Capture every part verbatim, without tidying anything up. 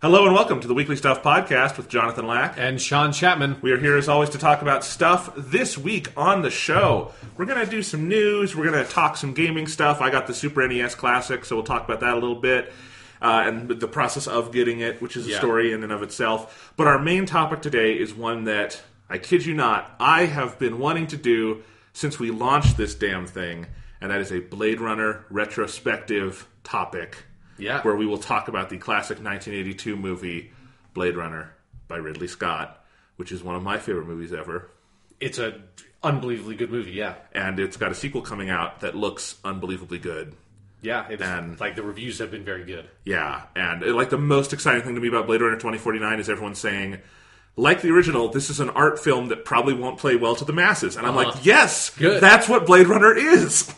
Hello and welcome to the Weekly Stuff Podcast with Jonathan Lack. And Sean Chapman. We are here as always to talk about stuff. This week on the show, we're going to do some news, we're going to talk some gaming stuff. I got the Super N E S Classic, so we'll talk about that a little bit. Uh, and the process of getting it, which is a yeah. story in and of itself. But our main topic today is one that, I kid you not, I have been wanting to do since we launched this damn thing, and that is a Blade Runner retrospective topic. Yeah. Where we will talk about the classic nineteen eighty-two movie Blade Runner by Ridley Scott, which is one of my favorite movies ever. It's an unbelievably good movie, yeah. And it's got a sequel coming out that looks unbelievably good. Yeah, it's and, like the reviews have been very good. Yeah, and like the most exciting thing to me about Blade Runner twenty forty-nine is everyone saying, like the original, this is an art film that probably won't play well to the masses. And I'm uh-huh. like, yes, good. That's what Blade Runner is.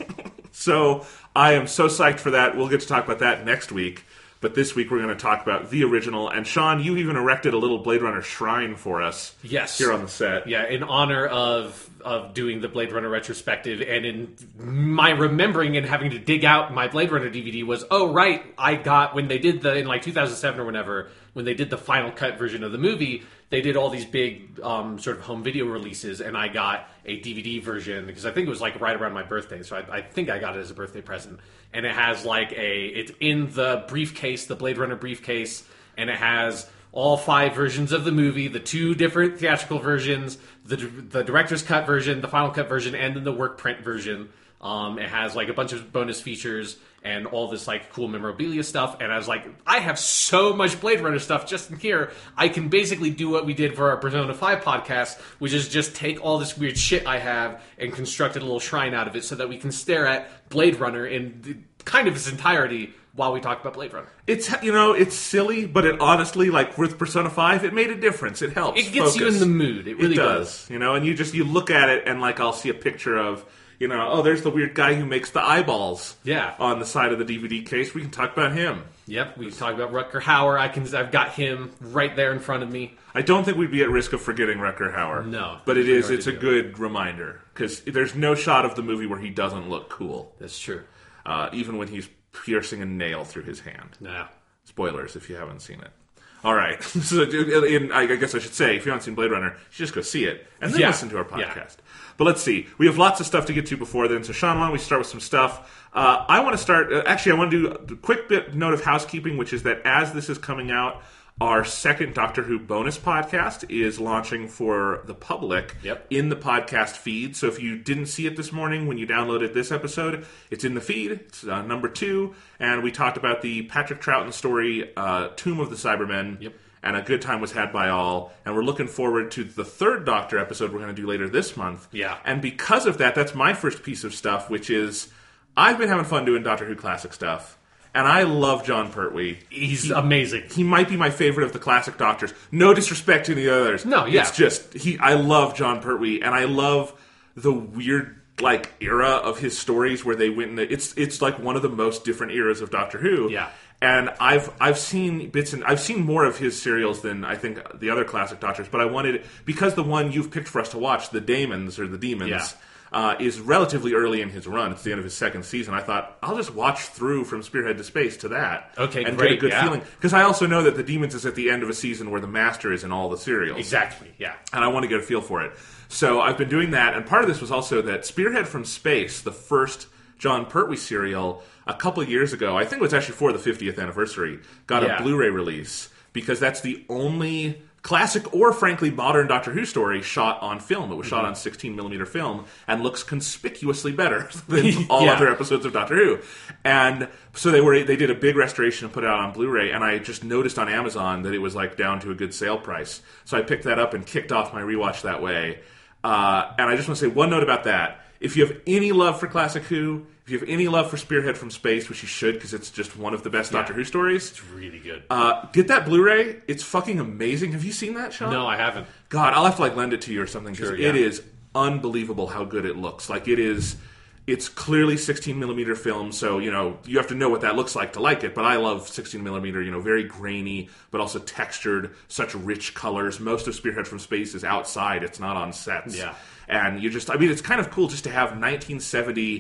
So I am so psyched for that. We'll get to talk about that next week. But this week we're going to talk about the original. And Sean, you even erected a little Blade Runner shrine for us. Yes. Here on the set. Yeah, in honor of of doing the Blade Runner retrospective. And in my remembering and having to dig out my Blade Runner D V D was, oh, right, I got, when they did the, in like two thousand seven or whenever, when they did the final cut version of the movie, they did all these big um, sort of home video releases, and I got a D V D version, because I think it was like right around my birthday, so I, I think I got it as a birthday present. And it has like a, it's in the briefcase, the Blade Runner briefcase, and it has all five versions of the movie, the two different theatrical versions, the the director's cut version, the final cut version, and then the work print version. Um, it has like a bunch of bonus features and all this like cool memorabilia stuff. And I was like, I have so much Blade Runner stuff just in here. I can basically do what we did for our Persona five podcast, which is just take all this weird shit I have and construct a little shrine out of it so that we can stare at Blade Runner in the, kind of its entirety while we talk about Blade Runner. It's, you know, it's silly, but it honestly, like with Persona five, it made a difference. It helps. It gets focus. you in the mood. It really it does. does. You know, and you just, you look at it and like I'll see a picture of, you know, oh, there's the weird guy who makes the eyeballs yeah. on the side of the D V D case. We can talk about him. Yep, we can talk about Rutger Hauer. I can, I've got him right there in front of me. I don't think we'd be at risk of forgetting Rutger Hauer. No. But it is, it's a good reminder. Because there's no shot of the movie where he doesn't look cool. That's true. Uh, even when he's piercing a nail through his hand. Yeah. Spoilers if you haven't seen it. All right. So, in, I guess I should say, if you haven't seen Blade Runner, you should just go see it and then yeah. listen to our podcast. Yeah. But let's see. We have lots of stuff to get to before then. So, Sean, why don't we start with some stuff? Uh, I want to start... Uh, actually, I want to do a quick bit note of housekeeping, which is that as this is coming out, our second Doctor Who bonus podcast is launching for the public yep. in the podcast feed. So if you didn't see it this morning when you downloaded this episode, it's in the feed. It's uh, number two. And we talked about the Patrick Troughton story, uh, Tomb of the Cybermen. Yep. And a good time was had by all. And we're looking forward to the third Doctor episode we're going to do later this month. Yeah. And because of that, that's my first piece of stuff, which is I've been having fun doing Doctor Who classic stuff. And I love Jon Pertwee. He's he, amazing. He might be my favorite of the classic Doctors. No disrespect to the others. No, yeah. It's just, he. I love Jon Pertwee, and I love the weird, like, era of his stories where they went in the, it's it's like one of the most different eras of Doctor Who. Yeah. And I've I've seen bits and I've seen more of his serials than I think the other classic Doctors, but I wanted, because the one you've picked for us to watch, the Daemons or the Demons, yeah. Uh, is relatively early in his run. It's the end of his second season. I thought, I'll just watch through from Spearhead to Space to that. Okay, and great, get a good yeah. feeling. Because I also know that the Demons is at the end of a season where the Master is in all the serials. Exactly, yeah. And I want to get a feel for it. So I've been doing that, and part of this was also that Spearhead from Space, the first Jon Pertwee serial, a couple of years ago, I think it was actually for the fiftieth anniversary, got yeah. a Blu-ray release, because that's the only classic or, frankly, modern Doctor Who story shot on film. It was mm-hmm. shot on sixteen millimeter film and looks conspicuously better than all yeah. other episodes of Doctor Who. And so they were they did a big restoration and put it out on Blu-ray, and I just noticed on Amazon that it was like down to a good sale price. So I picked that up and kicked off my rewatch that way. Uh, and I just want to say one note about that. If you have any love for Classic Who, if you have any love for Spearhead from Space, which you should because it's just one of the best yeah. Doctor Who stories. It's really good. Uh, get that Blu-ray. It's fucking amazing. Have you seen that, Sean? No, I haven't. God, I'll have to like lend it to you or something because sure, yeah. it is unbelievable how good it looks. Like it is... It's clearly sixteen millimeter film, so, you know, you have to know what that looks like to like it, but I love sixteen millimeter, you know, very grainy, but also textured, such rich colors. Most of Spearhead from Space is outside, it's not on sets. Yeah. And you just, I mean, it's kind of cool just to have nineteen seventy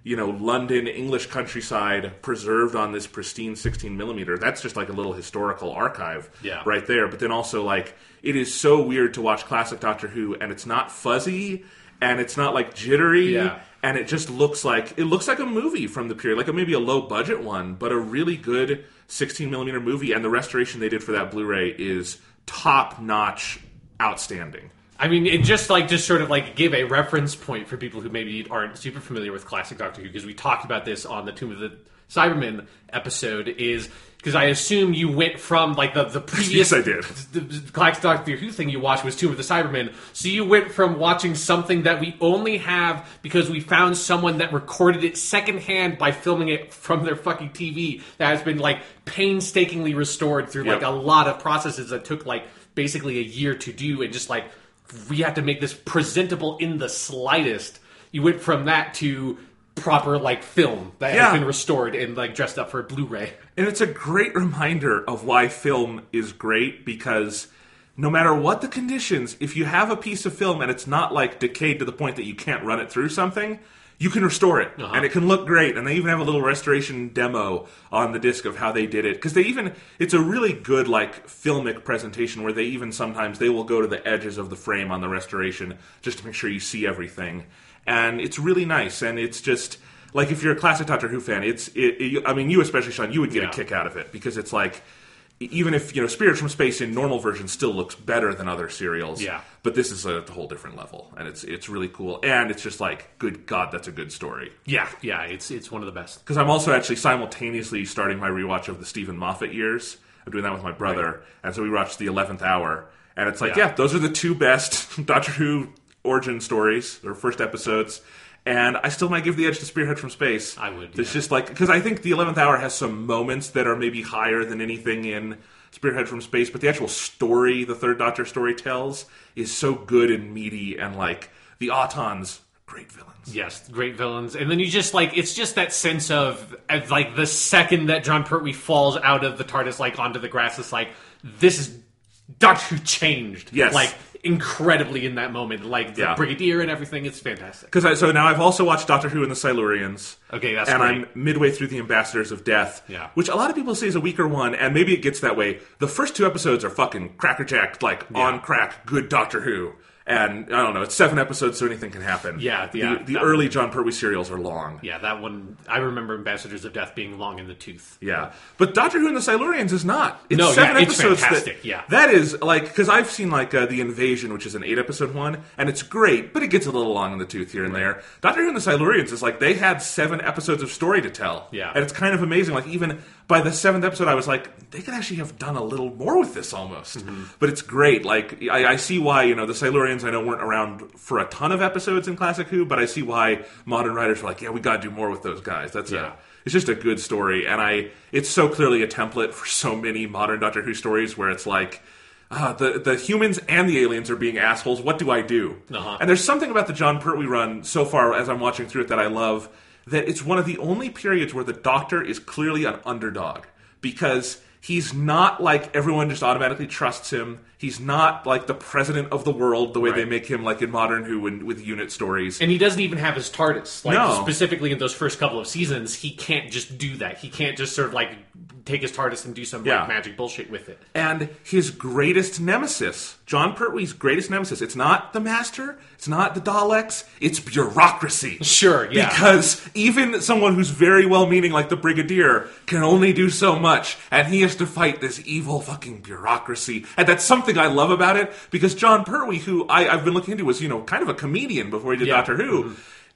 you know, London, English countryside preserved on this pristine sixteen millimeter. That's just like a little historical archive Yeah. right there. But then also, like, it is so weird to watch classic Doctor Who, and it's not fuzzy, and it's not, like, jittery, Yeah. and it just looks like, it looks like a movie from the period, like a, maybe a low-budget one, but a really good sixteen millimeter movie, and the restoration they did for that Blu-ray is top-notch outstanding. I mean, it just like just sort of like give a reference point for people who maybe aren't super familiar with classic Doctor Who, because we talked about this on the Tomb of the Cybermen episode. Is because I assume you went from like the the previous Yes, I did. The, the classic Doctor Who thing you watched was Tomb of the Cybermen, so you went from watching something that we only have because we found someone that recorded it secondhand by filming it from their fucking T V that has been like painstakingly restored through Yep. like a lot of processes that took like basically a year to do, and just like we have to make this presentable in the slightest. You went from that to proper like film that Yeah. has been restored and like dressed up for Blu-ray. And it's a great reminder of why film is great, because no matter what the conditions, if you have a piece of film and it's not like decayed to the point that you can't run it through something, you can restore it, Uh-huh. and it can look great. And they even have a little restoration demo on the disc of how they did it, because they even it's a really good like filmic presentation where they even sometimes they will go to the edges of the frame on the restoration just to make sure you see everything, and it's really nice. And it's just like, if you're a classic Doctor Who fan, it's it, it, I mean, you especially, Sean, you would get Yeah. a kick out of it, because it's like, even if, you know, Spirits from Space in normal version still looks better than other serials, Yeah. but this is a whole different level, and it's it's really cool, and it's just like, good God, that's a good story. Yeah, yeah, it's it's one of the best. Because I'm also actually simultaneously starting my rewatch of the Stephen Moffat years. I'm doing that with my brother, Right. and so we watched The eleventh Hour, and it's like, Yeah. yeah, those are the two best Doctor Who origin stories, or first episodes. And I still might give the edge to Spearhead from Space. I would, It's yeah. just like, because I think the eleventh Hour has some moments that are maybe higher than anything in Spearhead from Space, but the actual story the Third Doctor story tells is so good and meaty, and like the Autons, great villains. Yes, great villains. And then you just like, it's just that sense of, of like the second that John Pertwee falls out of the TARDIS like onto the grass, it's like, this is Doctor Who changed. Yes. Like incredibly in that moment. Like the Yeah. Brigadier and everything, it's fantastic. Because I, so now I've also watched Doctor Who and the Silurians. Okay, that's and great. I'm midway through the Ambassadors of Death, Yeah. which a lot of people say is a weaker one, and maybe it gets that way. The first two episodes are fucking crackerjacked, like on crack, good Doctor Who. And I don't know, it's seven episodes, so anything can happen. Yeah, the, yeah, the that- early John Pertwee serials are long. Yeah, that one, I remember Ambassadors of Death being long in the tooth. Yeah, but Doctor Who and the Silurians is not. It's No, seven yeah, it's episodes. fantastic, That, yeah. that is like, because I've seen like uh, the Invasion, which is an eight episode one, and it's great, but it gets a little long in the tooth here and there. Doctor Who and the Silurians is like, they had seven episodes of story to tell. Yeah. And it's kind of amazing. Like, even by the seventh episode, I was like, they could actually have done a little more with this almost. Mm-hmm. But it's great. Like, I, I see why, you know, the Silurians I know weren't around for a ton of episodes in Classic Who, but I see why modern writers were like, yeah, we got to do more with those guys. That's Yeah. a It's just a good story, and I it's so clearly a template for so many modern Doctor Who stories where it's like, uh, the the humans and the aliens are being assholes. What do I do? Uh-huh. And there's something about the John Pertwee run so far as I'm watching through it that I love, that it's one of the only periods where the Doctor is clearly an underdog, because he's not like everyone just automatically trusts him. He's not like the president of the world the way Right. they make him like in Modern Who and with unit stories. And he doesn't even have his TARDIS. Like, No. specifically in those first couple of seasons, he can't just do that. He can't just sort of like take his TARDIS and do some Yeah. like magic bullshit with it. And his greatest nemesis, John Pertwee's greatest nemesis, it's not the Master, it's not the Daleks, it's bureaucracy. Sure, yeah. Because even someone who's very well-meaning like the Brigadier can only do so much, and he has to fight this evil fucking bureaucracy. And that's something I love about it, because John Pertwee, who I, I've been looking into, was, you know, kind of a comedian before he did Yeah. Doctor Who,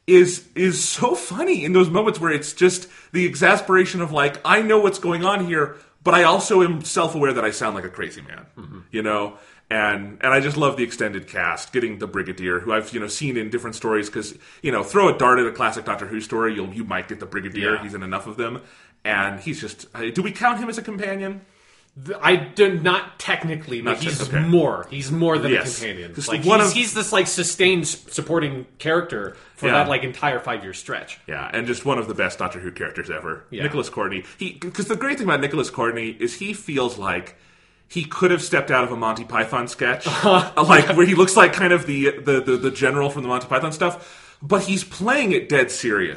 is is so funny in those moments where it's just the exasperation of like, I know what's going on here, but I also am self-aware that I sound like a crazy man, Mm-hmm. you know? And and I just love the extended cast, getting the Brigadier, who I've, you know, seen in different stories, because, you know, throw a dart at a classic Doctor Who story, you'll you might get the Brigadier, Yeah. he's in enough of them, and he's just, uh, do we count him as a companion? I do not technically, but Not he's just- okay. more. He's more than Yes. a companion. Just Like one he's, of- he's this like sustained s- supporting character for Yeah. that like entire five year stretch. Yeah, and just one of the best Doctor Who characters ever. Yeah. Nicholas Courtney. He, because the great thing about Nicholas Courtney is he feels like he could have stepped out of a Monty Python sketch, like where he looks like kind of the, the the the general from the Monty Python stuff, but he's playing it dead serious.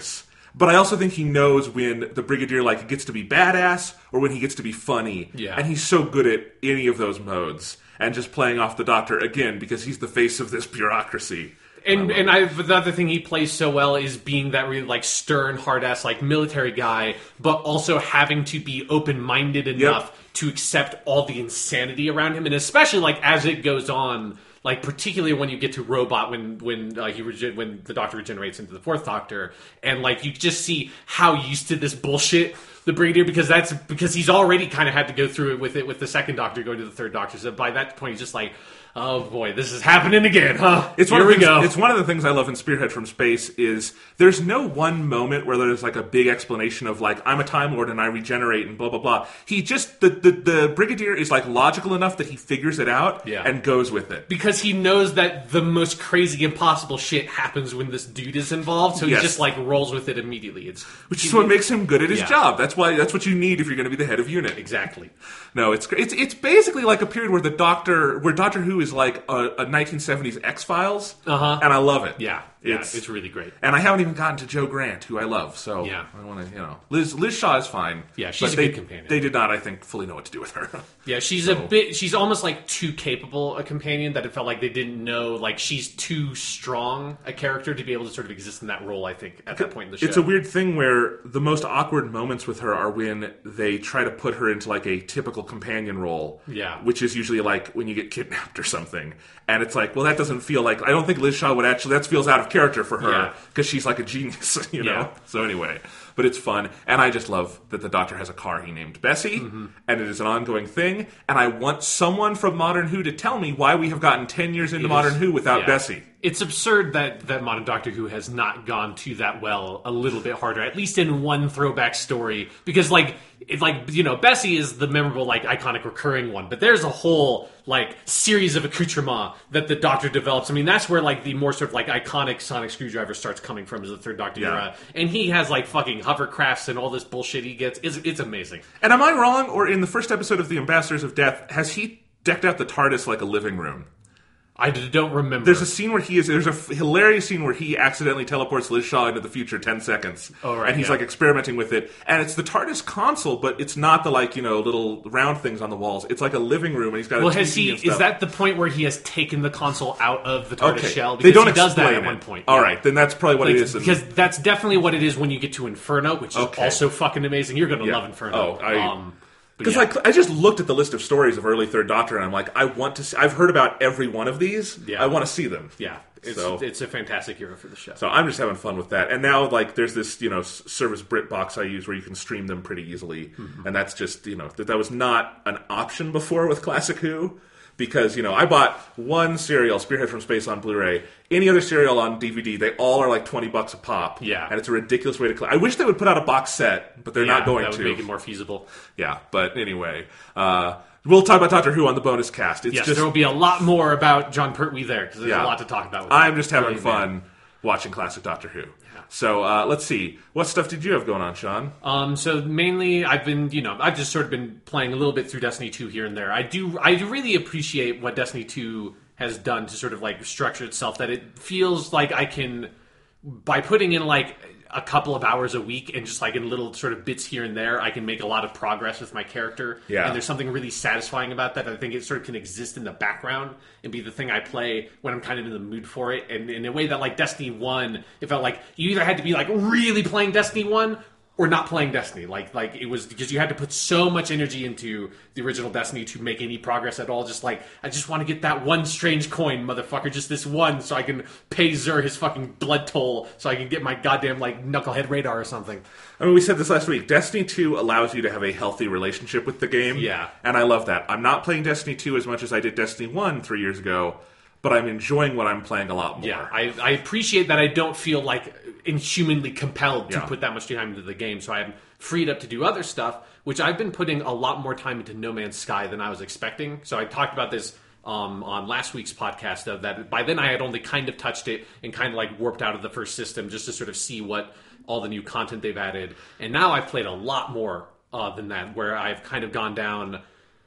But I also think he knows when the Brigadier like gets to be badass or when he gets to be funny. Yeah. And he's so good at any of those modes. And just playing off the Doctor again because he's the face of this bureaucracy. And I and I the other thing he plays so well is being that really like stern, hard ass like military guy, but also having to be open minded enough yep. to accept all the insanity around him, and especially like as it goes on, like particularly when you get to Robot, when when uh, he rege- when the Doctor regenerates into the Fourth Doctor, and like you just see how used to this bullshit the Brigadier, because that's because he's already kind of had to go through it with it with the Second Doctor going to the Third Doctor. So by that point, he's just like, oh boy, this is happening again, huh? It's Here one we of the things, go. It's one of the things I love in Spearhead from Space is there's no one moment where there's like a big explanation of like, I'm a Time Lord and I regenerate and blah, blah, blah. He just, the, the, the Brigadier is like logical enough that he figures it out yeah. and goes with it. Because he knows that the most crazy, impossible shit happens when this dude is involved, so yes. he just like rolls with it immediately. It's Which is what makes him good at his yeah. job. That's why, that's what you need if you're going to be the head of unit. Exactly. No, it's it's it's basically like a period where the Doctor, where Doctor Who is like a, a nineteen seventies X-Files, uh-huh. and I love it. Yeah, yeah, it's, it's really great. And I haven't even gotten to Joe Grant, who I love. So yeah. I want to, you know, Liz Liz Shaw is fine. Yeah, she's but a they, good companion. They did not, I think, fully know what to do with her. Yeah, she's so. a bit. She's almost like too capable a companion that it felt like they didn't know. Like she's too strong a character to be able to sort of exist in that role. I think at that point in the show, it's a weird thing where the most awkward moments with her are when they try to put her into like a typical companion role. Yeah, which is usually like when you get kidnapped or something, and it's like, well, that doesn't feel like. I don't think Liz Shaw would actually. That feels out of character for her because yeah. she's like a genius, you know. Yeah. So anyway, but it's fun, and I just love that the Doctor has a car he named Bessie, mm-hmm. and it is an ongoing thing. And I want someone from Modern Who to tell me why we have gotten ten years into it Modern is, Who without yeah. Bessie. It's absurd that, that Modern Doctor Who has not gone to that well a little bit harder, at least in one throwback story. Because, like, it, like you know, Bessie is the memorable, like, iconic recurring one. But there's a whole, like, series of accoutrements that the Doctor develops. I mean, that's where, like, the more sort of, like, iconic sonic screwdriver starts coming from, is the Third Doctor yeah. era. And he has, like, fucking hovercrafts and all this bullshit he gets. It's, it's amazing. And am I wrong, or in the first episode of The Ambassadors of Death, has he decked out the TARDIS like a living room? I don't remember. There's a scene where he is. There's a f- hilarious scene where he accidentally teleports Liz Shaw into the future ten seconds. Oh, right, and he's yeah. like experimenting with it. And it's the TARDIS console, but it's not the like you know little round things on the walls. It's like a living room, and he's got. Well, a T V has he? and stuff. Is that the point where he has taken the console out of the TARDIS okay. shell? Because they don't he does that explain at it. one point. All yeah. right, then that's probably what like, it is. Because that's definitely what it is when you get to Inferno, which is okay. also fucking amazing. You're going to yeah. love Inferno. Oh, I. Um, Because yeah. like I just looked at the list of stories of early Third Doctor, and I'm like, I want to. See, I've heard about every one of these. Yeah. I want to see them. Yeah, it's so, it's a fantastic hero for the show. So I'm just having fun with that. And now like there's this you know service BritBox I use where you can stream them pretty easily, mm-hmm. and that's just you know that that was not an option before with Classic Who. Because, you know, I bought one serial, Spearhead from Space, on Blu-ray. Any other serial on D V D, they all are like twenty bucks a pop. Yeah. And it's a ridiculous way to collect. I wish they would put out a box set, but they're yeah, not going that would to. make it more feasible. Yeah, but anyway. Uh, we'll talk about Doctor Who on the bonus cast. It's yes, just, there will be a lot more about John Pertwee there, because there's yeah. a lot to talk about with I'm that. just having Really, fun man. watching classic Doctor Who. So uh, let's see. What stuff did you have going on, Sean? Um, so mainly, I've been, you know, I've just sort of been playing a little bit through Destiny two here and there. I do, I do really appreciate what Destiny two has done to sort of like structure itself. That it feels like I can, by putting in like a couple of hours a week and just like in little sort of bits here and there, I can make a lot of progress with my character. Yeah. And there's something really satisfying about that. I think it sort of can exist in the background and be the thing I play when I'm kind of in the mood for it. And in a way that like Destiny one, it felt like you either had to be like really playing Destiny one or not playing Destiny. Like like it was because you had to put so much energy into the original Destiny to make any progress at all. Just like, I just want to get that one strange coin, motherfucker, just this one, so I can pay Zur his fucking blood toll, so I can get my goddamn like knucklehead radar or something. I mean, we said this last week. Destiny two allows you to have a healthy relationship with the game. Yeah. And I love that. I'm not playing Destiny two as much as I did Destiny one three years ago, but I'm enjoying what I'm playing a lot more. Yeah, I, I appreciate that I don't feel like inhumanly compelled to Yeah. put that much time into the game, so I'm freed up to do other stuff, which I've been putting a lot more time into No Man's Sky than I was expecting. So I talked about this um, on last week's podcast, of that by then I had only kind of touched it and kind of like warped out of the first system just to sort of see what all the new content they've added. And now I've played a lot more uh, than that, where I've kind of gone down...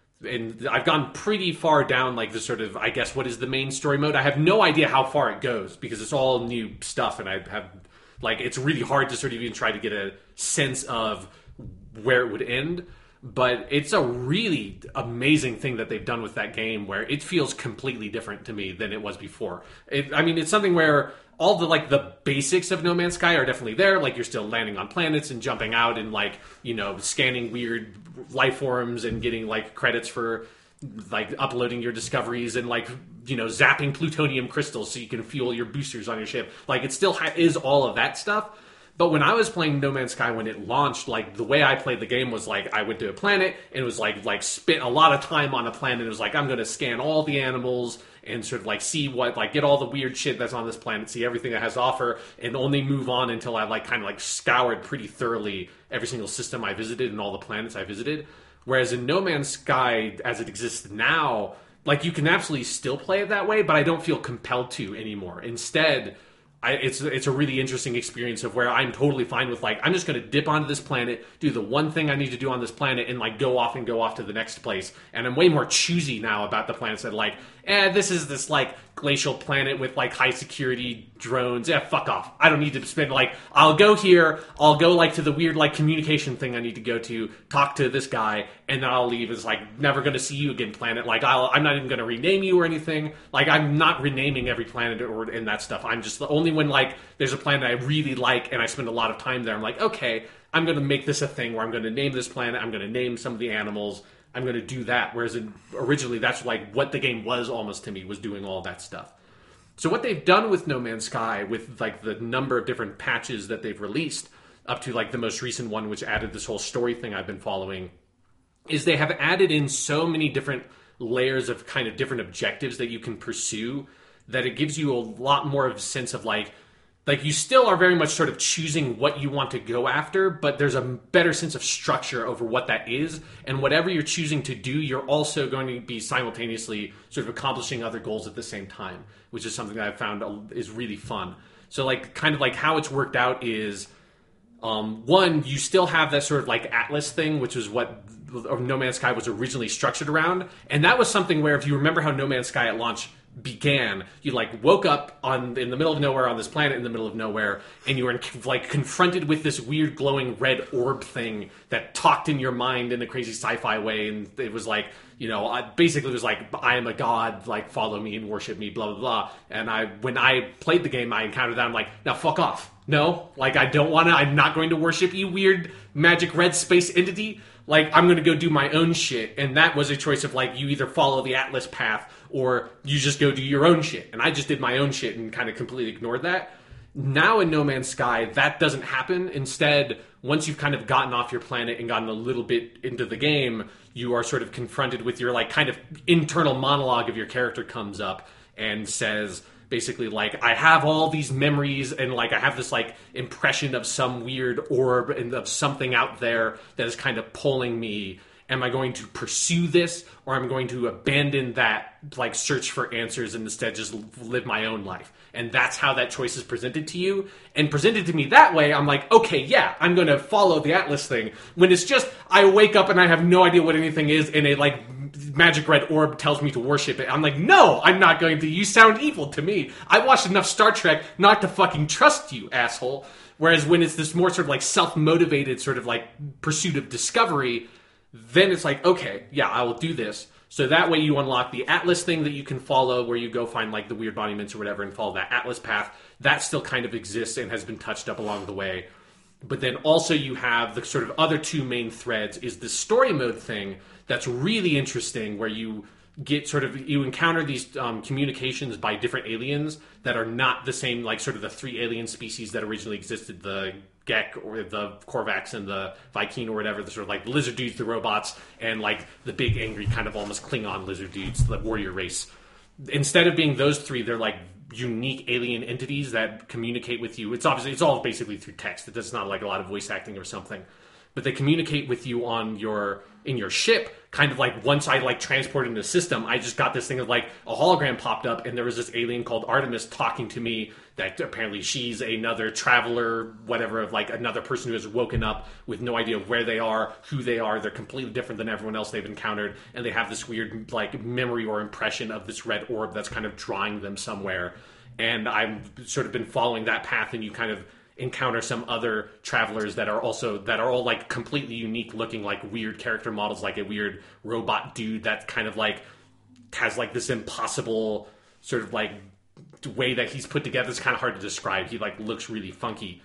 And I've gone pretty far down, like the sort of, I guess, what is the main story mode? I have no idea how far it goes because it's all new stuff, and I have Like, it's really hard to sort of even try to get a sense of where it would end. But it's a really amazing thing that they've done with that game, where it feels completely different to me than it was before. It, I mean, it's something where all the like the basics of No Man's Sky are definitely there. Like, you're still landing on planets and jumping out and like, you know, scanning weird life forms and getting like credits for like uploading your discoveries and like, you know, zapping plutonium crystals so you can fuel your boosters on your ship. Like, it still ha- is all of that stuff. But when I was playing No Man's Sky when it launched, like, the way I played the game was, like, I went to a planet, and it was, like, like spent a lot of time on a planet. It was, like, I'm going to scan all the animals and sort of, like, see what, like, get all the weird shit that's on this planet, see everything it has to offer, and only move on until I, like, kind of, like, scoured pretty thoroughly every single system I visited and all the planets I visited. Whereas in No Man's Sky, as it exists now, like, you can absolutely still play it that way, but I don't feel compelled to anymore. Instead, I, it's it's a really interesting experience of where I'm totally fine with, like, I'm just going to dip onto this planet, do the one thing I need to do on this planet, and, like, go off and go off to the next place. And I'm way more choosy now about the planets that, like, eh, this is this, like, glacial planet with, like, high security drones. Yeah, fuck off. I don't need to spend, like, I'll go here, I'll go, like, to the weird, like, communication thing I need to go to, talk to this guy, and then I'll leave. It's, like, never going to see you again planet. Like, I'll, I'm not even going to rename you or anything. Like, I'm not renaming every planet or in that stuff. I'm just, only when, like, there's a planet I really like and I spend a lot of time there, I'm like, okay, I'm going to make this a thing where I'm going to name this planet, I'm going to name some of the animals, I'm going to do that. Whereas in, originally, that's like what the game was almost to me, was doing all that stuff. So what they've done with No Man's Sky, with like the number of different patches that they've released, up to like the most recent one, which added this whole story thing I've been following, is they have added in so many different layers of kind of different objectives that you can pursue, that it gives you a lot more of a sense of like, Like, you still are very much sort of choosing what you want to go after, but there's a better sense of structure over what that is. And whatever you're choosing to do, you're also going to be simultaneously sort of accomplishing other goals at the same time, which is something that I've found is really fun. So, like, kind of like how it's worked out is, um, one, you still have that sort of, like, Atlas thing, which is what No Man's Sky was originally structured around. And that was something where, if you remember how No Man's Sky at launch began, you like woke up on in the middle of nowhere on this planet in the middle of nowhere, and you were like confronted with this weird glowing red orb thing that talked in your mind in a crazy sci-fi way, and it was like, you know, basically it was like, I am a god, like follow me and worship me, blah blah blah. And I, when I played the game, I encountered that. I'm like, now fuck off. No, like I don't want to. I'm not going to worship you, weird magic red space entity. Like, I'm going to go do my own shit. And that was a choice of, like, you either follow the Atlas path or you just go do your own shit. And I just did my own shit and kind of completely ignored that. Now in No Man's Sky, that doesn't happen. Instead, once you've kind of gotten off your planet and gotten a little bit into the game, you are sort of confronted with your, like, kind of internal monologue of your character comes up and says, basically, like, I have all these memories and, like, I have this, like, impression of some weird orb and of something out there that is kind of pulling me. Am I going to pursue this, or am I going to abandon that, like, search for answers and instead just live my own life? And that's how that choice is presented to you. And presented to me that way, I'm like, okay, yeah, I'm going to follow the Atlas thing. When it's just, I wake up and I have no idea what anything is, and a, like, magic red orb tells me to worship it. I'm like, no, I'm not going to. You sound evil to me. I watched enough Star Trek not to fucking trust you, asshole. Whereas when it's this more sort of, like, self-motivated sort of, like, pursuit of discovery, then it's like, okay, yeah, I will do this. So that way you unlock the Atlas thing that you can follow, where you go find, like, the weird monuments or whatever and follow that Atlas path. That still kind of exists and has been touched up along the way. But then also you have the sort of other two main threads is the story mode thing that's really interesting, where you get sort of, you encounter these um, communications by different aliens that are not the same, like, sort of the three alien species that originally existed, the Gek or the Korvax and the Vy'keen or whatever, the sort of like lizard dudes, the robots, and like the big angry kind of almost Klingon lizard dudes, the warrior race. Instead of being those three, they're like unique alien entities that communicate with you. It's obviously, it's all basically through text. It's not like a lot of voice acting or something. But they communicate with you on your, in your ship, kind of like once I like transported into the system, I just got this thing of like a hologram popped up, and there was this alien called Artemis talking to me that apparently she's another traveler, whatever, of like another person who has woken up with no idea where they are, who they are. They're completely different than everyone else they've encountered, and they have this weird like memory or impression of this red orb that's kind of drawing them somewhere. And I've sort of been following that path, and you kind of encounter some other travelers that are also that are all like completely unique looking, like weird character models, like a weird robot dude that kind of like has like this impossible sort of like way that he's put together. It's kind of hard to describe. He like looks really funky,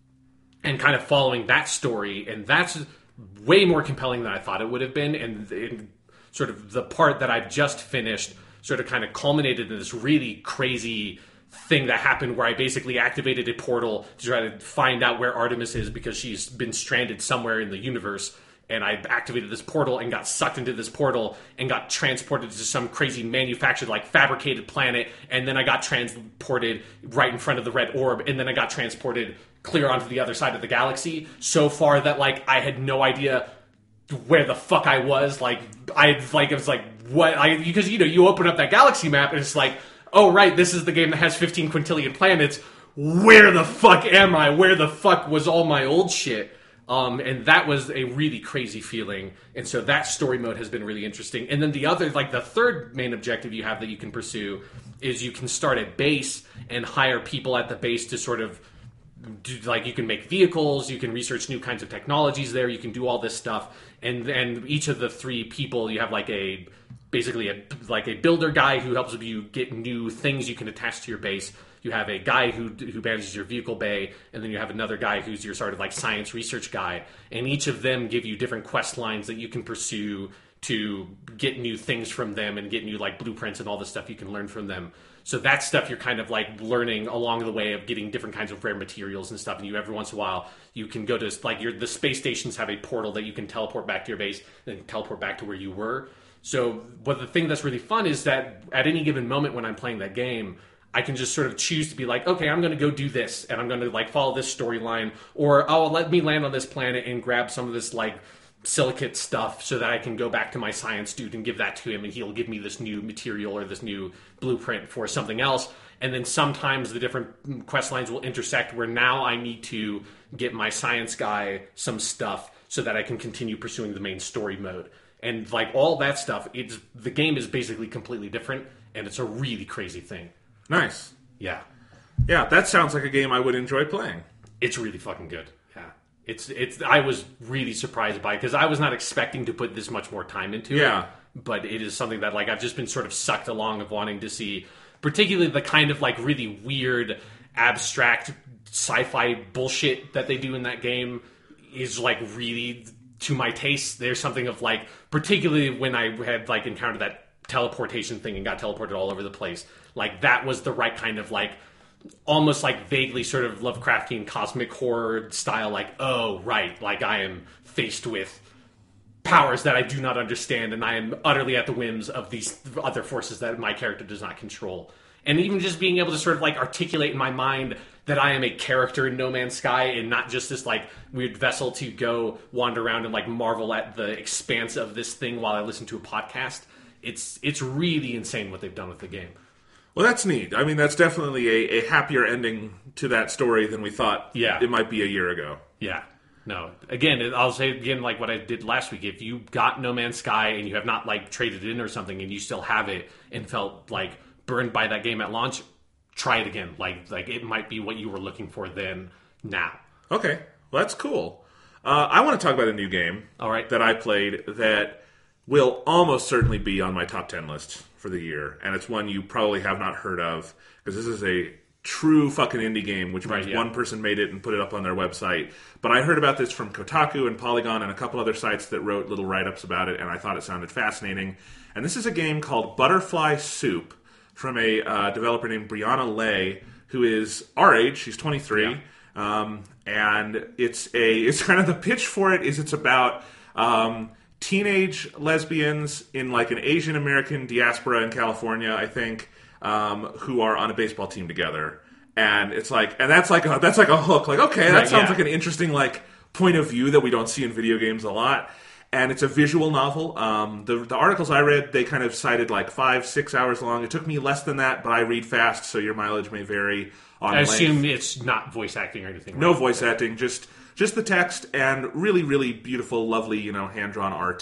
and kind of following that story, and that's way more compelling than I thought it would have been. And, and sort of the part that I've just finished sort of kind of culminated in this really crazy thing that happened where I basically activated a portal to try to find out where Artemis is because she's been stranded somewhere in the universe. And I activated this portal and got sucked into this portal and got transported to some crazy manufactured, like fabricated planet. And then I got transported right in front of the red orb. And then I got transported clear onto the other side of the galaxy so far that like I had no idea where the fuck I was. Like I like it was like what I because you know you open up that galaxy map and it's like, oh right, this is the game that has fifteen quintillion planets. Where the fuck am I? Where the fuck was all my old shit? Um, and that was a really crazy feeling. And so that story mode has been really interesting. And then the other, like the third main objective you have that you can pursue is you can start a base and hire people at the base to sort of do, like you can make vehicles, you can research new kinds of technologies there, you can do all this stuff. And and each of the three people, you have like a basically a like a builder guy who helps you get new things you can attach to your base. You have a guy who who manages your vehicle bay, and then you have another guy who's your sort of like science research guy. And each of them give you different quest lines that you can pursue to get new things from them and get new like blueprints and all the stuff you can learn from them. So that stuff you're kind of like learning along the way of getting different kinds of rare materials and stuff. And you every once in a while you can go to like your the space stations have a portal that you can teleport back to your base and teleport back to where you were. So, but the thing that's really fun is that at any given moment when I'm playing that game, I can just sort of choose to be like, okay, I'm going to go do this, and I'm going to like follow this storyline, or oh, let me land on this planet and grab some of this like silicate stuff so that I can go back to my science dude and give that to him, and he'll give me this new material or this new blueprint for something else. And then sometimes the different quest lines will intersect where now I need to get my science guy some stuff so that I can continue pursuing the main story mode. And like all that stuff, it's the game is basically completely different, and it's a really crazy thing. Nice. Yeah. Yeah, that sounds like a game I would enjoy playing. It's really fucking good. Yeah. It's it's I was really surprised by it because I was not expecting to put this much more time into yeah. it. But it is something that like I've just been sort of sucked along of wanting to see, particularly the kind of like really weird, abstract sci-fi bullshit that they do in that game is like really to my taste. There's something of like, particularly when I had like encountered that teleportation thing and got teleported all over the place. Like that was the right kind of like almost like vaguely sort of Lovecraftian cosmic horror style, like, oh right, like I am faced with powers that I do not understand and I am utterly at the whims of these other forces that my character does not control. And even just being able to sort of like articulate in my mind that I am a character in No Man's Sky and not just this like weird vessel to go wander around and like marvel at the expanse of this thing while I listen to a podcast. It's it's really insane what they've done with the game. Well, that's neat. I mean, that's definitely a, a happier ending to that story than we thought yeah. it might be a year ago. Yeah. No. Again, I'll say again like what I did last week. If you got No Man's Sky and you have not like traded it in or something and you still have it and felt like burned by that game at launch, try it again. Like like it might be what you were looking for then now. Okay. Well, that's cool. Uh, I want to talk about a new game All right. that I played that will almost certainly be on my top ten list for the year, and it's one you probably have not heard of, because this is a true fucking indie game, which means right, yeah. one person made it and put it up on their website. But I heard about this from Kotaku and Polygon and a couple other sites that wrote little write-ups about it, and I thought it sounded fascinating. And this is a game called Butterfly Soup from a uh, developer named Brianna Lay, who is our age. She's twenty-three. Yeah. Um, and it's a it's kind of the pitch for it is it's about um, teenage lesbians in like an Asian American diaspora in California, I think, um, who are on a baseball team together. And it's like, and that's like a, that's like a hook. Like, okay, that right, sounds yeah. like an interesting like point of view that we don't see in video games a lot. And it's a visual novel. Um, the the articles I read, they kind of cited like five, six hours long. It took me less than that, but I read fast, so your mileage may vary on I length. assume it's not voice acting or anything. No right? voice acting, just just the text and really, really beautiful, lovely, you know, hand-drawn art.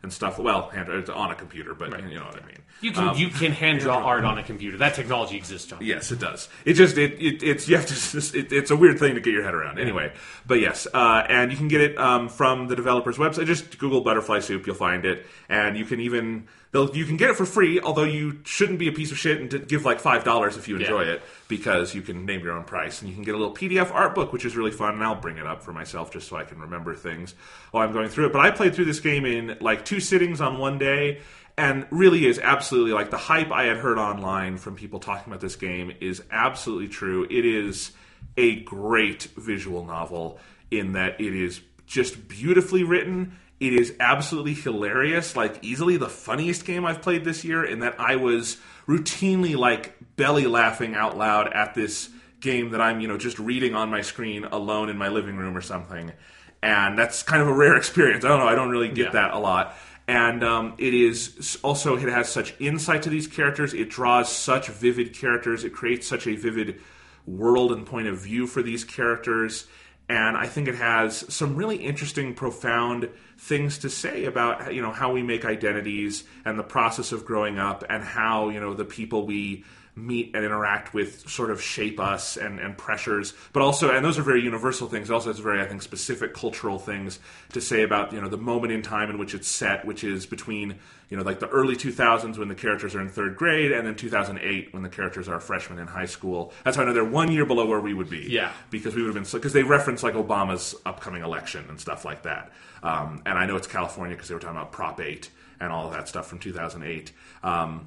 and stuff. Well, hand, it's on a computer, but Right. you know what I mean. You can Um, you can hand draw art on a computer. That technology exists, John. Yes, it does. It just it, it it's you have to just, it, it's a weird thing to get your head around. Anyway, but yes, uh, and you can get it um, from the developer's website. Just Google Butterfly Soup, you'll find it, and you can even they'll you can get it for free. Although you shouldn't be a piece of shit and to give like five dollars if you enjoy Yeah. it, because you can name your own price, and you can get a little P D F art book, which is really fun. And I'll bring it up for myself just so I can remember things while I'm going through it. But I played through this game in like two sittings on one day. And really is absolutely, like, the hype I had heard online from people talking about this game is absolutely true. It is a great visual novel in that it is just beautifully written. It is absolutely hilarious, like, easily the funniest game I've played this year, in that I was routinely, like, belly laughing out loud at this game that I'm, you know, just reading on my screen alone in my living room or something. And that's kind of a rare experience. I don't know, I don't really get Yeah. that a lot. And um, it is also, it has such insight to these characters. It draws such vivid characters. It creates such a vivid world and point of view for these characters. And I think it has some really interesting, profound things to say about, you know, how we make identities and the process of growing up, and how, you know, the people we meet and interact with sort of shape us, and, and pressures, but also, and those are very universal things. It also has very, I think, specific cultural things to say about, you know, the moment in time in which it's set, which is between, you know, like the early two thousands when the characters are in third grade, and then two thousand eight when the characters are freshmen in high school. That's how I know they're one year below where we would be. Yeah. Because we would have been, because they reference like Obama's upcoming election and stuff like that. Um, and I know it's California because they were talking about Prop eight and all of that stuff from two thousand eight. Um,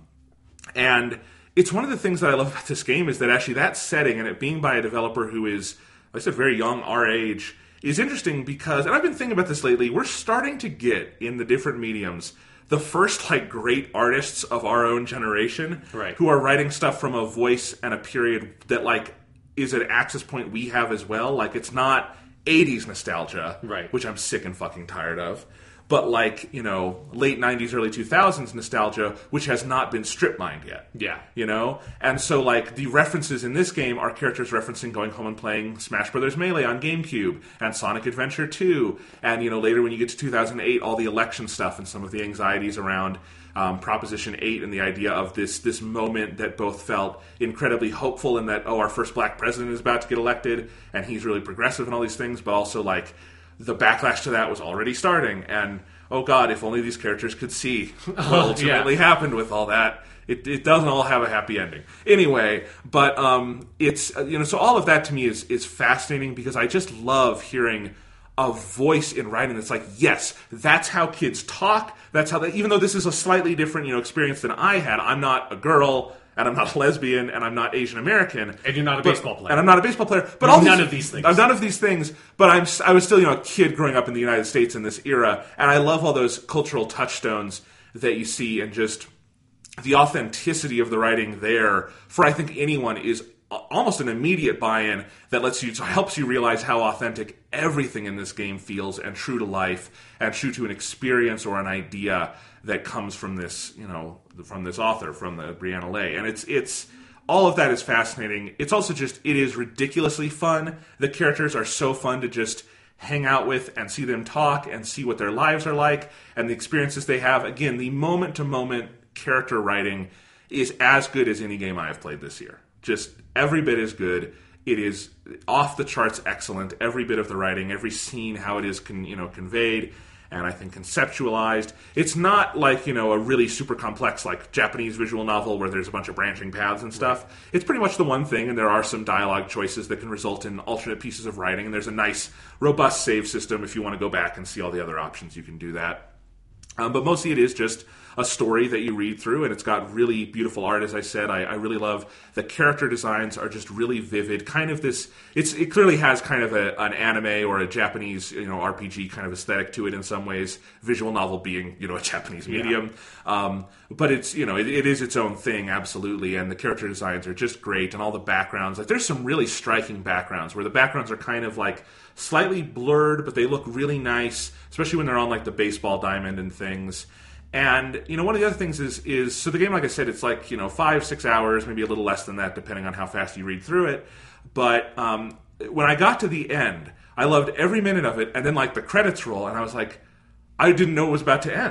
and it's one of the things that I love about this game is that actually that setting, and it being by a developer who is, like I said, very young, our age, is interesting because, and I've been thinking about this lately, we're starting to get in the different mediums the first like great artists of our own generation, Right. who are writing stuff from a voice and a period that like is an access point we have as well. Like, it's not eighties nostalgia, Right. which I'm sick and fucking tired of. But like, you know, late nineties, early two thousands nostalgia, which has not been strip mined yet. Yeah. You know? And so, like, the references in this game are characters referencing going home and playing Smash Brothers Melee on GameCube, and Sonic Adventure two, and, you know, later when you get to two thousand eight, all the election stuff and some of the anxieties around um, Proposition eight, and the idea of this this moment that both felt incredibly hopeful in that, oh, our first black president is about to get elected, and he's really progressive and all these things, but also, like, the backlash to that was already starting, and oh god, if only these characters could see what ultimately yeah. happened with all that. It, it doesn't all have a happy ending. Anyway, but um, it's, uh, you know, so all of that to me is is fascinating, because I just love hearing a voice in writing that's like, yes, that's how kids talk. That's how they, even though this is a slightly different, you know, experience than I had. I'm not a girl, and I'm not a lesbian, and I'm not Asian American, And you're not a but- baseball player. and I'm not a baseball player. But You're all none these, of these things. I'm none of these things. But I'm I was still, you know, a kid growing up in the United States in this era, and I love all those cultural touchstones that you see, and just the authenticity of the writing there for, I think, anyone is almost an immediate buy-in that lets you, helps you realize how authentic everything in this game feels, and true to life, and true to an experience or an idea that comes from this, you know, from this author, from the Brianna Lay. And it's it's all of that is fascinating. It's also just, it is ridiculously fun. The characters are so fun to just hang out with and see them talk and see what their lives are like and the experiences they have. Again, the moment-to-moment character writing is as good as any game I have played this year. Just every bit as good. It is off the charts excellent. Every bit of the writing, every scene, how it is con, you know, conveyed, and I think conceptualized. It's not like, you know, a really super complex like Japanese visual novel where there's a bunch of branching paths and stuff. Right. It's pretty much the one thing, and there are some dialogue choices that can result in alternate pieces of writing, and there's a nice, robust save system if you want to go back and see all the other options. You can do that. Um, but mostly it is just a story that you read through, and it's got really beautiful art, as I said. I, I really love the character designs are just really vivid. Kind of this, it's it clearly has kind of a, an anime or a Japanese, you know, R P G kind of aesthetic to it in some ways. Visual novel being, you know, a Japanese medium, yeah. um, but it's, you know, it, it is its own thing, absolutely. And the character designs are just great, and all the backgrounds. Like, there's some really striking backgrounds where the backgrounds are kind of like slightly blurred, but they look really nice, especially when they're on like the baseball diamond and things. And, you know, one of the other things is, is so the game, like I said, it's like, you know, five, six hours, maybe a little less than that, depending on how fast you read through it. But um, when I got to the end, I loved every minute of it. And then, like, the credits roll, and I was like, I didn't know it was about to end.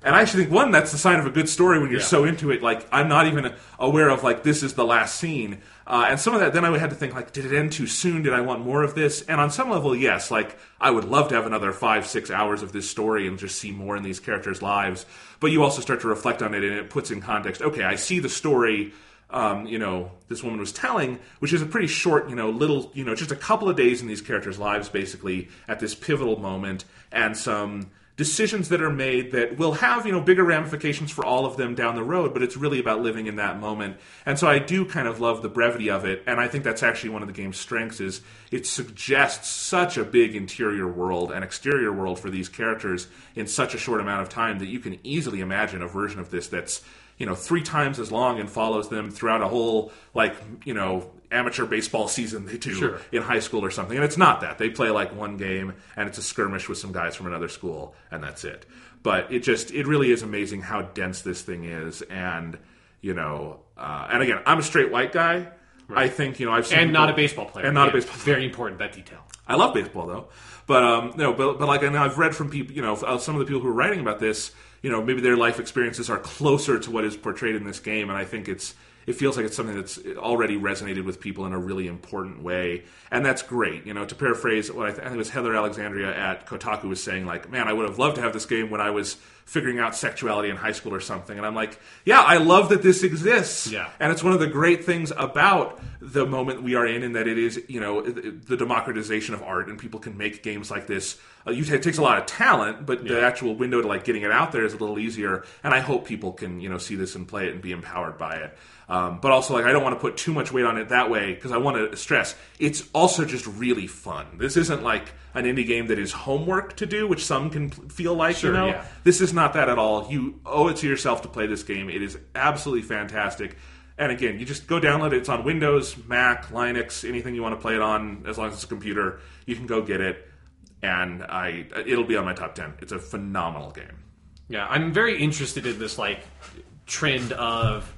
And I actually think, one, that's the sign of a good story when you're Yeah. so into it. Like, I'm not even aware of, like, this is the last scene. Uh, and some of that, then I had to think, like, did it end too soon? Did I want more of this? And on some level, yes. Like, I would love to have another five, six hours of this story and just see more in these characters' lives. But you also start to reflect on it, and it puts in context, okay, I see the story, um, you know, this woman was telling, which is a pretty short, you know, little, you know, just a couple of days in these characters' lives, basically, at this pivotal moment, and some decisions that are made that will have, you know, bigger ramifications for all of them down the road, but it's really about living in that moment. And so I do kind of love the brevity of it, and I think that's actually one of the game's strengths is it suggests such a big interior world and exterior world for these characters in such a short amount of time that you can easily imagine a version of this that's, you know, three times as long and follows them throughout a whole, like, you know, amateur baseball season they do Sure. in high school or something. And it's not that. They play like one game, and it's a skirmish with some guys from another school, and that's it. But it just, it really is amazing how dense this thing is. And, you know, uh, and again, I'm a straight white guy. Right. I think, you know, I've seen And people, not a baseball player. And not Yeah, a baseball player. Very important, that detail. I love baseball, though. But, um, no, but, but like, I know I've read from people, you know, some of the people who are writing about this, you know, maybe their life experiences are closer to what is portrayed in this game, and I think it's it feels like it's something that's already resonated with people in a really important way, and that's great. You know, to paraphrase what I, th- I think it was Heather Alexandria at Kotaku was saying, like, man, I would have loved to have this game when I was figuring out sexuality in high school or something, and I'm like, yeah, I love that this exists, Yeah. and it's one of the great things about the moment we are in, in that it is, you know, the democratization of art, and people can make games like this. Uh, you, it takes a lot of talent, but yeah. the actual window to like getting it out there is a little easier. And I hope people can, you know, see this and play it and be empowered by it. Um, but also, like, I don't want to put too much weight on it that way because I want to stress it's also just really fun. This isn't like an indie game that is homework to do, which some can feel like. Sure, you know, yeah. This is not that at all. You owe it to yourself to play this game. It is absolutely fantastic. And again, you just go download it. It's on Windows, Mac, Linux, anything you want to play it on, as long as it's a computer, you can go get it. And I, it'll be on my top ten. It's a phenomenal game. Yeah, I'm very interested in this like trend of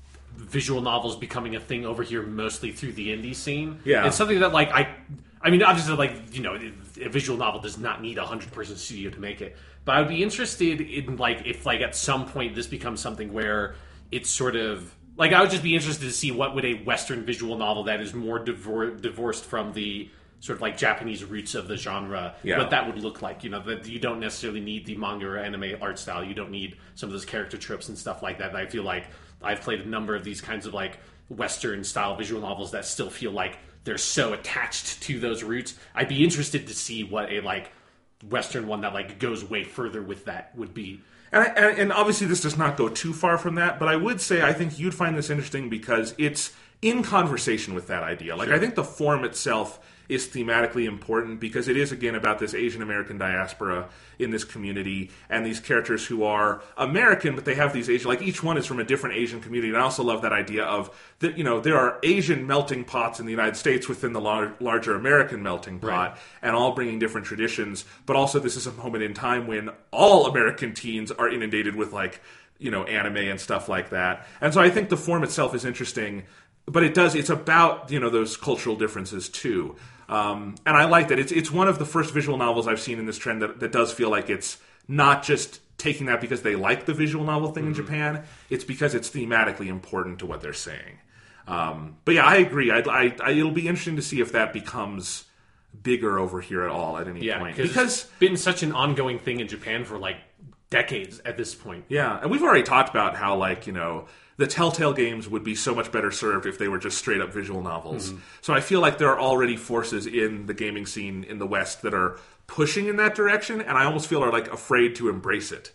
visual novels becoming a thing over here, mostly through the indie scene. Yeah, it's something that like I, I mean, obviously, like you know, a visual novel does not need a hundred person studio to make it. But I would be interested in like if like at some point this becomes something where it's sort of like I would just be interested to see what would a Western visual novel that is more divor- divorced from the sort of like Japanese roots of the genre, yeah. what that would look like. You know, that you don't necessarily need the manga or anime art style. You don't need some of those character tropes and stuff like that. I feel like I've played a number of these kinds of like Western style visual novels that still feel like they're so attached to those roots. I'd be interested to see what a like Western one that like goes way further with that would be. And, I, and, and obviously this does not go too far from that, but I would say I think you'd find this interesting because it's in conversation with that idea. Like, sure. I think the form itself is thematically important because it is, again, about this Asian American diaspora in this community and these characters who are American, but they have these Asian, like each one is from a different Asian community. And I also love that idea of that, you know, there are Asian melting pots in the United States within the lar- larger American melting pot, right. and all bringing different traditions. But also this is a moment in time when all American teens are inundated with like, you know, anime and stuff like that. And so I think the form itself is interesting, but it does, it's about, you know, those cultural differences too. Um, and I like that. It's it's one of the first visual novels I've seen in this trend that, that does feel like it's not just taking that because they like the visual novel thing mm-hmm. in Japan. It's because it's thematically important to what they're saying. Um, but yeah, I agree. I, I, I, it'll be interesting to see if that becomes bigger over here at all at any yeah, point. Because it's been such an ongoing thing in Japan for like decades at this point. Yeah, and we've already talked about how, like, you know, the Telltale games would be so much better served if they were just straight up visual novels. Mm-hmm. So I feel like there are already forces in the gaming scene in the West that are pushing in that direction, and I almost feel are like afraid to embrace it.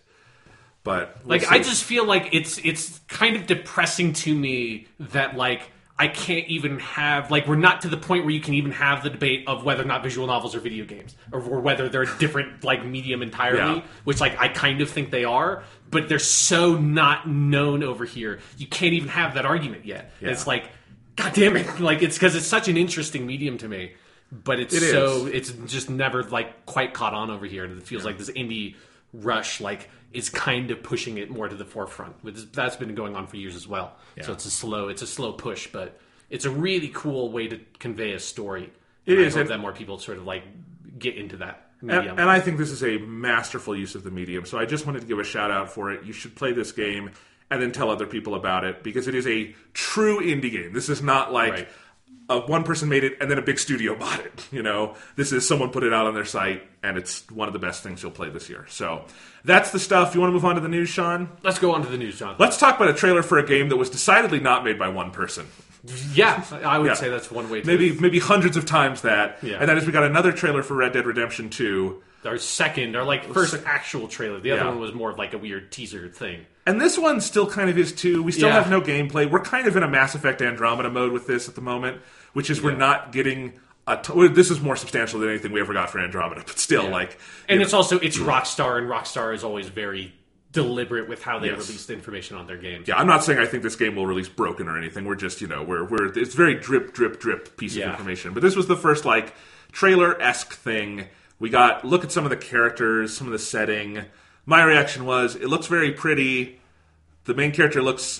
But we'll like, see. I just feel like it's it's kind of depressing to me that like I can't even have like we're not to the point where you can even have the debate of whether or not visual novels are video games or, or whether they're a different like medium entirely, yeah. which like I kind of think they are, but they're so not known over here. You can't even have that argument yet. Yeah. It's like, God damn it! Like it's because it's such an interesting medium to me, but it's it so is. it's just never like quite caught on over here, and it feels yeah. like this indie rush like is kind of pushing it more to the forefront. That's been going on for years as well. Yeah. So it's a slow, it's a slow push, but it's a really cool way to convey a story. It and is. I hope and, that more people sort of like get into that. medium. And, and I think this is a masterful use of the medium. So I just wanted to give a shout out for it. You should play this game and then tell other people about it, because it is a true indie game. This is not like Right. a, one person made it and then a big studio bought it. You know, this is someone put it out on their site, and it's one of the best things you'll play this year. So that's the stuff. You want to move on to the news, Sean? Let's go on to the news, John. Let's talk about a trailer for a game that was decidedly not made by one person. Yeah, I would Yeah. say that's one way to... Maybe maybe hundreds of times that. Yeah. And that is we got another trailer for Red Dead Redemption two. Our second, our like first actual trailer. The other Yeah. one was more of like a weird teaser thing. And this one still kind of is too. We still Yeah. have no gameplay. We're kind of in a Mass Effect Andromeda mode with this at the moment, which is we're Yeah. not getting a t- well, this is more substantial than anything we ever got for Andromeda, but still, Yeah. like... And you it's know, also, it's Rockstar, and Rockstar is always very deliberate with how they Yes. release the information on their games. yeah, I'm not saying I think this game will release broken or anything. We're just, you know, we're we're it's very drip, drip, drip piece Yeah. of information. But this was the first like trailer-esque thing. We got look at some of the characters, some of the setting. My reaction was it looks very pretty. The main character looks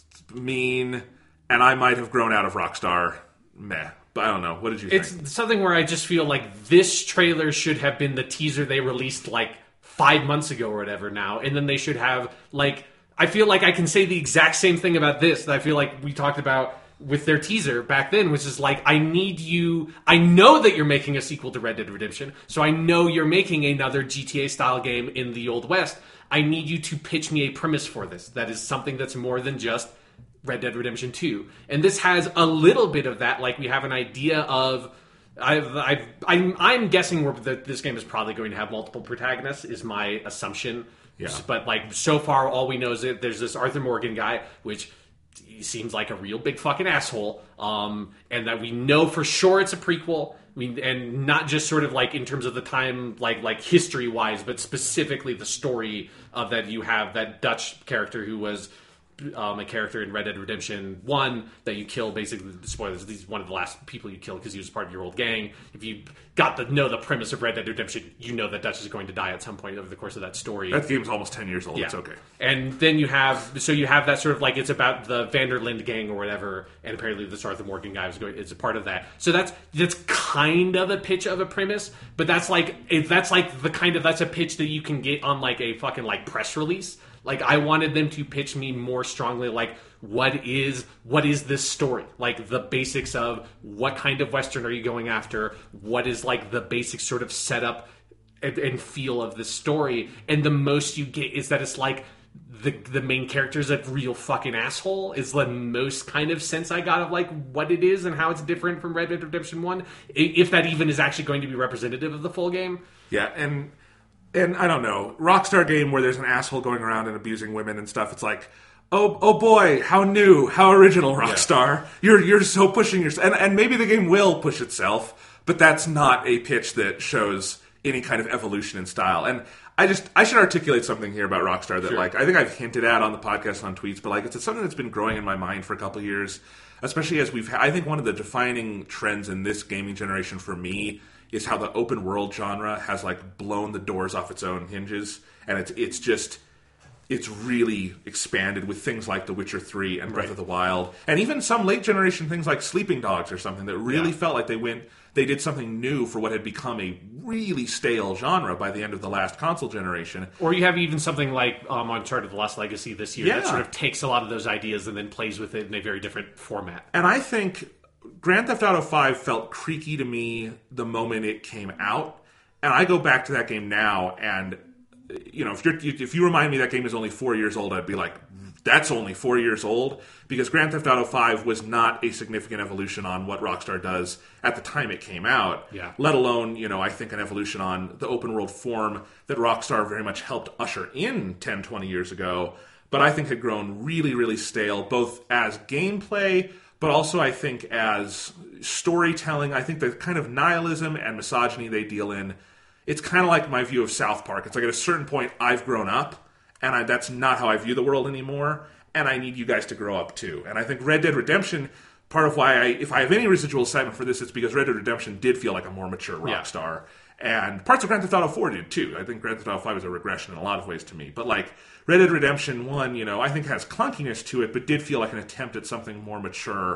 mean, and I might have grown out of Rockstar. Meh. But I don't know. What did you It's think? something where I just feel like this trailer should have been the teaser they released like five months ago or whatever now, and then they should have like I feel like I can say the exact same thing about this that I feel like we talked about with their teaser back then, which is like, I need you I know that you're making a sequel to Red Dead Redemption, so I know you're making another G T A style game in the Old West. I need you to pitch me a premise for this that is something that's more than just Red Dead Redemption two. And this has a little bit of that. Like, we have an idea of I've, I've, I'm, I'm guessing we're, that this game is probably going to have multiple protagonists, is my assumption. Yeah. But, like, so far, all we know is that there's this Arthur Morgan guy, which he seems like a real big fucking asshole, um, and that we know for sure it's a prequel. I mean, and not just sort of like in terms of the time, like like history wise, but specifically the story of that you have that Dutch character who was um, a character in Red Dead Redemption one that you kill. Basically, spoilers. He's one of the last people you kill because he was part of your old gang. If you got to know the premise of Red Dead Redemption, you know that Dutch is going to die at some point over the course of that story. That game's almost ten years old. Yeah. It's okay. And then you have, so you have that sort of like, it's about the Vanderlinde gang or whatever, and apparently this Arthur Morgan guy is going, is a part of that. So that's that's kind of a pitch of a premise, but that's like, if that's like the kind of, that's a pitch that you can get on like a fucking like press release. Like, I wanted them to pitch me more strongly, like, what is what is this story? Like, the basics of what kind of Western are you going after? What is like the basic sort of setup and, and feel of the story? And the most you get is that it's like the the main character is a real fucking asshole. Is the most kind of sense I got of like what it is and how it's different from Red Dead Redemption one, if that even is actually going to be representative of the full game. Yeah, and and I don't know, Rockstar game where there's an asshole going around and abusing women and stuff. It's like, oh oh boy, how new, how original, Rockstar. Yeah. You're you're so pushing yourself, and and maybe the game will push itself, but that's not a pitch that shows any kind of evolution in style. And I just I should articulate something here about Rockstar that Sure. like I think I've hinted at on the podcast, on tweets, but like it's, it's something that's been growing in my mind for a couple of years, especially as we've. I think one of the defining trends in this gaming generation for me is how the open world genre has like blown the doors off its own hinges, and it's it's just it's really expanded with things like The Witcher three and Breath Right. of the Wild, and even some late generation things like Sleeping Dogs or something that really Yeah. felt like they went they did something new for what had become a really stale genre by the end of the last console generation. Or you have even something like um, Uncharted: The Lost Legacy this year that Yeah. sort of takes a lot of those ideas and then plays with it in a very different format. And I think Grand Theft Auto five felt creaky to me the moment it came out. And I go back to that game now, and you know, if you're if you remind me that game is only four years old, I'd be like, that's only four years old, because Grand Theft Auto five was not a significant evolution on what Rockstar does at the time it came out. Yeah. Let alone, you know, I think an evolution on the open world form that Rockstar very much helped usher in ten, twenty years ago, but I think had grown really, really stale, both as gameplay, but also I think as storytelling. I think the kind of nihilism and misogyny they deal in, it's kind of like my view of South Park. It's like at a certain point, I've grown up, and I, that's not how I view the world anymore, and I need you guys to grow up too. And I think Red Dead Redemption, part of why I, if I have any residual excitement for this, it's because Red Dead Redemption did feel like a more mature Rockstar. Yeah. And parts of Grand Theft Auto four did too. I think Grand Theft Auto five is a regression in a lot of ways to me. But like Red Dead Redemption one, you know, I think has clunkiness to it, but did feel like an attempt at something more mature.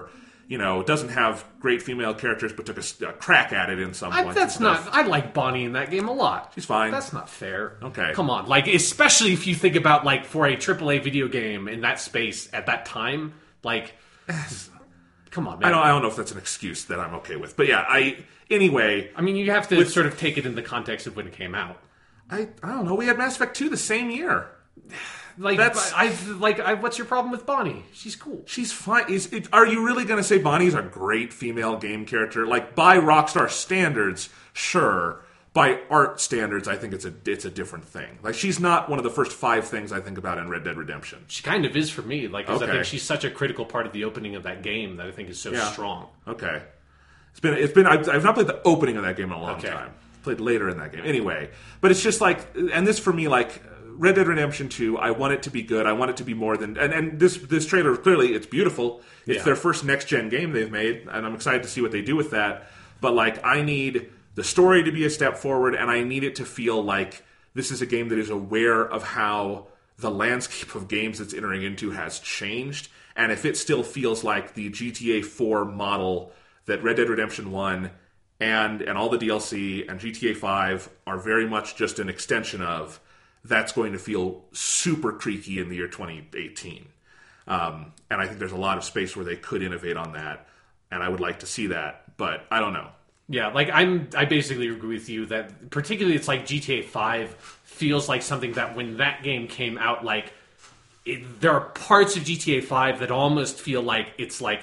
you know, doesn't have great female characters, but took a, s- a crack at it in some I, points. that's and stuff. not. I like Bonnie in that game a lot. She's fine. That's not fair. Okay. Come on, like especially if you think about like for a triple A video game in that space at that time, like. Come on, man. I don't. I don't know if that's an excuse that I'm okay with, but yeah. I anyway. I mean, you have to With- sort of take it in the context of when it came out. I I don't know. We had Mass Effect two the same year. Like, That's- I like. I, what's your problem with Bonnie? She's cool. She's fine. Is it, are you really going to say Bonnie's a great female game character? Like by Rockstar standards, sure. By art standards, I think it's a it's a different thing. Like she's not one of the first five things I think about in Red Dead Redemption. She kind of is for me. Like, 'cause I Okay. think she's such a critical part of the opening of that game that I think is so Yeah. strong. Okay, it's been it's been I've, I've not played the opening of that game in a long Okay. time. Played later in that game anyway. But it's just like, and this for me, like Red Dead Redemption two, I want it to be good. I want it to be more than and, and this this trailer clearly it's beautiful. It's Yeah. their first next gen game they've made, and I'm excited to see what they do with that. But like I need the story to be a step forward, and I need it to feel like this is a game that is aware of how the landscape of games it's entering into has changed. And if it still feels like the G T A four model that Red Dead Redemption one and and all the D L C and G T A five are very much just an extension of, that's going to feel super creaky in the year twenty eighteen. Um, and I think there's a lot of space where they could innovate on that, and I would like to see that, but I don't know. Yeah, like I'm. I basically agree with you that particularly it's like G T A five feels like something that when that game came out, like it, there are parts of G T A five that almost feel like it's like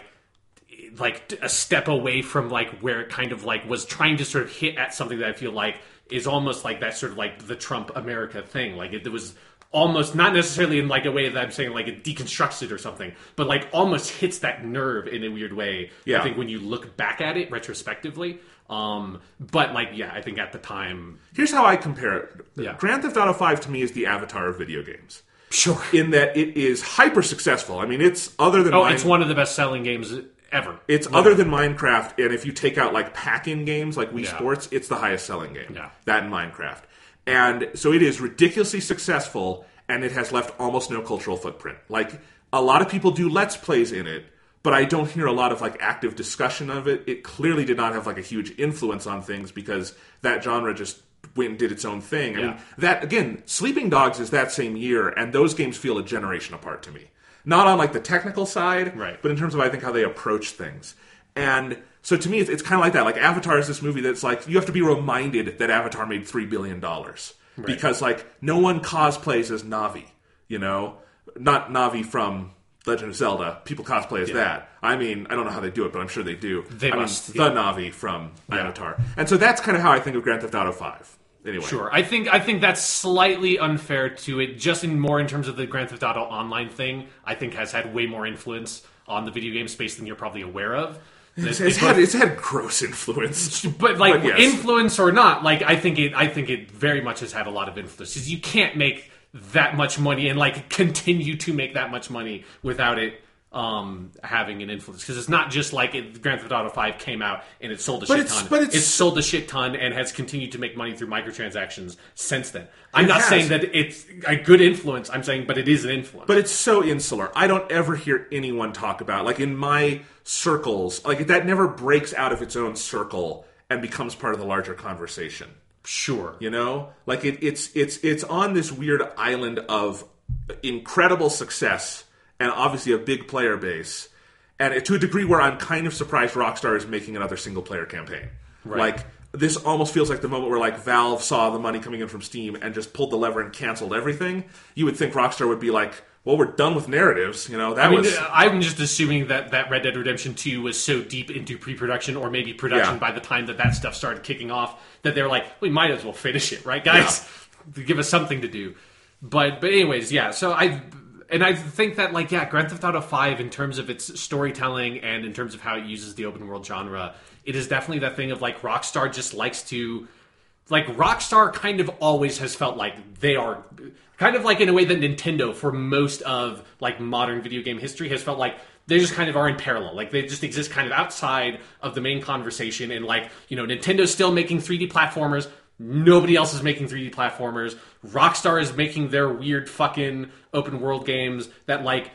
like a step away from like where it kind of like was trying to sort of hit at something that I feel like is almost like that sort of like the Trump America thing. Like it, it was almost not necessarily in like a way that I'm saying like it deconstructs it or something, but like almost hits that nerve in a weird way. Yeah. I think when you look back at it retrospectively. Um, but like, yeah, I think at the time, Here's how I compare it. Yeah. Grand Theft Auto five to me is the Avatar of video games. sure. In that it is hyper successful. I mean, it's other than Oh, Mine- it's one of the best selling games ever. It's other than Minecraft, and if you take out like pack-in games like Wii Yeah. Sports, it's the highest selling game. Yeah. That and Minecraft. And so it is ridiculously successful, and it has left almost no cultural footprint. Like, a lot of people do Let's Plays in it, but I don't hear a lot of like active discussion of it. It clearly did not have like a huge influence on things because that genre just went and did its own thing. I Yeah. mean, that again, Sleeping Dogs is that same year, and those games feel a generation apart to me. Not on like the technical side, Right. but in terms of I think how they approach things. And so to me, it's, it's kind of like that. Like Avatar is this movie that's like you have to be reminded that Avatar made three billion dollars because like no one cosplays as Navi. You know, not Navi from Legend of Zelda. People cosplay as that. I mean, I don't know how they do it, but I'm sure they do. They I must, mean, the Navi from Avatar. And so that's kind of how I think of Grand Theft Auto five. Anyway, Sure, I think I think that's slightly unfair to it. Just in more in terms of the Grand Theft Auto Online thing, I think has had way more influence on the video game space than you're probably aware of. it's, it's had it's had gross influence. But like But yes. influence or not, like I think it I think it very much has had a lot of influence. 'Cause you can't make that much money and like continue to make that much money without it um having an influence, because it's not just like it, Grand Theft Auto five came out and it sold a But shit it's- ton. but it's- sold a shit ton and has continued to make money through microtransactions since then. I'm It not has. saying that it's a good influence. I'm saying, but it is an influence. But it's so insular. I don't ever hear anyone talk about, like in my circles, like that never breaks out of its own circle and becomes part of the larger conversation. sure, You know, like it, it's it's it's on this weird island of incredible success and obviously a big player base, and to a degree where I'm kind of surprised Rockstar is making another single player campaign. Right. Like this almost feels like the moment where like Valve saw the money coming in from Steam and just pulled the lever and canceled everything. You would think Rockstar would be like, well, we're done with narratives. You know, that I mean, was. I'm just assuming that, that Red Dead Redemption two was so deep into pre-production or maybe production Yeah. by the time that that stuff started kicking off that they were like, we might as well finish it, right, guys? To give us something to do. But but anyways, yeah. So I and I think that like yeah, Grand Theft Auto five in terms of its storytelling and in terms of how it uses the open world genre, it is definitely that thing of like Rockstar just likes to. Like, Rockstar kind of always has felt like they are... Kind of like in a way that Nintendo, for most of, like, modern video game history, has felt like they just kind of are in parallel. Like, they just exist kind of outside of the main conversation. And, like, you know, Nintendo's still making three D platformers. Nobody else is making three D platformers. Rockstar is making their weird fucking open-world games that, like...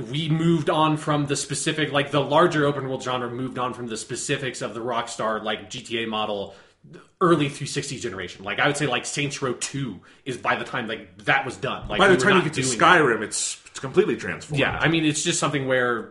we moved on from the specific, like the larger open world genre moved on from the specifics of the Rockstar like G T A model early three sixty generation. Like I would say like Saints Row two is by the time like that was done. Like by the we time you get to Skyrim, that. it's it's completely transformed. Yeah, I mean it's just something where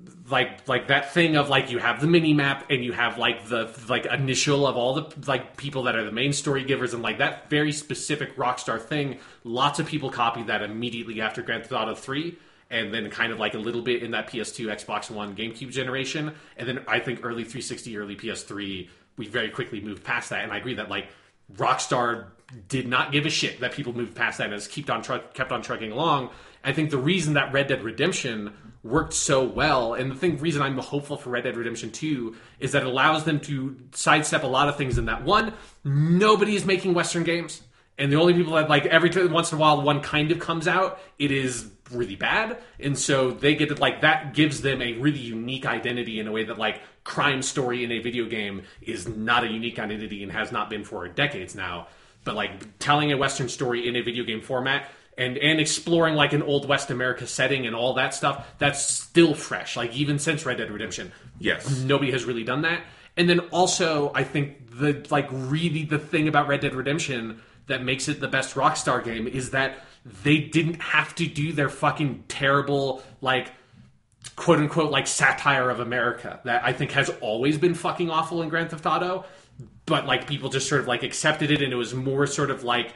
like like that thing of like you have the mini map and you have like the like initial of all the like people that are the main story givers, and like that very specific Rockstar thing. Lots of people copied that immediately after Grand Theft Auto three. And then kind of like a little bit in that P S two, Xbox One, GameCube generation. And then I think early three sixty, early P S three, we very quickly moved past that. And I agree that like Rockstar did not give a shit that people moved past that and has kept on, tru- kept on trucking along. I think the reason that Red Dead Redemption worked so well, and the thing reason I'm hopeful for Red Dead Redemption two, is that it allows them to sidestep a lot of things in that. One, nobody is making Western games. And the only people that, like, every t- once in a while one kind of comes out, it is really bad. And so they get to, like, that gives them a really unique identity in a way that, like, crime story in a video game is not a unique identity and has not been for decades now. But, like, telling a Western story in a video game format and, and exploring, like, an Old West America setting and all that stuff, that's still fresh. Like, even since Red Dead Redemption. Yes. Nobody has really done that. And then also, I think the, like, really the thing about Red Dead Redemption that makes it the best Rockstar game is that they didn't have to do their fucking terrible, like, quote-unquote, like, satire of America that I think has always been fucking awful in Grand Theft Auto, but, like, people just sort of, like, accepted it, and it was more sort of, like,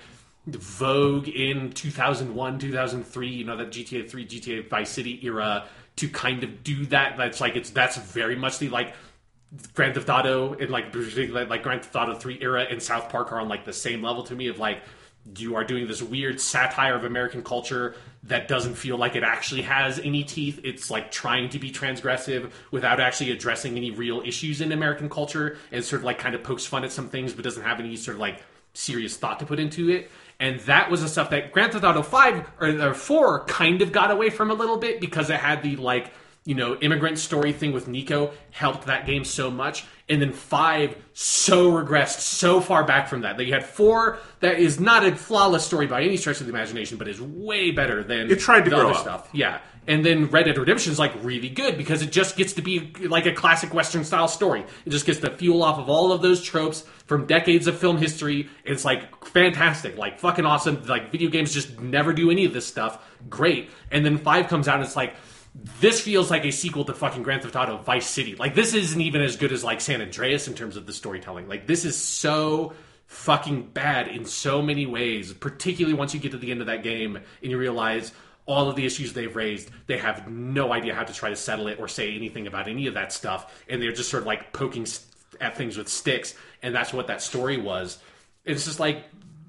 vogue in two thousand one, two thousand three, you know, that G T A three, G T A Vice City era to kind of do that. That's, like, it's that's very much the, like, Grand Theft Auto and like like Grand Theft Auto three era and South Park are on like the same level to me of like you are doing this weird satire of American culture that doesn't feel like it actually has any teeth. It's like trying to be transgressive without actually addressing any real issues in American culture, and sort of like kind of pokes fun at some things but doesn't have any sort of like serious thought to put into it. And that was the stuff that Grand Theft Auto five or, or four kind of got away from a little bit because it had the like, you know, immigrant story thing with Nico helped that game so much. And then five so regressed so far back from that. That you had four that is not a flawless story by any stretch of the imagination, but is way better than it tried to the grow other up. Stuff. Yeah. And then Red Dead Redemption is like really good because it just gets to be like a classic Western style story. It just gets to fuel off of all of those tropes from decades of film history. It's like fantastic, like fucking awesome. Like video games just never do any of this stuff. Great. And then five comes out and it's like, this feels like a sequel to fucking Grand Theft Auto Vice City. Like, this isn't even as good as, like, San Andreas in terms of the storytelling. Like, this is so fucking bad in so many ways, particularly once you get to the end of that game and you realize all of the issues they've raised, they have no idea how to try to settle it or say anything about any of that stuff, and they're just sort of, like, poking at things with sticks, and that's what that story was. It's just like,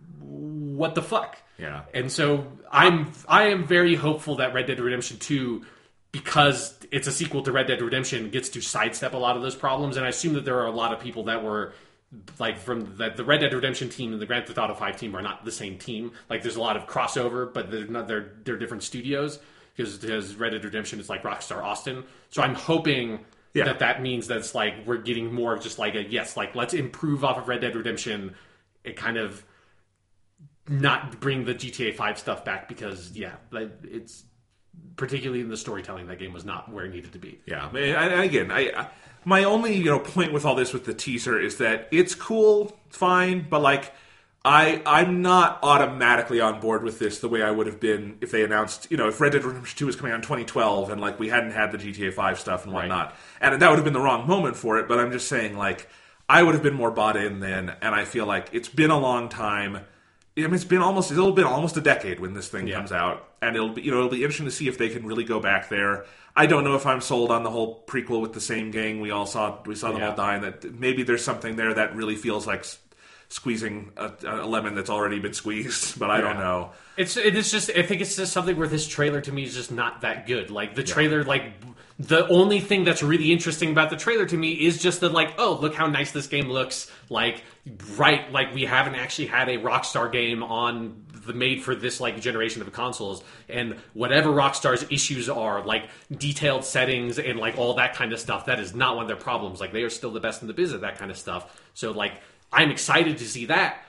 what the fuck? Yeah. And so I'm I am very hopeful that Red Dead Redemption two, because it's a sequel to Red Dead Redemption, gets to sidestep a lot of those problems. And I assume that there are a lot of people that were, like, from the, the Red Dead Redemption team and the Grand Theft Auto five team are not the same team. Like, there's a lot of crossover, but they're not, they're, they're different studios. Because, because Red Dead Redemption is like Rockstar Austin. So I'm hoping yeah. that that means that it's like we're getting more of just like a, yes, like, let's improve off of Red Dead Redemption. It kind of not bring the G T A five stuff back because, yeah, like, it's... particularly in the storytelling, that game was not where it needed to be. Yeah, and again, I, I my only you know point with all this with the teaser is that it's cool, fine, but like I I'm not automatically on board with this the way I would have been if they announced, you know, if Red Dead Redemption two was coming out in twenty twelve and like we hadn't had the G T A five stuff and whatnot, right. And that would have been the wrong moment for it. But I'm just saying, like, I would have been more bought in then, and I feel like it's been a long time. I mean, it's been almost it'll been almost a decade when this thing yeah. comes out, and it'll be you know it'll be interesting to see if they can really go back there. I don't know if I'm sold on the whole prequel with the same gang we all saw we saw them yeah. all die, and that maybe there's something there that really feels like squeezing a, a lemon that's already been squeezed, but I yeah. don't know. It's it's just I think it's just something where this trailer to me is just not that good. Like the trailer, yeah. like the only thing that's really interesting about the trailer to me is just that, like, oh, look how nice this game looks. Like, right, like we haven't actually had a Rockstar game on the made for this like generation of consoles, and whatever Rockstar's issues are, like detailed settings and like all that kind of stuff, that is not one of their problems. Like, they are still the best in the biz at that kind of stuff. So like, I'm excited to see that.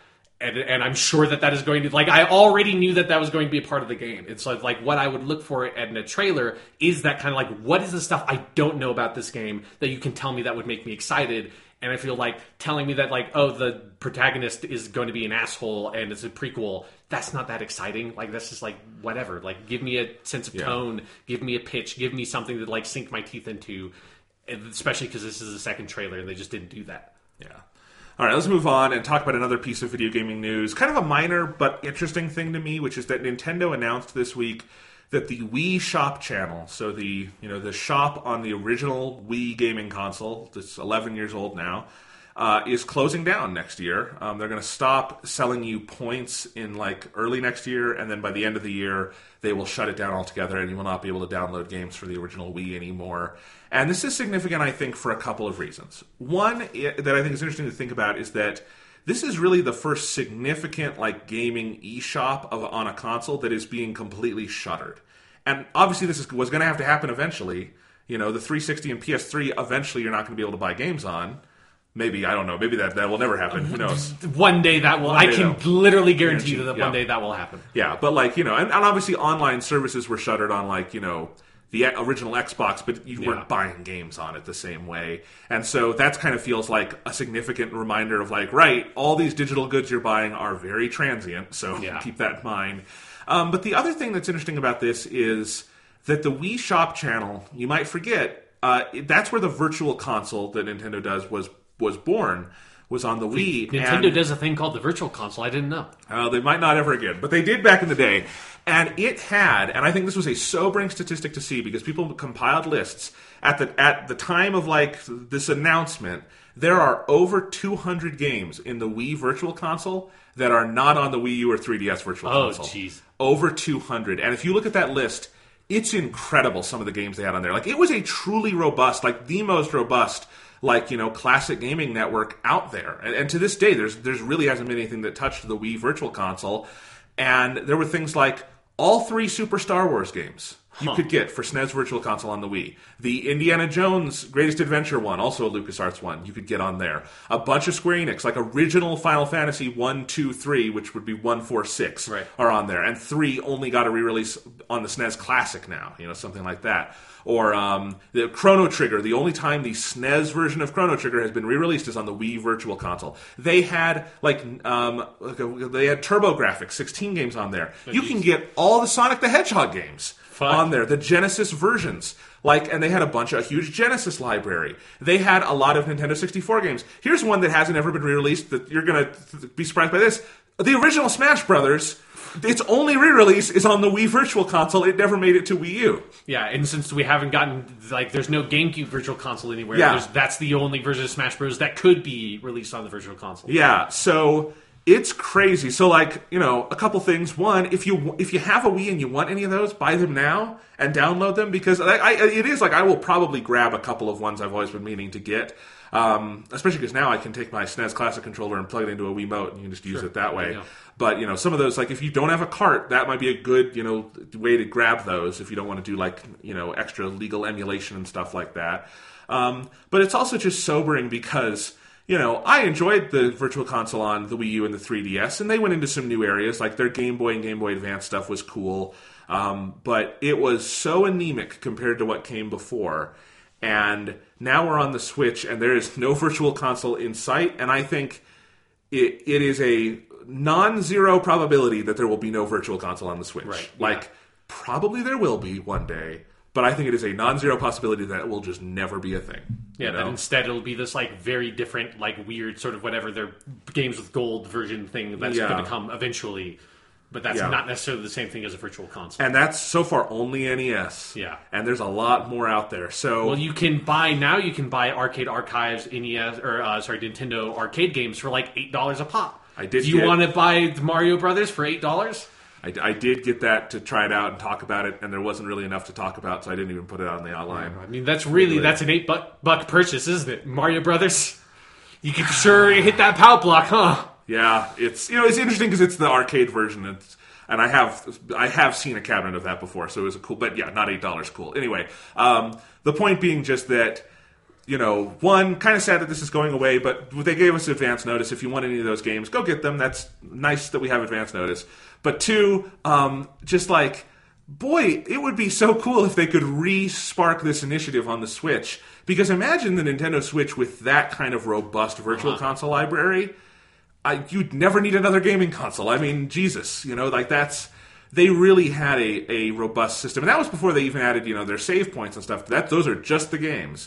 And, and I'm sure that that is going to, like, I already knew that that was going to be a part of the game. It's like, like what I would look for in a trailer is that kind of like, what is the stuff I don't know about this game that you can tell me that would make me excited? And I feel like telling me that, like, oh, the protagonist is going to be an asshole and it's a prequel, that's not that exciting. Like, that's just like, whatever. Like, give me a sense of tone, yeah. give me a pitch, give me something to, like, sink my teeth into, especially because this is a second trailer and they just didn't do that. Yeah. All right, let's move on and talk about another piece of video gaming news. Kind of a minor but interesting thing to me, which is that Nintendo announced this week that the Wii Shop channel, so the you know the shop on the original Wii gaming console, that's eleven years old now, uh, is closing down next year. Um, they're going to stop selling you points in like early next year, and then by the end of the year, they will shut it down altogether, and you will not be able to download games for the original Wii anymore. And this is significant, I think, for a couple of reasons. One that I think is interesting to think about is that this is really the first significant like gaming eShop of on a console that is being completely shuttered. And obviously this is, was going to have to happen eventually. You know, the three sixty and P S three, eventually you're not going to be able to buy games on. Maybe, I don't know. Maybe that, that will never happen. Who knows? One day that will. I can though. literally guarantee you that yeah. one day that will happen. Yeah, but like, you know, and, and obviously online services were shuttered on like, you know, the original Xbox, but you weren't yeah. buying games on it the same way. And so that kind of feels like a significant reminder of like, right, all these digital goods you're buying are very transient, so yeah. keep that in mind. Um, but the other thing that's interesting about this is that the Wii Shop channel, you might forget, uh, that's where the virtual console that Nintendo does was was born, was on the Wii. Nintendo and, does a thing called the virtual console. I didn't know. Uh, they might not ever again, but they did back in the day. And it had, and I think this was a sobering statistic to see because people compiled lists at the at the time of like this announcement. There are over two hundred games in the Wii Virtual Console that are not on the Wii U or three D S Virtual oh, Console. Oh, jeez. Over two hundred. And if you look at that list, it's incredible some of the games they had on there. Like, it was a truly robust, like the most robust, like, you know, classic gaming network out there. And, and to this day, there's there's really hasn't been anything that touched the Wii Virtual Console. And there were things like all three Super Star Wars games you huh. could get for S N E S Virtual Console on the Wii. The Indiana Jones Greatest Adventure one, also a LucasArts one, you could get on there. A bunch of Square Enix, like original Final Fantasy one, two, three, which would be one, four, six, right. are on there. And three only got a re-release on the S N E S Classic now, you know, something like that. Or um, the Chrono Trigger, the only time the S N E S version of Chrono Trigger has been re-released is on the Wii Virtual Console. They had like um, they had TurboGrafx, sixteen games on there. You can get all the Sonic the Hedgehog games Fuck. on there, the Genesis versions. Like, and they had a bunch of a huge Genesis library. They had a lot of Nintendo sixty-four games. Here's one that hasn't ever been re-released that you're going to be surprised by this. The original Smash Brothers, its only re-release is on the Wii Virtual Console. It never made it to Wii U. Yeah, and since we haven't gotten, like, there's no GameCube Virtual Console anywhere, yeah. there's, that's the only version of Smash Bros. That could be released on the Virtual Console. Yeah, so it's crazy. So, like, you know, a couple things. One, if you if you have a Wii and you want any of those, buy them now and download them, because I, I, it is, like, I will probably grab a couple of ones I've always been meaning to get. Um, especially because now I can take my S N E S Classic controller and plug it into a Wiimote and you can just use sure. it that way. Yeah. But, you know, some of those, like, if you don't have a cart, that might be a good, you know, way to grab those if you don't want to do, like, you know, extra legal emulation and stuff like that. Um, but it's also just sobering because, you know, I enjoyed the Virtual Console on the Wii U and the three D S, and they went into some new areas, like their Game Boy and Game Boy Advance stuff was cool. Um, but it was so anemic compared to what came before. And now we're on the Switch, and there is no Virtual Console in sight, and I think it it is a non-zero probability that there will be no Virtual Console on the Switch. Right, like, yeah. probably there will be one day, but I think it is a non-zero possibility that it will just never be a thing. Yeah, you know? That instead it'll be this, like, very different, like, weird sort of whatever their Games with Gold version thing that's yeah. going to come eventually. But that's yeah. not necessarily the same thing as a Virtual Console. And that's so far only N E S. Yeah. And there's a lot more out there. So well, you can buy now. You can buy Arcade Archives N E S or uh, sorry Nintendo arcade games for like eight dollars a pop. I did. Do you get, want to buy the Mario Brothers for eight dollars? I, I did get that to try it out and talk about it, and there wasn't really enough to talk about, so I didn't even put it on the online. I mean, that's really that's an eight buck buck purchase, isn't it? Mario Brothers. You can sure hit that pow block, huh? Yeah, it's you know it's interesting because it's the arcade version. It's, And I have I have seen a cabinet of that before, so it was a cool. But yeah, not eight dollars. Cool. Anyway, um, the point being just that you know, one, kind of sad that this is going away, but they gave us advance notice. If you want any of those games, go get them. That's nice that we have advance notice. But two, um, just like, boy, it would be so cool if they could re-spark this initiative on the Switch. Because imagine the Nintendo Switch with that kind of robust Virtual uh-huh. Console library. I, you'd never need another gaming console. I mean, Jesus, you know, like that's... They really had a, a robust system. And that was before they even added, you know, their save points and stuff. That Those are just the games.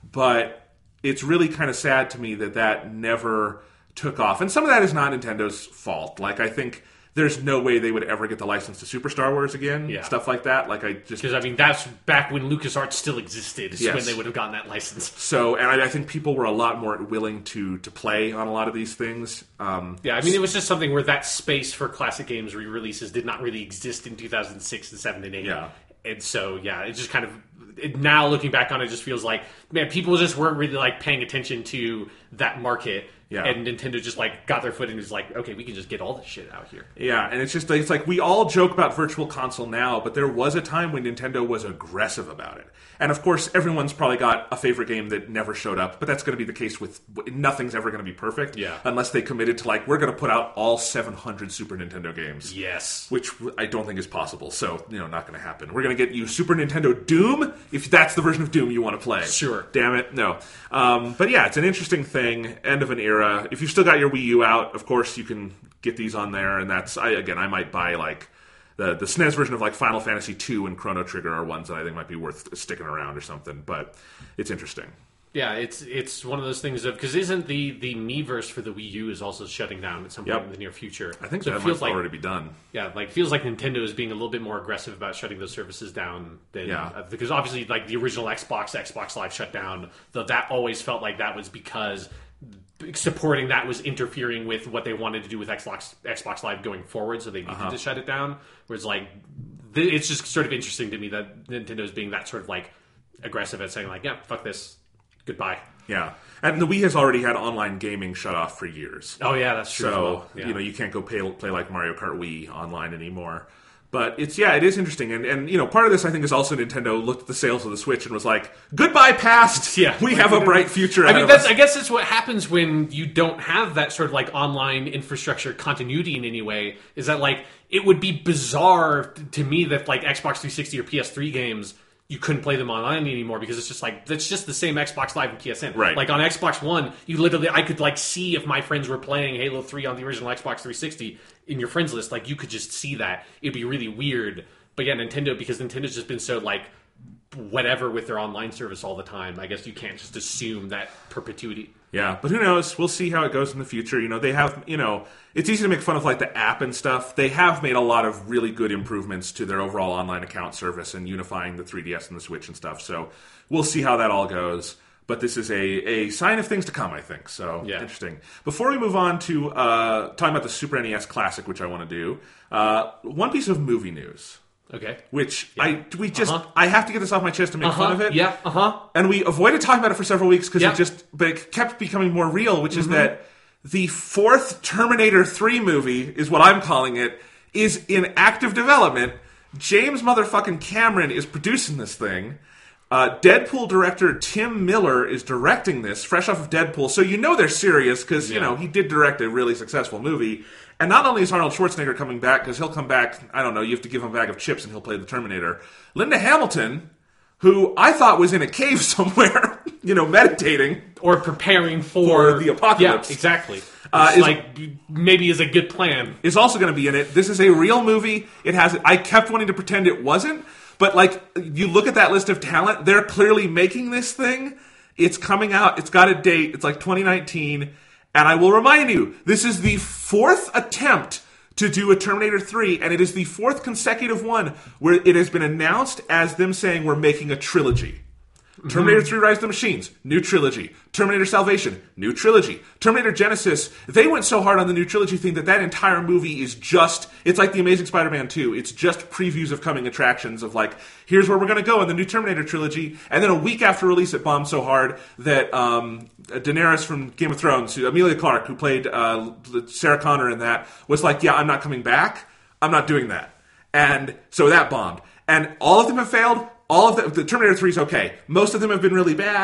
But it's really kind of sad to me that that never took off. And some of that is not Nintendo's fault. Like, I think there's no way they would ever get the license to Super Star Wars again. Yeah. Stuff like that. Like, I just... Because, I mean, that's back when LucasArts still existed, is yes. when they would have gotten that license. So, and I, I think people were a lot more willing to, to play on a lot of these things. Um, yeah, I mean, it was just something where that space for classic games re-releases did not really exist in two thousand six and seven and eight. Yeah. And so, yeah, it just kind of... It, now, looking back on it, just feels like, man, people just weren't really, like, paying attention to that market. Yeah. And Nintendo just, like, got their foot and was like, okay, we can just get all this shit out here. Yeah, and it's just, it's like, we all joke about Virtual Console now, but there was a time when Nintendo was aggressive about it. And, of course, everyone's probably got a favorite game that never showed up, but that's going to be the case with... Nothing's ever going to be perfect. Yeah. Unless they committed to, like, we're going to put out all seven hundred Super Nintendo games. Yes. Which I don't think is possible, so, you know, not going to happen. We're going to get you Super Nintendo Doom, if that's the version of Doom you want to play. Sure. Damn it, no. Um, but yeah, it's an interesting thing. End of an era. If you've still got your Wii U out, of course you can get these on there, and that's... I again, I might buy, like... The, the S N E S version of like Final Fantasy two and Chrono Trigger are ones that I think might be worth sticking around or something, but it's interesting. Yeah, it's it's one of those things of... Because isn't the, the Miiverse for the Wii U is also shutting down at some point yep. in the near future? I think so that it feels might like, already be done. Yeah, like feels like Nintendo is being a little bit more aggressive about shutting those services down. Than, yeah. uh, because obviously like the original Xbox, Xbox Live shut down, though that always felt like that was because... supporting that was interfering with what they wanted to do with Xbox Xbox Live going forward, so they needed uh-huh. to shut it down. Whereas, like, th- it's just sort of interesting to me that Nintendo's being that sort of, like, aggressive at saying, like, yeah, fuck this, goodbye. Yeah. And the Wii has already had online gaming shut off for years. Oh, yeah, that's true. So, as well. yeah. you know, you can't go play, play, like, Mario Kart Wii online anymore. But it's, yeah, it is interesting. And, and, you know, part of this, I think, is also Nintendo looked at the sales of the Switch and was like, goodbye, past. Yeah. We have a bright future I mean, ahead that's, of us. I guess that's what happens when you don't have that sort of, like, online infrastructure continuity in any way, is that, like, it would be bizarre to me that, like, Xbox three sixty or P S three games... you couldn't play them online anymore because it's just like that's just the same Xbox Live and P S N. Right. Like on Xbox One, you literally I could like see if my friends were playing Halo three on the original Xbox three sixty in your friends list. Like you could just see that. It'd be really weird. But yeah, Nintendo because Nintendo's just been so like whatever with their online service all the time. I guess you can't just assume that perpetuity. Yeah, but who knows? We'll see how it goes in the future. You know, they have, you know, it's easy to make fun of like the app and stuff. They have made a lot of really good improvements to their overall online account service and unifying the three D S and the Switch and stuff. So we'll see how that all goes. But this is a, a sign of things to come, I think. So yeah. Interesting. Before we move on to uh, talking about the Super N E S Classic, which I want to do, uh, one piece of movie news. Okay. Which yeah. I we just uh-huh. I have to get this off my chest to make uh-huh. fun of it. Yeah. Uh huh. And we avoided talking about it for several weeks because yeah. it just but it kept becoming more real. Which is mm-hmm. that the fourth Terminator three movie is what I'm calling it is in active development. James motherfucking Cameron is producing this thing. Uh, Deadpool director Tim Miller is directing this, fresh off of Deadpool. So you know they're serious because yeah. you know he did direct a really successful movie. And not only is Arnold Schwarzenegger coming back, because he'll come back, I don't know, you have to give him a bag of chips and he'll play the Terminator. Linda Hamilton, who I thought was in a cave somewhere, you know, meditating. Or preparing for... for the apocalypse. Yeah, exactly. Uh, it's is, like, maybe is a good plan. Is also going to be in it. This is a real movie. It has. I kept wanting to pretend it wasn't, but like, you look at that list of talent, they're clearly making this thing. It's coming out. It's got a date. It's like twenty nineteen. And I will remind you, this is the fourth attempt to do a Terminator three, and it is the fourth consecutive one where it has been announced as them saying we're making a trilogy. Mm-hmm. Terminator three Rise of the Machines, new trilogy. Terminator Salvation, new trilogy. Terminator Genesis, they went so hard on the new trilogy thing that that entire movie is just, it's like The Amazing Spider-Man two. It's just previews of coming attractions of like, here's where we're going to go in the new Terminator trilogy. And then a week after release, it bombed so hard that um, Daenerys from Game of Thrones, Emilia Clarke, who played uh, Sarah Connor in that, was like, yeah, I'm not coming back. I'm not doing that. And so that bombed. And all of them have failed. All of the, the Terminator three is okay. Most of them have been really bad.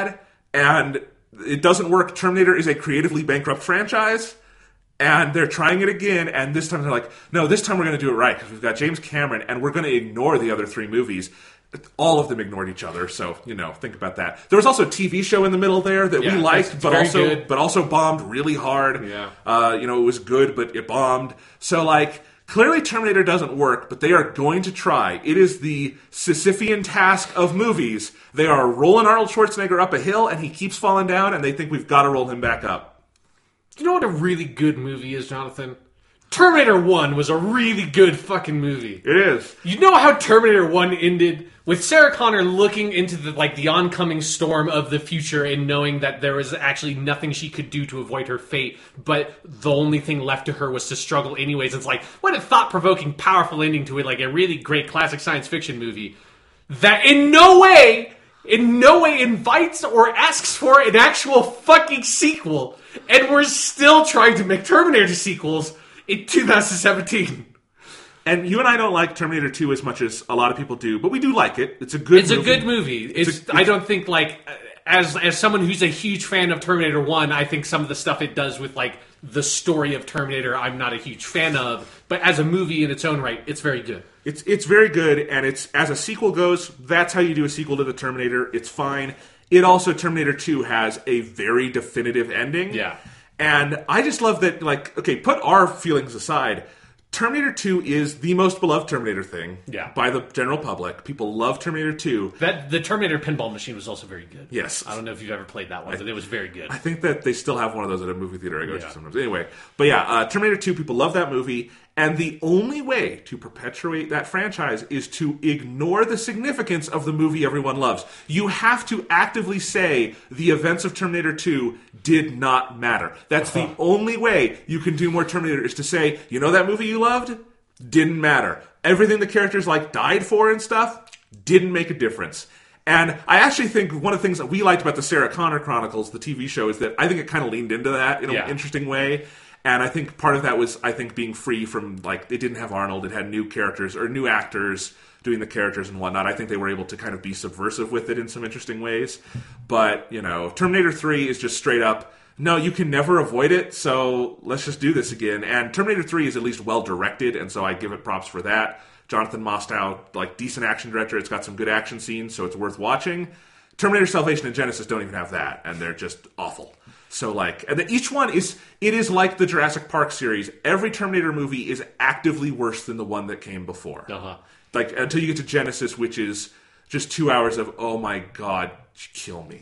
and it doesn't work. Terminator is a creatively bankrupt franchise, and they're trying it again, and this time they're like, no, this time we're going to do it right, because we've got James Cameron, and we're going to ignore the other three movies. All of them ignored each other, so, you know, think about that. There was also a T V show in the middle there that Yeah, we liked, it's but very also good. but also bombed really hard. Yeah. Uh, you know, it was good, but it bombed. So, like, clearly Terminator doesn't work, but they are going to try. It is the Sisyphean task of movies. They are rolling Arnold Schwarzenegger up a hill, and he keeps falling down, and they think we've got to roll him back up. You know what a really good movie is, Jonathan? Terminator one was a really good fucking movie. It is. You know how Terminator one ended with Sarah Connor looking into the like the oncoming storm of the future and knowing that there was actually nothing she could do to avoid her fate, but the only thing left to her was to struggle anyways. It's like, what a thought-provoking, powerful ending to it, like a really great classic science fiction movie that in no way, in no way invites or asks for an actual fucking sequel, and we're still trying to make Terminator sequels in two thousand seventeen. And you and I don't like Terminator two as much as a lot of people do, but we do like it. It's a good It's movie. a good movie. It's, It's a- I don't think, like, as as someone who's a huge fan of Terminator one, I think some of the stuff it does with, like, the story of Terminator, I'm not a huge fan of. But as a movie in its own right, it's very good. It's it's very good, and it's as a sequel goes, that's how you do a sequel to the Terminator. It's fine. It also, Terminator two has a very definitive ending. Yeah. And I just love that, like, okay, put our feelings aside. Terminator two is the most beloved Terminator thing Yeah. by the general public. People love Terminator two. That the Terminator pinball machine was also very good. Yes. I don't know if you've ever played that one, but it was very good. I think that they still have one of those at a movie theater I go Yeah. to sometimes. Anyway, but yeah, uh, Terminator two, people love that movie, and the only way to perpetuate that franchise is to ignore the significance of the movie everyone loves. You have to actively say the events of Terminator two did not matter. That's Uh-huh. the only way you can do more Terminator, is to say, you know that movie you loved? Didn't matter. Everything the characters like died for and stuff didn't make a difference. And I actually think one of the things that we liked about the Sarah Connor Chronicles, the T V show, is that I think it kind of leaned into that in an Yeah. interesting way. And I think part of that was, I think, being free from, like, it didn't have Arnold. It had new characters, or new actors doing the characters and whatnot. I think they were able to kind of be subversive with it in some interesting ways. But, you know, Terminator three is just straight up, no, you can never avoid it, so let's just do this again. And Terminator three is at least well-directed, and so I give it props for that. Jonathan Mostow, like, decent action director. It's got some good action scenes, so it's worth watching. Terminator Salvation and Genesis don't even have that, and they're just awful. So, like, and the, each one is, it is like the Jurassic Park series. Every Terminator movie is actively worse than the one that came before. Uh-huh. Like, until you get to Genesis, which is just two hours of, oh my god, kill me.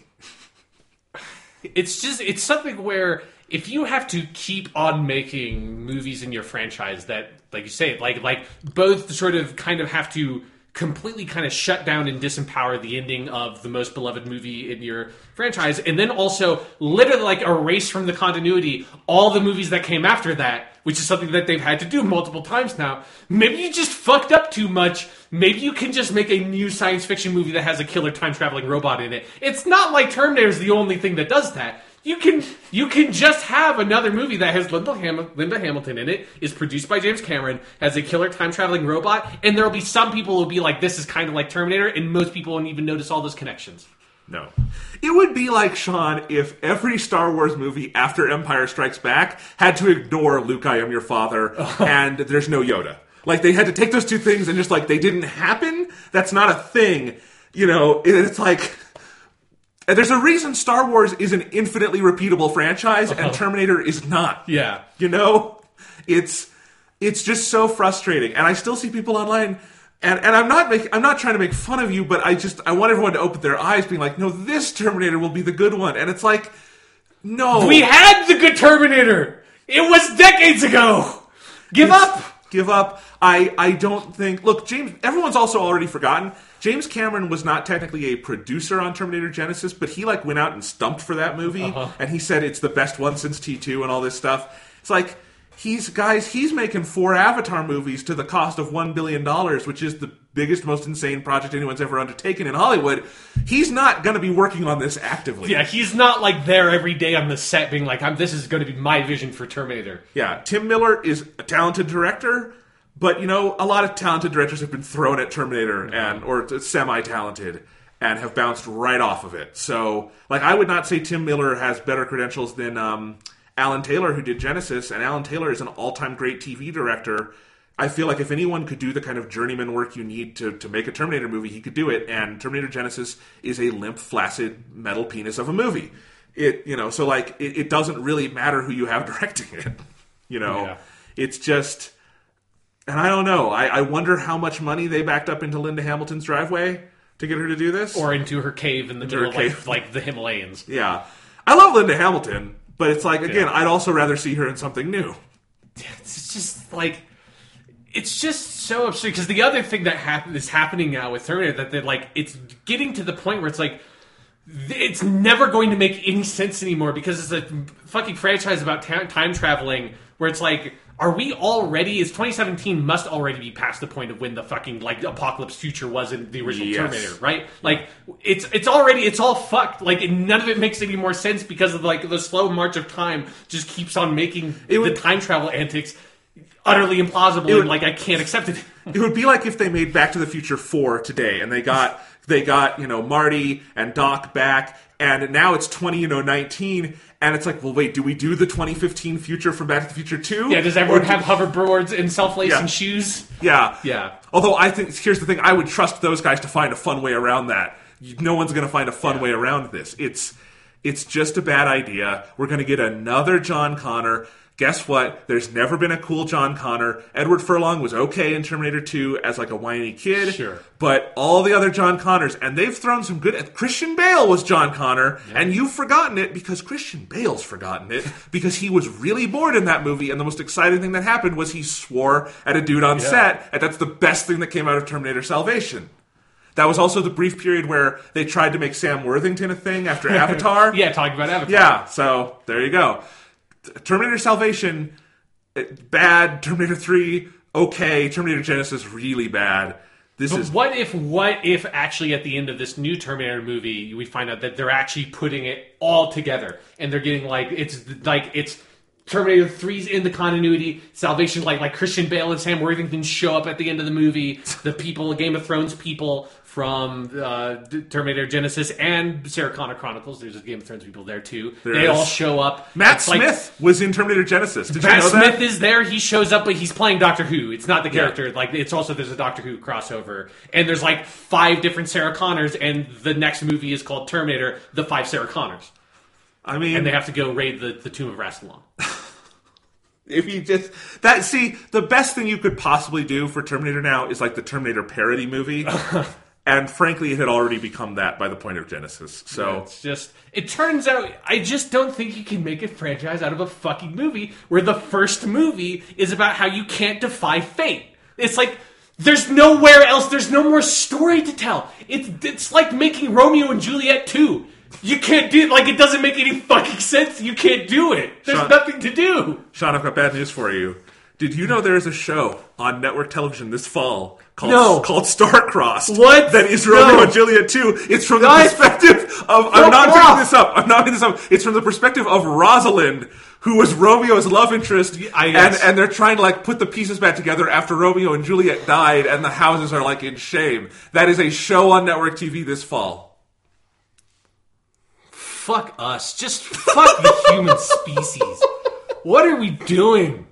It's just, it's something where if you have to keep on making movies in your franchise that, like you say, like like both sort of kind of have to completely kind of shut down and disempower the ending of the most beloved movie in your franchise, and then also literally like erase from the continuity all the movies that came after that, which is something that they've had to do multiple times now. Maybe you just fucked up too much. Maybe you can just make a new science fiction movie that has a killer time-traveling robot in it. It's not like Terminator is the only thing that does that. You can you can just have another movie that has Linda, Ham- Linda Hamilton in it, is produced by James Cameron, has a killer time-traveling robot, and there will be some people who will be like, this is kind of like Terminator, and most people won't even notice all those connections. No. It would be like, Sean, if every Star Wars movie after Empire Strikes Back had to ignore Luke, I am your father, and there's no Yoda. Like, they had to take those two things and just, like, they didn't happen? That's not a thing. You know, it's like... And there's a reason Star Wars is an infinitely repeatable franchise, and Terminator is not. Yeah. You know? It's it's just so frustrating. And I still see people online, and, and I'm not make, I'm not trying to make fun of you, but I just I want everyone to open their eyes, being like, no, this Terminator will be the good one. And it's like, no. We had the good Terminator! It was decades ago! Give It's- up! Give up. I, I don't think... Look, James... Everyone's also already forgotten. James Cameron was not technically a producer on Terminator Genesis, but he, like, went out and stumped for that movie, Uh-huh. and he said it's the best one since T two and all this stuff. It's like, he's... Guys, he's making four Avatar movies to the cost of one billion dollars, which is the biggest, most insane project anyone's ever undertaken in Hollywood. He's not going to be working on this actively. Yeah, he's not like there every day on the set being like, I'm, this is going to be my vision for Terminator. Yeah, Tim Miller is a talented director, but, you know, a lot of talented directors have been thrown at Terminator, and or semi-talented, and have bounced right off of it. So, like, I would not say Tim Miller has better credentials than um, Alan Taylor, who did Genesis, and Alan Taylor is an all-time great T V director. I feel like if anyone could do the kind of journeyman work you need to, to make a Terminator movie, he could do it, and Terminator Genesis is a limp, flaccid, metal penis of a movie. It, you know, so, like, it, it doesn't really matter who you have directing it, you know? Yeah. It's just... And I don't know. I, I wonder how much money they backed up into Linda Hamilton's driveway to get her to do this. Or into her cave in the Into middle her of, like, cave. like the Himalayas. Yeah. I love Linda Hamilton, but it's like, again, Yeah. I'd also rather see her in something new. It's just like... It's just so absurd. Because the other thing that hap- is happening now with Terminator, that they're like, it's getting to the point where it's like, it's never going to make any sense anymore because it's a fucking franchise about ta- time traveling where it's like, are we already, is twenty seventeen must already be past the point of when the fucking, like, apocalypse future was in the original Yes. Terminator, right? Like, it's it's already, it's all fucked. Like, none of it makes any more sense because of, like, the slow march of time just keeps on making It would- the time travel antics utterly implausible would- and, like, I can't accept it. It would be like if they made Back to the Future four today, and they got they got you know Marty and Doc back, and now it's twenty you know nineteen, and it's like, well, wait, do we do the twenty fifteen future from Back to the Future two? Yeah, does everyone have hoverboards and self-lacing Yeah. shoes? Yeah, Yeah. Although I think here's the thing, I would trust those guys to find a fun way around that. No one's going to find a fun Yeah. way around this. It's it's just a bad idea. We're going to get another John Connor. Guess what? There's never been a cool John Connor. Edward Furlong was okay in Terminator two as like a whiny kid. Sure. But all the other John Connors, and they've thrown some good... Christian Bale was John Connor, and you've forgotten it because Christian Bale's forgotten it because he was really bored in that movie, and the most exciting thing that happened was he swore at a dude on set, and that's the best thing that came out of Terminator Salvation. That was also the brief period where they tried to make Sam Worthington a thing after Avatar. Yeah, talking about Avatar. Yeah, so there you go. Terminator Salvation, eh, bad. Terminator three, okay. Terminator Genesis, really bad. This But is what if, what if actually at the end of this new Terminator movie, we find out that they're actually putting it all together, and they're getting like it's like it's Terminator three's in the continuity, Salvation, like like Christian Bale and Sam Worthington show up at the end of the movie, the people, Game of Thrones people from uh, Terminator Genesis and Sarah Connor Chronicles. There's a Game of Thrones people there too. There they is. all show up. Matt It's like- Smith was in Terminator Genesis. Did Matt you know Smith that? is there. He shows up, but he's playing Doctor Who. It's not the Yeah. character. Like it's also there's a Doctor Who crossover, and there's like five different Sarah Connors, and the next movie is called Terminator: The Five Sarah Connors, I mean, and they have to go raid the, the tomb of Rastalon. if you just that see the best thing you could possibly do for Terminator now is like the Terminator parody movie. And frankly, it had already become that by the point of Genesis. So It's just, it turns out, I just don't think you can make a franchise out of a fucking movie where the first movie is about how you can't defy fate. It's like, there's nowhere else, there's no more story to tell. It's, it's like making Romeo and Juliet two. You can't do, like, it doesn't make any fucking sense. You can't do it. There's Sean- nothing to do. Sean, I've got bad news for you. Did you know there is a show on network television this fall called No. called Starcrossed? What? That is No. Romeo and Juliet two. It's from the What? perspective of... I'm Fuck not off. making this up. I'm not making this up. It's from the perspective of Rosalind, who was Romeo's love interest. I and, guess. and they're trying to like put the pieces back together after Romeo and Juliet died and the houses are like in shame. That is a show on network T V this fall. Fuck us. Just fuck the human species. What are we doing?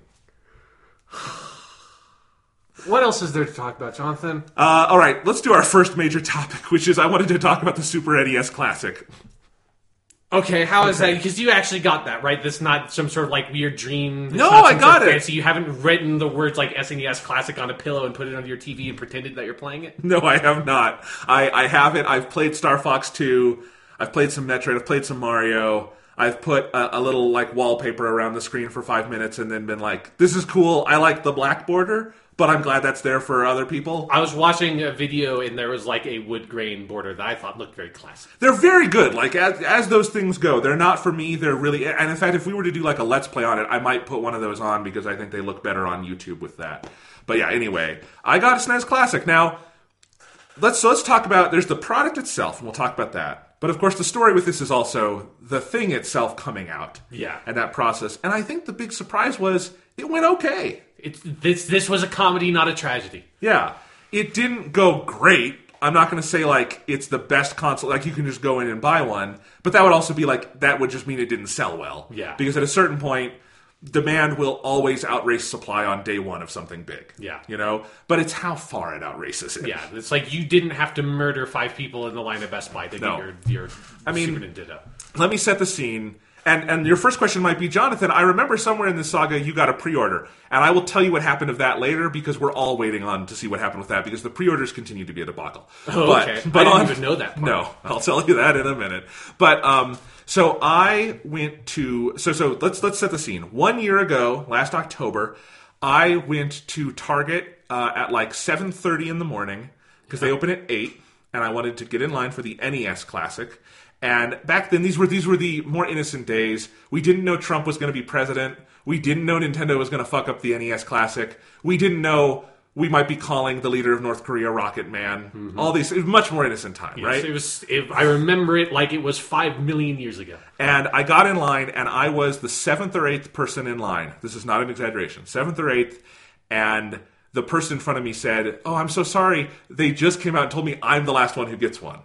What else is there to talk about, Jonathan? Uh, all right, let's do our first major topic, which is I wanted to talk about the Super N E S Classic. Okay, how is that? Because you actually got that, right? That's not some sort of like weird dream. It's No, not I some got sort of it. fantasy. You haven't written the words like S N E S Classic on a pillow and put it on your T V and pretended that you're playing it? No, I have not. I, I have it. I've played Star Fox two. I've played some Metroid. I've played some Mario. I've put a, a little like wallpaper around the screen for five minutes and then been like, this is cool. I like the black border, but I'm glad that's there for other people. I was watching a video and there was like a wood grain border that I thought looked very classic. They're very good. Like, as, as those things go, they're not for me. They're really... And in fact, if we were to do like a Let's Play on it, I might put one of those on because I think they look better on YouTube with that. But yeah, anyway, I got a S N E S Classic. Now, let's so let's talk about... There's the product itself, and we'll talk about that. But of course, the story with this is also the thing itself coming out. Yeah. And that process. And I think the big surprise was it went okay. It's this. This was a comedy, not a tragedy. Yeah. It didn't go great. I'm not going to say like it's the best console. Like you can just go in and buy one, but that would also be like that would just mean it didn't sell well. Yeah. Because at a certain point, demand will always outrace supply on day one of something big. Yeah. You know? But it's how far it outraces it. Yeah, it's like you didn't have to murder five people in the line at Best Buy to No. get your, your I mean, Super Nintendo. Let me set the scene. And and your first question might be, Jonathan, I remember somewhere in this saga you got a pre-order. And I will tell you what happened of that later because we're all waiting on to see what happened with that because the pre-orders continue to be a debacle. Oh, but, okay. But I didn't on, even know that part. No, I'll tell you that in a minute. But um, so I went to so so let's let's set the scene. One year ago, last October, I went to Target uh, at like seven thirty in the morning because they open at eight, and I wanted to get in line for the N E S Classic. And back then, these were these were the more innocent days. We didn't know Trump was going to be president. We didn't know Nintendo was going to fuck up the N E S Classic. We didn't know we might be calling the leader of North Korea Rocket Man. Mm-hmm. All these, it was much more innocent time, yes, right? It was. It, I remember it like it was five million years ago. And I got in line, and I was the seventh or eighth person in line. This is not an exaggeration. Seventh or eighth, and the person in front of me said, "Oh, I'm so sorry. They just came out and told me I'm the last one who gets one."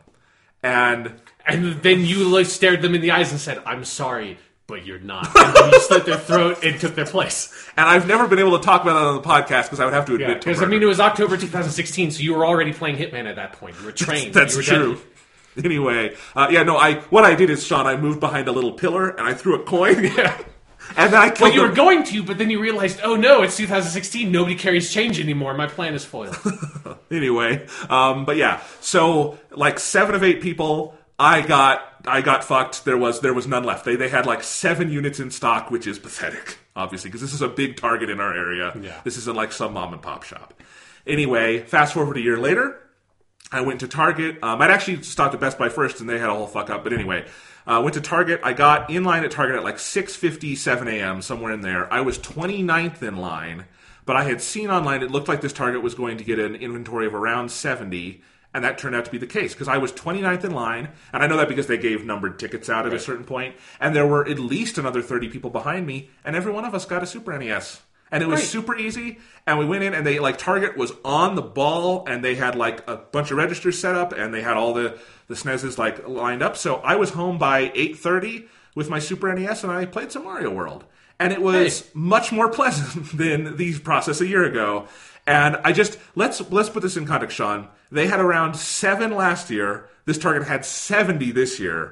And and then you like stared them in the eyes and said, "I'm sorry, but you're not." And then you slit their throat and took their place. And I've never been able to talk about that on the podcast because I would have to admit Yeah, to because I mean, it was October twenty sixteen, so you were already playing Hitman at that point. You were trained. That's you were true. deadly. Anyway, uh, yeah, no, I what I did is, Sean, I moved behind a little pillar and I threw a coin. Yeah. And then I killed Well, you them. were going to, but then you realized, oh no, it's two thousand sixteen. Nobody carries change anymore. My plan is foiled. Anyway, um, but yeah, so like seven of eight people. I got I got fucked. There was there was none left. They they had like seven units in stock, which is pathetic, obviously, because this is a big Target in our area. Yeah. This isn't like some mom and pop shop. Anyway, fast forward a year later, I went to Target. Um, I'd actually stopped at Best Buy first, and they had a whole fuck up. But anyway, I uh, went to Target. I got in line at Target at like six fifty, seven a.m., somewhere in there. I was twenty-ninth in line, but I had seen online it looked like this Target was going to get an inventory of around seventy. And that turned out to be the case, because I was twenty-ninth in line, and I know that because they gave numbered tickets out at right. a certain point, and there were at least another thirty people behind me, and every one of us got a Super N E S. And it was right. super easy, and we went in, and they, like, Target was on the ball, and they had, like, a bunch of registers set up, and they had all the, the S N E Ses, like, lined up. So I was home by eight thirty with my Super N E S, and I played some Mario World. And it was hey. much more pleasant than the process a year ago. And I just, let's let's put this in context, Sean. They had around seven last year. This Target had seventy this year.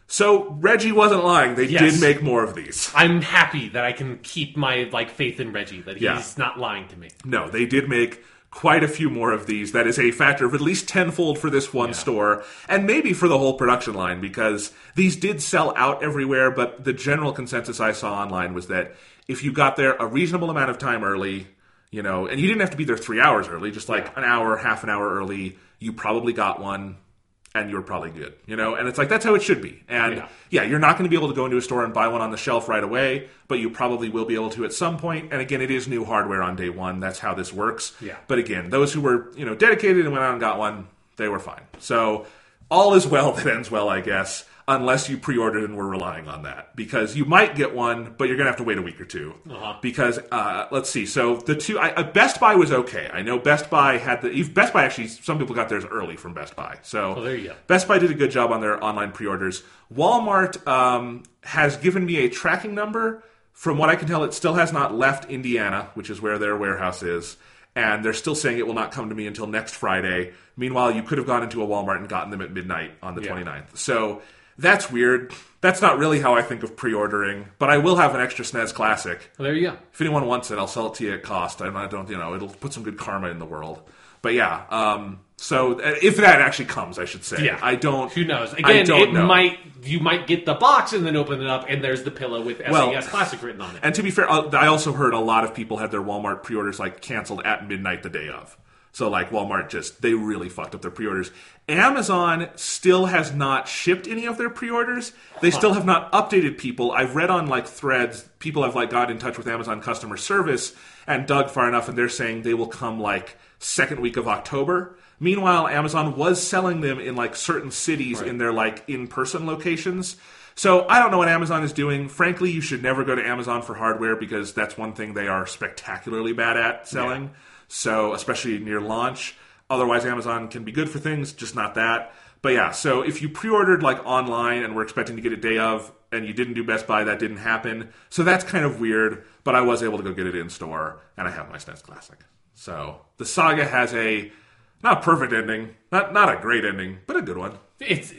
So Reggie wasn't lying. They yes. did make more of these. I'm happy that I can keep my like faith in Reggie, that he's Yeah. not lying to me. No, they did make quite a few more of these. That is a factor of at least tenfold for this one Yeah. store, and maybe for the whole production line, because these did sell out everywhere, but the general consensus I saw online was that if you got there a reasonable amount of time early, you know, and you didn't have to be there three hours early, just like an hour, half an hour early, you probably got one, and you were probably good, you know? And it's like, that's how it should be. And yeah, Yeah. you're not going to be able to go into a store and buy one on the shelf right away, but you probably will be able to at some point. And again, it is new hardware on day one. That's how this works. Yeah. But again, those who were, you know, dedicated and went out and got one, they were fine. So all is well that ends well, I guess, unless you pre-ordered and were relying on that. Because you might get one, but you're going to have to wait a week or two. Uh-huh. Because, uh, let's see, so the two, I, uh, Best Buy was okay. I know Best Buy had the, Best Buy actually, some people got theirs early from Best Buy. So Oh, there you go. Best Buy did a good job on their online pre-orders. Walmart um, has given me a tracking number. From what I can tell, it still has not left Indiana, which is where their warehouse is. And they're still saying it will not come to me until next Friday. Meanwhile, you could have gone into a Walmart and gotten them at midnight on the Yeah. twenty-ninth. So that's weird. That's not really how I think of pre-ordering. But I will have an extra S N E S Classic. Well, there you go. If anyone wants it, I'll sell it to you at cost. I don't, you know, it'll put some good karma in the world. But yeah, um, so if that actually comes, I should say. Yeah. I don't. Who knows? I Again, don't it know. might you might get the box and then open it up, and there's the pillow with S N E S Well, Classic written on it. And to be fair, I also heard a lot of people had their Walmart pre-orders like canceled at midnight the day of. So like Walmart just, they really fucked up their pre-orders. Amazon still has not shipped any of their pre-orders. They still have not updated people. I've read on like threads, people have like got in touch with Amazon customer service and dug far enough, and they're saying they will come like second week of October. Meanwhile, Amazon was selling them in like certain cities Right. in their like in-person locations. So I don't know what Amazon is doing. Frankly, you should never go to Amazon for hardware because that's one thing they are spectacularly bad at selling. Yeah. So especially near launch. Otherwise, Amazon can be good for things, just not that. But yeah, so if you pre-ordered like online and were expecting to get it day of, and you didn't do Best Buy, that didn't happen. So that's kind of weird, but I was able to go get it in store, and I have my S N E S Classic. So the saga has a not perfect ending, not not a great ending, but a good one. It's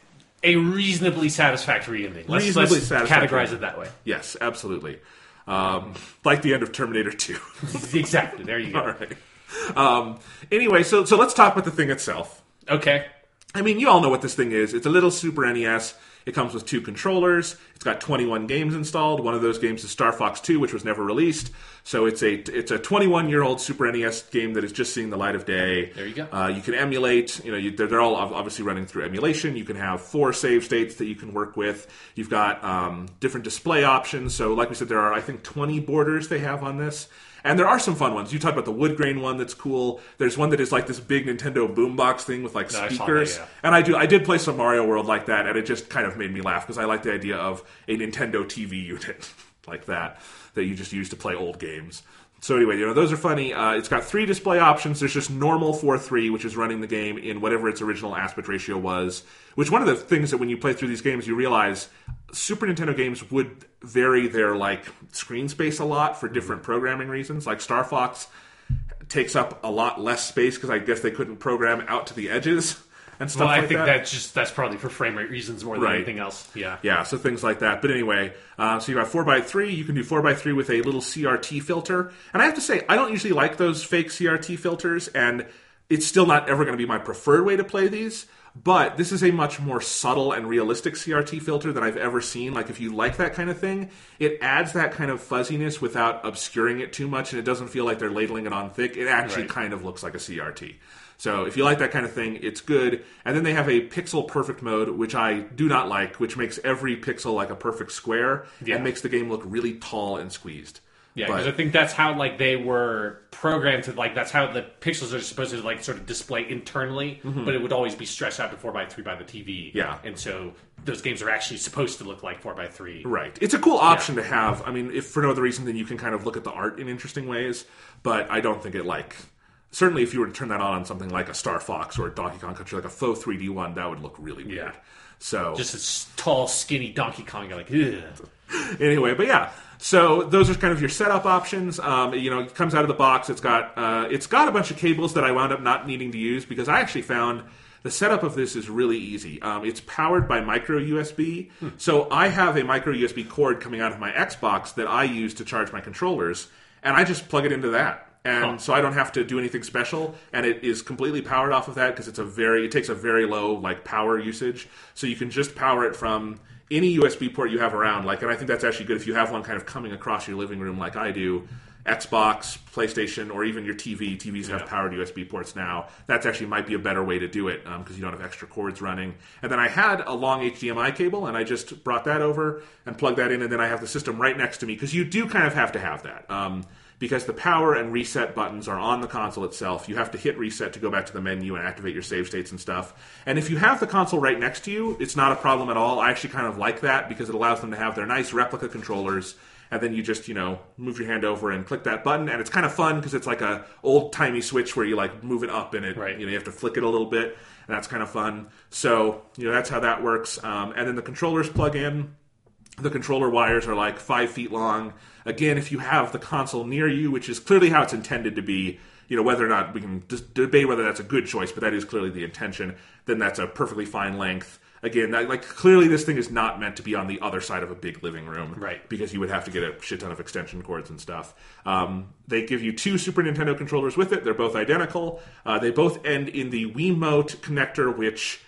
a reasonably satisfactory ending. Let's, Reasonably let's satisfactory. categorize it that way. Yes, absolutely. Um, like the end of Terminator two. Exactly. There you go. All right. Um, anyway, so so let's talk about the thing itself. Okay. I mean, you all know what this thing is. It's a little Super N E S. It comes with two controllers. It's got twenty-one games installed. One of those games is Star Fox two, which was never released. So it's a it's a twenty-one-year-old Super N E S game that is just seeing the light of day. There you go. Uh, you can emulate. You know, you, they're, they're all obviously running through emulation. You can have four save states that you can work with. You've got um, different display options. So, like we said, there are I think twenty borders they have on this. And there are some fun ones. You talked about the wood grain one that's cool. There's one that is like this big Nintendo boombox thing with like No, I saw speakers. that, yeah. And I do I did play some Mario World like that, and it just kind of made me laugh because I like the idea of a Nintendo T V unit like that that you just use to play old games. So anyway, you know, those are funny. Uh, it's got three display options. There's just normal four three, which is running the game in whatever its original aspect ratio was. Which one of the things that when you play through these games, you realize Super Nintendo games would vary their like screen space a lot for different programming reasons. Like Star Fox takes up a lot less space because I guess they couldn't program out to the edges and stuff Well, I like think that. that's just that's probably for frame rate reasons more than Right. anything else. Yeah. Yeah, so things like that. But anyway, uh, so you got four by three. You can do four by three with a little C R T filter. And I have to say, I don't usually like those fake C R T filters, and it's still not ever going to be my preferred way to play these. But this is a much more subtle and realistic C R T filter than I've ever seen. Like, if you like that kind of thing, it adds that kind of fuzziness without obscuring it too much, and it doesn't feel like they're ladling it on thick. It actually Right. kind of looks like a C R T. So if you like that kind of thing, it's good. And then they have a pixel perfect mode, which I do not like, which makes every pixel like a perfect square Yeah. and makes the game look really tall and squeezed. Yeah, But- because I think that's how like they were programmed to like that's how the pixels are supposed to like sort of display internally, but it would always be stretched out to four by three by the T V. Mm-hmm. Yeah. and so those games are actually supposed to look like four by three. Right. It's a cool option to have. I mean, if for no other reason than you can kind of look at the art in interesting ways, but I don't think it like... Certainly if you were to turn that on on something like a Star Fox or a Donkey Kong Country, like a faux three D one, that would look really weird. Yeah. So Just this tall, skinny Donkey Kong. You're like, ugh. anyway, but yeah, so those are kind of your setup options. Um, you know, it comes out of the box. It's got uh, it's got a bunch of cables that I wound up not needing to use because I actually found the setup of this is really easy. Um, it's powered by micro U S B, hmm. so I have a micro U S B cord coming out of my Xbox that I use to charge my controllers, and I just plug it into that. And Huh. so I don't have to do anything special, and it is completely powered off of that because it's a very it takes a very low like power usage, so you can just power it from any U S B port you have around. Like, and I think that's actually good if you have one kind of coming across your living room, like I do. Xbox, PlayStation, or even your T V. T Vs have Yeah. powered U S B ports now. That's actually might be a better way to do it because um, you don't have extra cords running. And then I had a long H D M I cable, and I just brought that over and plugged that in, and then I have the system right next to me because you do kind of have to have that. Um, because the power and reset buttons are on the console itself. You have to hit reset to go back to the menu and activate your save states and stuff. And if you have the console right next to you, it's not a problem at all. I actually kind of like that because it allows them to have their nice replica controllers, and then you just, you know, move your hand over and click that button, and it's kind of fun because it's like a old-timey switch where you, like, move it up and it, Right. you know, you have to flick it a little bit, and that's kind of fun. So, you know, that's how that works. Um, and then the controllers plug in. The controller wires are like five feet long. Again, if you have the console near you, which is clearly how it's intended to be, you know, whether or not we can just debate whether that's a good choice, but that is clearly the intention, then that's a perfectly fine length. Again, that, like clearly this thing is not meant to be on the other side of a big living room. Right. Because you would have to get a shit ton of extension cords and stuff. Um, they give you two Super Nintendo controllers with it. They're both identical. Uh, they both end in the Wiimote connector, which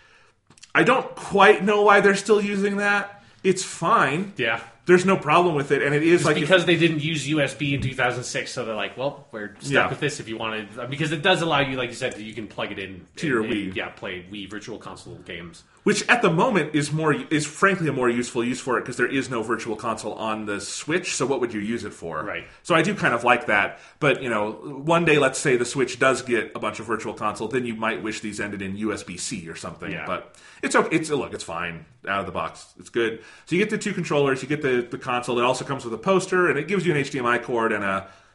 I don't quite know why they're still using that. It's fine. Yeah. There's no problem with it, and it is It's like because if, they didn't use U S B in two thousand six, so they're like, well, we're stuck Yeah. with this if you wanted. Because it does allow you, like you said, that you can plug it in To your and- and, Wii. yeah, play Wii Virtual Console games. which at the moment is more is frankly a more useful use for it because there is no virtual console on the Switch. So what would you use it for? Right. So I do kind of like that. But you know, one day, let's say the Switch does get a bunch of virtual console, then you might wish these ended in U S B C or something. Yeah. But it's okay. It's look, it's fine out of the box. It's good. So you get the two controllers, you get the the console. It also comes with a poster, and it gives you an H D M I cord and a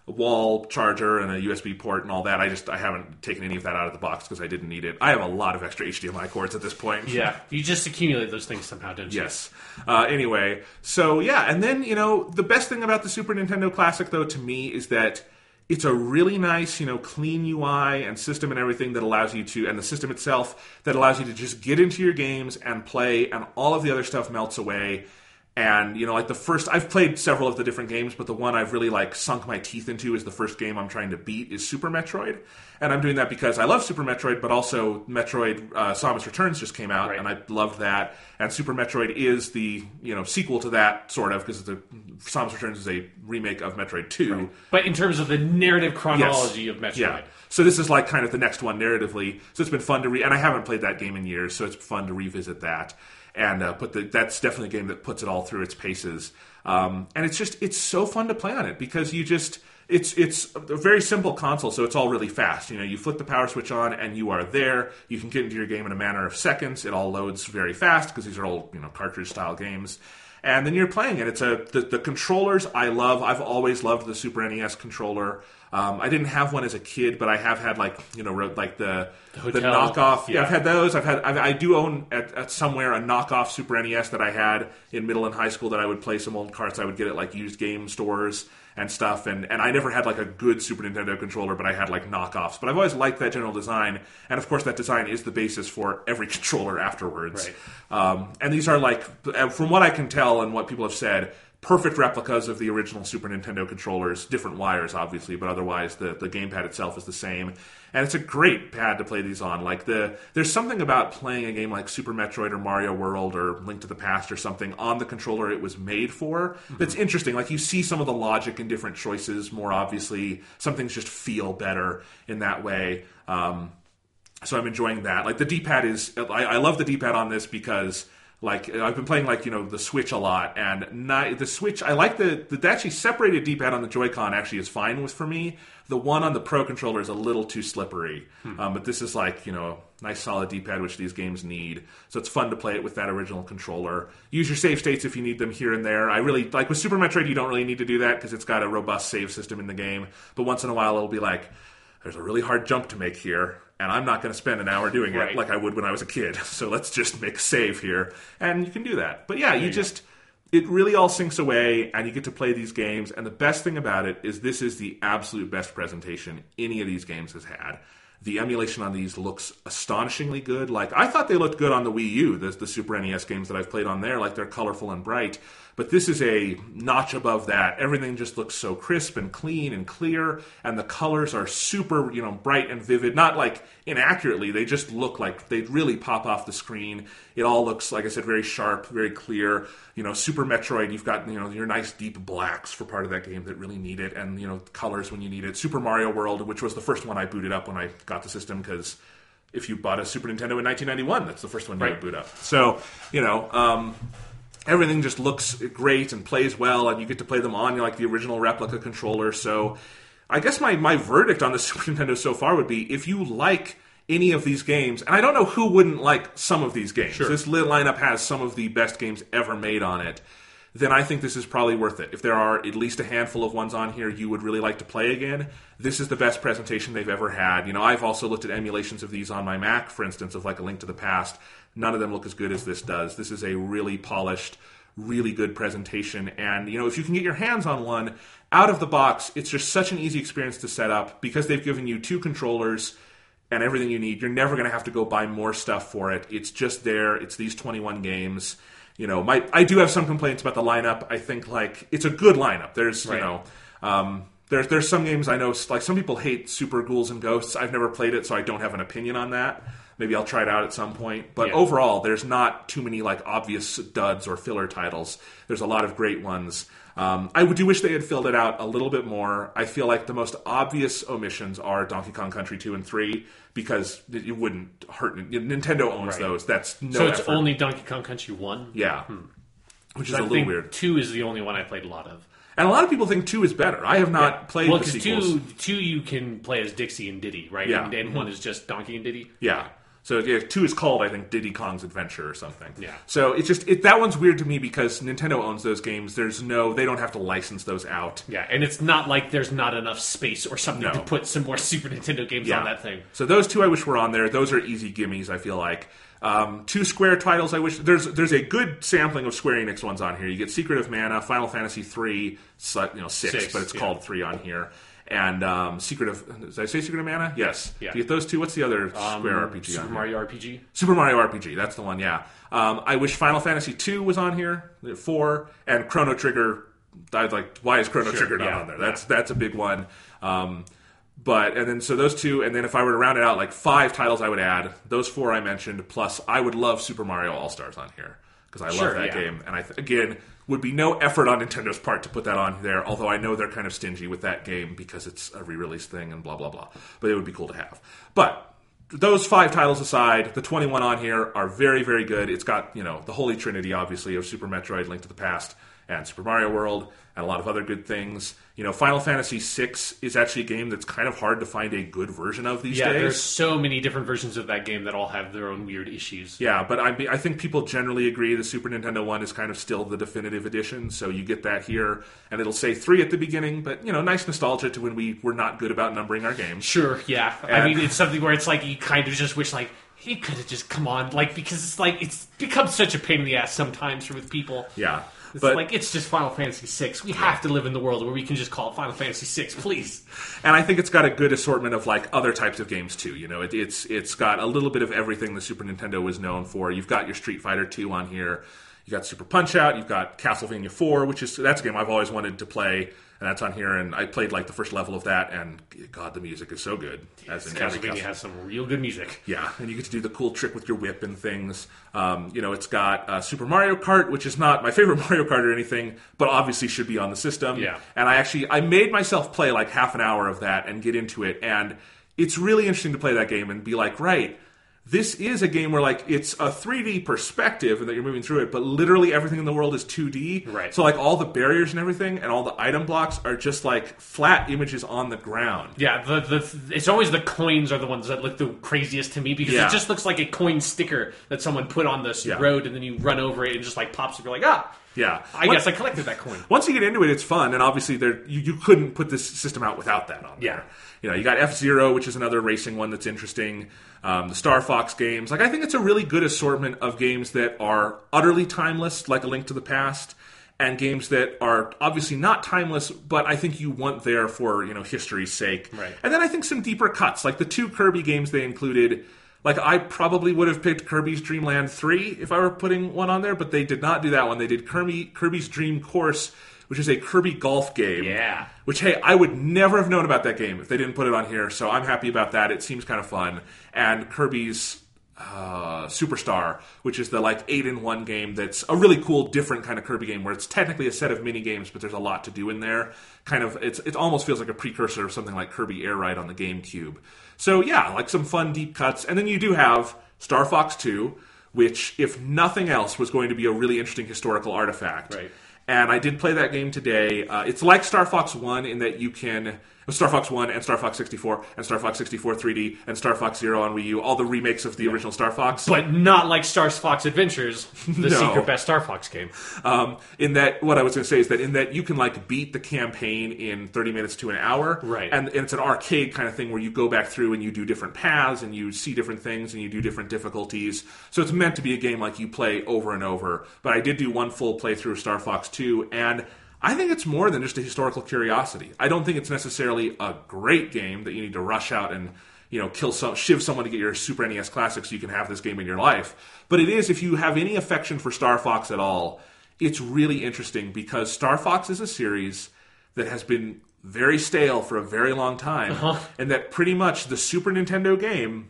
wall charger and a U S B port and all that. I just I haven't taken any of that out of the box because I didn't need it. I have a lot of extra H D M I cords at this point. Yeah, you just accumulate those things somehow, don't you? Yes. Uh, anyway, so yeah, and then, you know, the best thing about the Super Nintendo Classic, though, to me, is that it's a really nice, you know, clean U I and system and everything that allows you to, and the system itself, that allows you to just get into your games and play, and all of the other stuff melts away. And, you know, like the first, I've played several of the different games, but the one I've really, like, sunk my teeth into is the first game I'm trying to beat is Super Metroid. And I'm doing that because I love Super Metroid, but also Metroid uh, Samus Returns just came out, right. and I loved that. And Super Metroid is the, you know, sequel to that, sort of, because the Samus Returns is a remake of Metroid two. Right. But in terms of the narrative chronology yes. of Metroid. Yeah. So this is, like, kind of the next one narratively. So it's been fun to re- and I haven't played that game in years, so it's fun to revisit that. And uh, put the, that's definitely a game that puts it all through its paces. Um, and it's just, it's so fun to play on it because you just, it's it's a very simple console, so it's all really fast. You know, you flip the power switch on and you are there. You can get into your game in a matter of seconds. It all loads very fast because these are all, you know, cartridge-style games. And then you're playing it. It's a the, the controllers I love. I've always loved the Super N E S controller. Um, I didn't have one as a kid, but I have had like you know like the the, the knockoff. Yeah. yeah, I've had those. I've had I've, I do own at, at somewhere a knockoff Super N E S that I had in middle and high school that I would play some old carts. I would get at like used game stores and stuff. And and I never had like a good Super Nintendo controller, but I had like knockoffs. But I've always liked that general design, and of course that design is the basis for every controller afterwards. Right. Um, and these are like, from what I can tell and what people have said, perfect replicas of the original Super Nintendo controllers. Different wires, obviously, but otherwise the, the gamepad itself is the same. And it's a great pad to play these on. Like the there's something about playing a game like Super Metroid or Mario World or Link to the Past or something on the controller it was made for. Mm-hmm. That's interesting. Like you see some of the logic in different choices more obviously. Some things just feel better in that way. Um, so I'm enjoying that. Like the D-pad is, I, I love the D-pad on this because like I've been playing like you know the Switch a lot, and not, the Switch I like the the actually separated D-pad on the Joy-Con actually is fine with for me. The one on the Pro controller is a little too slippery, hmm. um, but this is like you know nice solid D-pad which these games need. So it's fun to play it with that original controller. Use your save states if you need them here and there. I really like with Super Metroid you don't really need to do that because it's got a robust save system in the game. But once in a while it'll be like, there's a really hard jump to make here, and I'm not going to spend an hour doing right. it like I would when I was a kid. So let's just make a save here. And you can do that. But yeah, you, you just, go. It really all sinks away, and you get to play these games. And the best thing about it is this is the absolute best presentation any of these games has had. The emulation on these looks astonishingly good. Like, I thought they looked good on the Wii U, the, the Super N E S games that I've played on there. Like, they're colorful and bright. But this is a notch above that. Everything just looks so crisp and clean and clear, and the colors are super, you know, bright and vivid. Not like inaccurately, they just look like they really pop off the screen. It all looks, like I said, very sharp, very clear. You know, Super Metroid, you've got, you know, your nice deep blacks for part of that game that really need it, and, you know, colors when you need it. Super Mario World, which was the first one I booted up when I got the system, because if you bought a Super Nintendo in nineteen ninety-one, that's the first one you right. would boot up. So, you know, um... everything just looks great and plays well, and you get to play them on like the original replica controller. So I guess my, my verdict on the Super Nintendo so far would be, if you like any of these games, and I don't know who wouldn't like some of these games. Sure. This lineup has some of the best games ever made on it. Then I think this is probably worth it. If there are at least a handful of ones on here you would really like to play again, this is the best presentation they've ever had. You know, I've also looked at emulations of these on my Mac, for instance, of like A Link to the Past. None of them look as good as this does. This is a really polished, really good presentation. And, you know, if you can get your hands on one, out of the box, it's just such an easy experience to set up because they've given you two controllers and everything you need. You're never going to have to go buy more stuff for it. It's just there. It's these twenty-one games. You know, my I do have some complaints about the lineup. I think, like, it's a good lineup. There's, right. you know, um, there's there's some games I know, like, some people hate Super Ghouls and Ghosts. I've never played it, so I don't have an opinion on that. Maybe I'll try it out at some point. But yeah. overall, there's not too many, like, obvious duds or filler titles. There's a lot of great ones. Um, I do wish they had filled it out a little bit more. I feel like the most obvious omissions are Donkey Kong Country two and three, because it wouldn't hurt. Nintendo owns right. those. That's no So it's effort. only Donkey Kong Country one? Yeah. Hmm. Which is I a little think weird. two is the only one I played a lot of. And a lot of people think two is better. I have not yeah. played well, the sequels. Well, because two, two you can play as Dixie and Diddy, right? Yeah. And, and mm-hmm. one is just Donkey and Diddy. Yeah. So yeah, two is called, I think, Diddy Kong's Adventure or something. Yeah. So it's just it, that one's weird to me because Nintendo owns those games. There's no, they don't have to license those out. Yeah, and it's not like there's not enough space or something No. to put some more Super Nintendo games Yeah. on that thing. So those two I wish were on there. Those are easy gimmies, I feel like. Um, two Square titles I wish... There's there's a good sampling of Square Enix ones on here. You get Secret of Mana, Final Fantasy three, you know, six, Six, but it's yeah. called three on here. And um, Secret of... Did I say Secret of Mana? Yes. Yeah. You get those two. What's the other Um, Square R P G Super on here? Mario R P G? Super Mario R P G. That's the one, yeah. Um, I wish Final Fantasy two was on here, four, and Chrono Trigger... I was like, why is Chrono Sure, Trigger not yeah, on there? yeah. That's that's a big one. Um, but and then so those two, and then if I were to round it out, like five titles I would add. Those four I mentioned, plus I would love Super Mario All Stars on here because I Sure, love that yeah. game, and I th- again would be no effort on Nintendo's part to put that on there. Although I know they're kind of stingy with that game because it's a re-release thing and blah blah blah. But it would be cool to have. But those five titles aside, the twenty-one on here are very, very good. It's got, you know, the holy trinity, obviously, of Super Metroid, Link to the Past, and Super Mario World, and a lot of other good things. You know, Final Fantasy six is actually a game that's kind of hard to find a good version of these Yeah, days. there's so many different versions of that game that all have their own weird issues. Yeah, but I, I think people generally agree the Super Nintendo one is kind of still the definitive edition, so you get that here, and it'll say three at the beginning, but, you know, nice nostalgia to when we were not good about numbering our games. Sure, yeah. I And- mean, it's something where it's like you kind of just wish, like, he could have just come on, like, because it's like, it's become such a pain in the ass sometimes with people. Yeah. It's But, like, it's just Final Fantasy six. We have to live in the world where we can just call it Final Fantasy six, please. and I think it's got a good assortment of like other types of games too. You know, it, it's it's got a little bit of everything the Super Nintendo was known for. You've got your Street Fighter two on here. You got Super Punch Out. You've got Castlevania four, which is that's a game I've always wanted to play, and that's on here. And I played like the first level of that, and God, the music is so good. As in every Castlevania Castlevania. has some real good music. Yeah, and you get to do the cool trick with your whip and things. Um, you know, it's got uh, Super Mario Kart, which is not my favorite Mario Kart or anything, but obviously should be on the system. Yeah. And I actually I made myself play like half an hour of that and get into it, and it's really interesting to play that game and be like, right, this is a game where like it's a three D perspective and that you're moving through it, but literally everything in the world is two D. Right. So like all the barriers and everything and all the item blocks are just like flat images on the ground. Yeah, the, the it's always the coins are the ones that look the craziest to me because Yeah. it just looks like a coin sticker that someone put on this Yeah. road and then you run over it and it just like pops up. You're like, ah, Yeah. I What- guess I collected that coin. Once you get into it, it's fun, and obviously there you, you couldn't put this system out without that on there. Yeah. You know, you got F-Zero, which is another racing one that's interesting. Um, the Star Fox games. Like, I think it's a really good assortment of games that are utterly timeless, like A Link to the Past, and games that are obviously not timeless, but I think you want there for, you know, history's sake. Right. And then I think some deeper cuts, like the two Kirby games they included. Like, I probably would have picked Kirby's Dream Land three if I were putting one on there, but they did not do that one. They did Kirby, Kirby's Dream Course, which is a Kirby golf game. Yeah. Which, hey, I would never have known about that game if they didn't put it on here, so I'm happy about that. It seems kind of fun. And Kirby's uh, Superstar, which is the, like, eight-in-one game that's a really cool, different kind of Kirby game where it's technically a set of mini-games, but there's a lot to do in there. Kind of, it's, it almost feels like a precursor of something like Kirby Air Ride on the GameCube. So, yeah, like some fun, deep cuts. And then you do have Star Fox two, which, if nothing else, was going to be a really interesting historical artifact. Right. And I did play that game today. Uh, it's like Star Fox one in that you can... Star Fox one and Star Fox sixty-four and Star Fox sixty-four three D and Star Fox Zero on Wii U, all the remakes of the original Star Fox. But not like Star Fox Adventures, the No. secret best Star Fox game. Um, in that, what I was going to say is that in that you can like beat the campaign in thirty minutes to an hour, Right. And, and it's an arcade kind of thing where you go back through and you do different paths and you see different things and you do different difficulties. So it's meant to be a game like you play over and over. But I did do one full playthrough of Star Fox two, and I think it's more than just a historical curiosity. I don't think it's necessarily a great game that you need to rush out and, you know, kill some, shiv someone to get your Super N E S Classic so you can have this game in your life. But it is, if you have any affection for Star Fox at all, it's really interesting because Star Fox is a series that has been very stale for a very long time, Uh-huh. and that pretty much the Super Nintendo game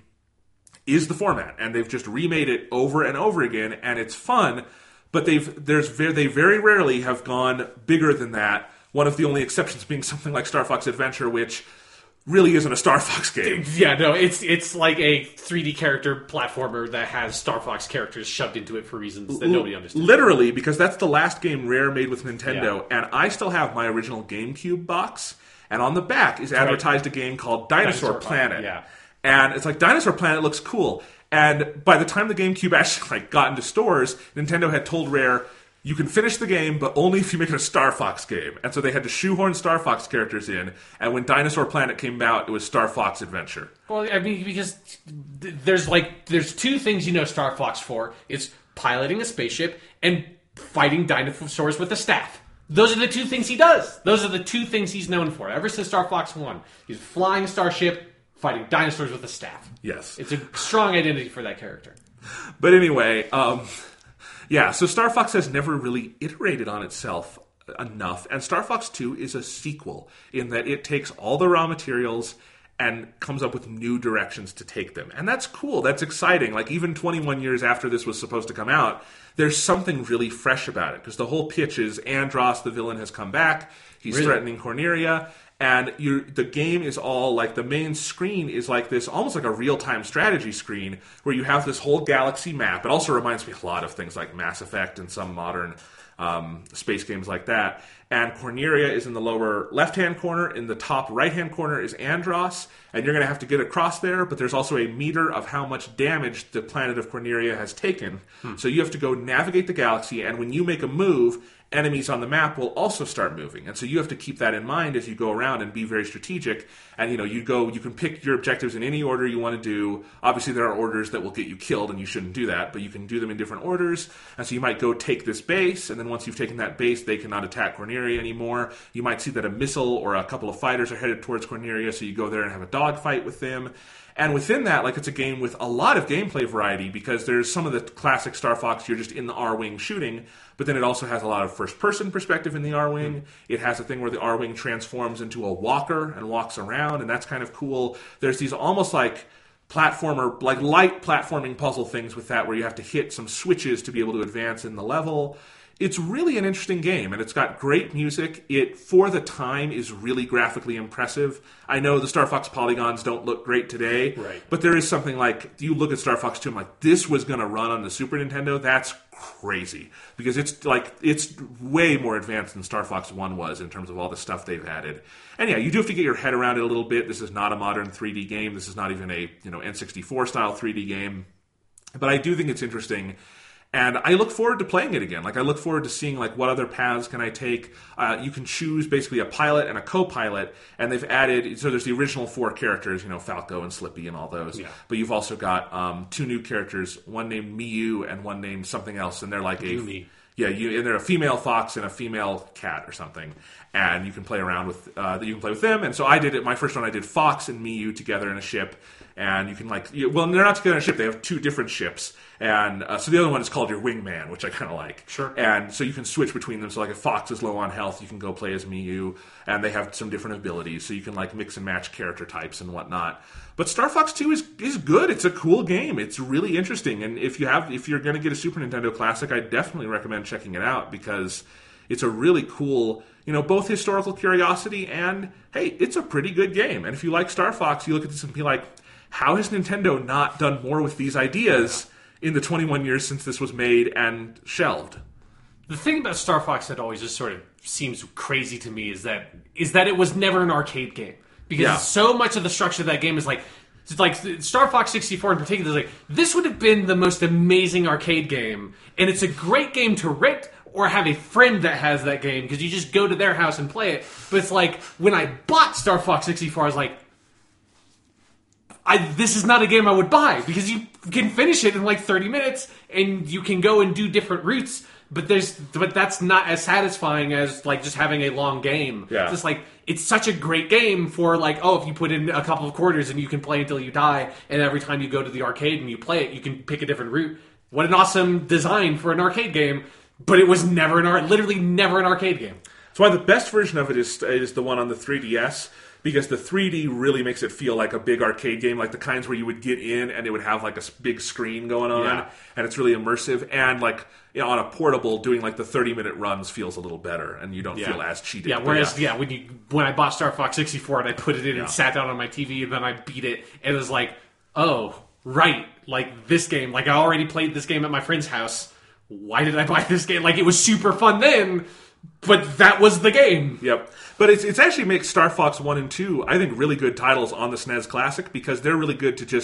is the format, and they've just remade it over and over again, and it's fun. But they've there's very, they very rarely have gone bigger than that. One of the only exceptions being something like Star Fox Adventure, which really isn't a Star Fox game. Yeah, no, it's it's like a three D character platformer that has Star Fox characters shoved into it for reasons that nobody understands. Literally, because that's the last game Rare made with Nintendo, and I still have my original GameCube box, and on the back is advertised a game called Dinosaur, Dinosaur Planet. Planet, yeah. And it's like, Dinosaur Planet looks cool. And by the time the GameCube actually like got into stores, Nintendo had told Rare, you can finish the game, but only if you make it a Star Fox game. And so they had to shoehorn Star Fox characters in. And when Dinosaur Planet came out, it was Star Fox Adventure. Well, I mean, because there's like there's two things you know Star Fox for. It's piloting a spaceship and fighting dinosaurs with a staff. Those are the two things he does. Those are the two things he's known for. Ever since Star Fox one, he's flying a starship, fighting dinosaurs with a staff. Yes. It's a strong identity for that character. But anyway, um, yeah, so Star Fox has never really iterated on itself enough. And Star Fox two is a sequel in that it takes all the raw materials and comes up with new directions to take them. And that's cool. That's exciting. Like, even twenty-one years after this was supposed to come out, there's something really fresh about it. Because the whole pitch is Andross, the villain, has come back. He's really? threatening Corneria. And you're, the game is all, like, the main screen is like this, almost like a real-time strategy screen, where you have this whole galaxy map. It also reminds me a lot of things like Mass Effect and some modern um, space games like that. And Corneria is in the lower left-hand corner. In the top right-hand corner is Andross. And you're going to have to get across there, but there's also a meter of how much damage the planet of Corneria has taken. Hmm. So you have to go navigate the galaxy, and when you make a move, enemies on the map will also start moving. And so you have to keep that in mind as you go around and be very strategic. And, you know, you go, you can pick your objectives in any order you want to do. Obviously, there are orders that will get you killed, and you shouldn't do that, but you can do them in different orders. And so you might go take this base, and then once you've taken that base, they cannot attack Corneria anymore. You might see that a missile or a couple of fighters are headed towards Corneria, so you go there and have a dogfight with them. And within that, like, it's a game with a lot of gameplay variety, because there's some of the classic Star Fox, you're just in the R-Wing shooting, but then it also has a lot of first-person perspective in the R-Wing. Mm. It has a thing where the R-Wing transforms into a walker and walks around, and that's kind of cool. There's these almost like platformer, like light platforming puzzle things with that, where you have to hit some switches to be able to advance in the level. It's really an interesting game, and it's got great music. It, for the time, is really graphically impressive. I know the Star Fox polygons don't look great today, right. but there is something like, you look at Star Fox two, I'm like, this was going to run on the Super Nintendo? That's crazy. Because it's like, it's way more advanced than Star Fox one was in terms of all the stuff they've added. And yeah, you do have to get your head around it a little bit. This is not a modern three D game. This is not even a, you know, N sixty-four style three D game. But I do think it's interesting. And I look forward to playing it again. Like, I look forward to seeing, like, what other paths can I take. Uh, you can choose basically a pilot and a co-pilot, and they've added, so there's the original four characters, you know, Falco and Slippy and all those. Yeah. But you've also got um, two new characters, one named Miyu and one named something else, and they're like a... Yumi. Yeah, you, and they're a female fox and a female cat or something, and you can play around with uh, you can play with them. And so I did it. My first one, I did Fox and Miyu together in a ship, and you can like you, well, they're not together in a ship. They have two different ships, and uh, so the other one is called your wingman, which I kind of like. Sure. And so you can switch between them. So like if Fox is low on health, you can go play as Miyu, and they have some different abilities, so you can like mix and match character types and whatnot. But Star Fox two is is good. It's a cool game. It's really interesting. And if you have if you're going to get a Super Nintendo Classic, I definitely recommend checking it out, because it's a really cool, you know, both historical curiosity and, hey, it's a pretty good game. And if you like Star Fox, you look at this and be like, how has Nintendo not done more with these ideas in the twenty-one years since this was made and shelved? The thing about Star Fox that always just sort of seems crazy to me is that is that it was never an arcade game. Because yeah. so much of the structure of that game is like, it's like Star Fox sixty-four in particular is like, this would have been the most amazing arcade game, and it's a great game to rent or have a friend that has that game, because you just go to their house and play it. But it's like, when I bought Star Fox sixty-four, I was like, I, this is not a game I would buy, because you can finish it in like thirty minutes, and you can go and do different routes, but there's but that's not as satisfying as like just having a long game. Yeah. It's just like, it's such a great game for like, oh, if you put in a couple of quarters and you can play until you die, and every time you go to the arcade and you play it, you can pick a different route. What an awesome design for an arcade game, but it was never an art, literally never an arcade game. That's why the best version of it is is the one on the three D S, because the three D really makes it feel like a big arcade game, like the kinds where you would get in and it would have like a big screen going on, yeah. and it's really immersive. And like, you know, on a portable, doing like the thirty minute runs feels a little better, and you don't yeah. feel as cheated. Yeah, whereas yeah. yeah, when you when I bought Star Fox sixty-four and I put it in yeah. and sat down on my T V and then I beat it, and it was like, oh, right, like this game, like I already played this game at my friend's house. Why did I buy this game? Like, it was super fun then, but that was the game. Yep. But it's it's actually makes Star Fox one and two, I think, really good titles on the S N E S Classic, because they're really good to just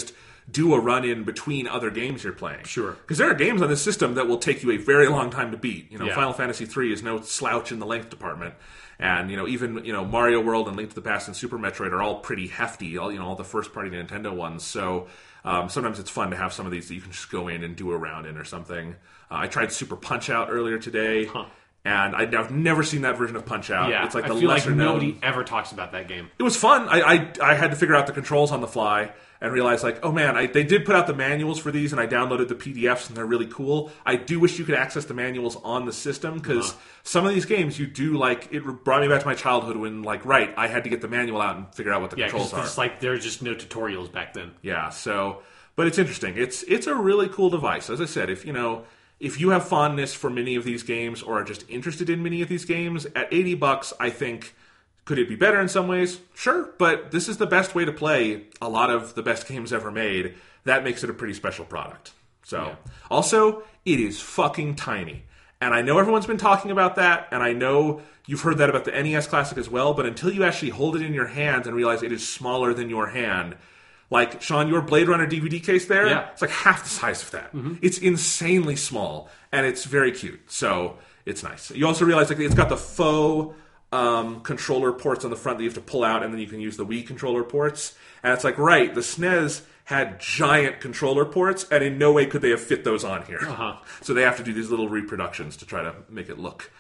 do a run in between other games you're playing. Sure. Because there are games on this system that will take you a very long time to beat. You know, Yeah. Final Fantasy three is no slouch in the length department. And, you know, even, you know, Mario World and Link to the Past and Super Metroid are all pretty hefty, all, you know, all the first-party Nintendo ones. So um, sometimes it's fun to have some of these that you can just go in and do a round in or something. Uh, I tried Super Punch-Out earlier today, Huh. and I, I've never seen that version of Punch-Out. Yeah, It's like I the feel like lesser nobody known. ever talks about that game. It was fun. I, I I had to figure out the controls on the fly and realize, like, oh man, I, they did put out the manuals for these, and I downloaded the P D Fs, and they're really cool. I do wish you could access the manuals on the system, because Uh-huh. some of these games you do, like, it brought me back to my childhood when, like, right, I had to get the manual out and figure out what the Yeah, controls because are. it's like there were just no tutorials back then. Yeah, so, but it's interesting. It's it's a really cool device. As I said, if you know, if you have fondness for many of these games or are just interested in many of these games, at eighty bucks, I think, could it be better in some ways? Sure, but this is the best way to play a lot of the best games ever made. That makes it a pretty special product. So, Yeah. also, it is fucking tiny. And I know everyone's been talking about that, and I know you've heard that about the N E S Classic as well, but until you actually hold it in your hands and realize it is smaller than your hand, like, Sean, your Blade Runner D V D case there, Yeah. it's like half the size of that. It's insanely small, and it's very cute. So, it's nice. You also realize, like, it's got the faux um, controller ports on the front that you have to pull out, and then you can use the Wii controller ports. And it's like, right, the S N E S had giant controller ports, and in no way could they have fit those on here. Uh-huh. So they have to do these little reproductions to try to make it look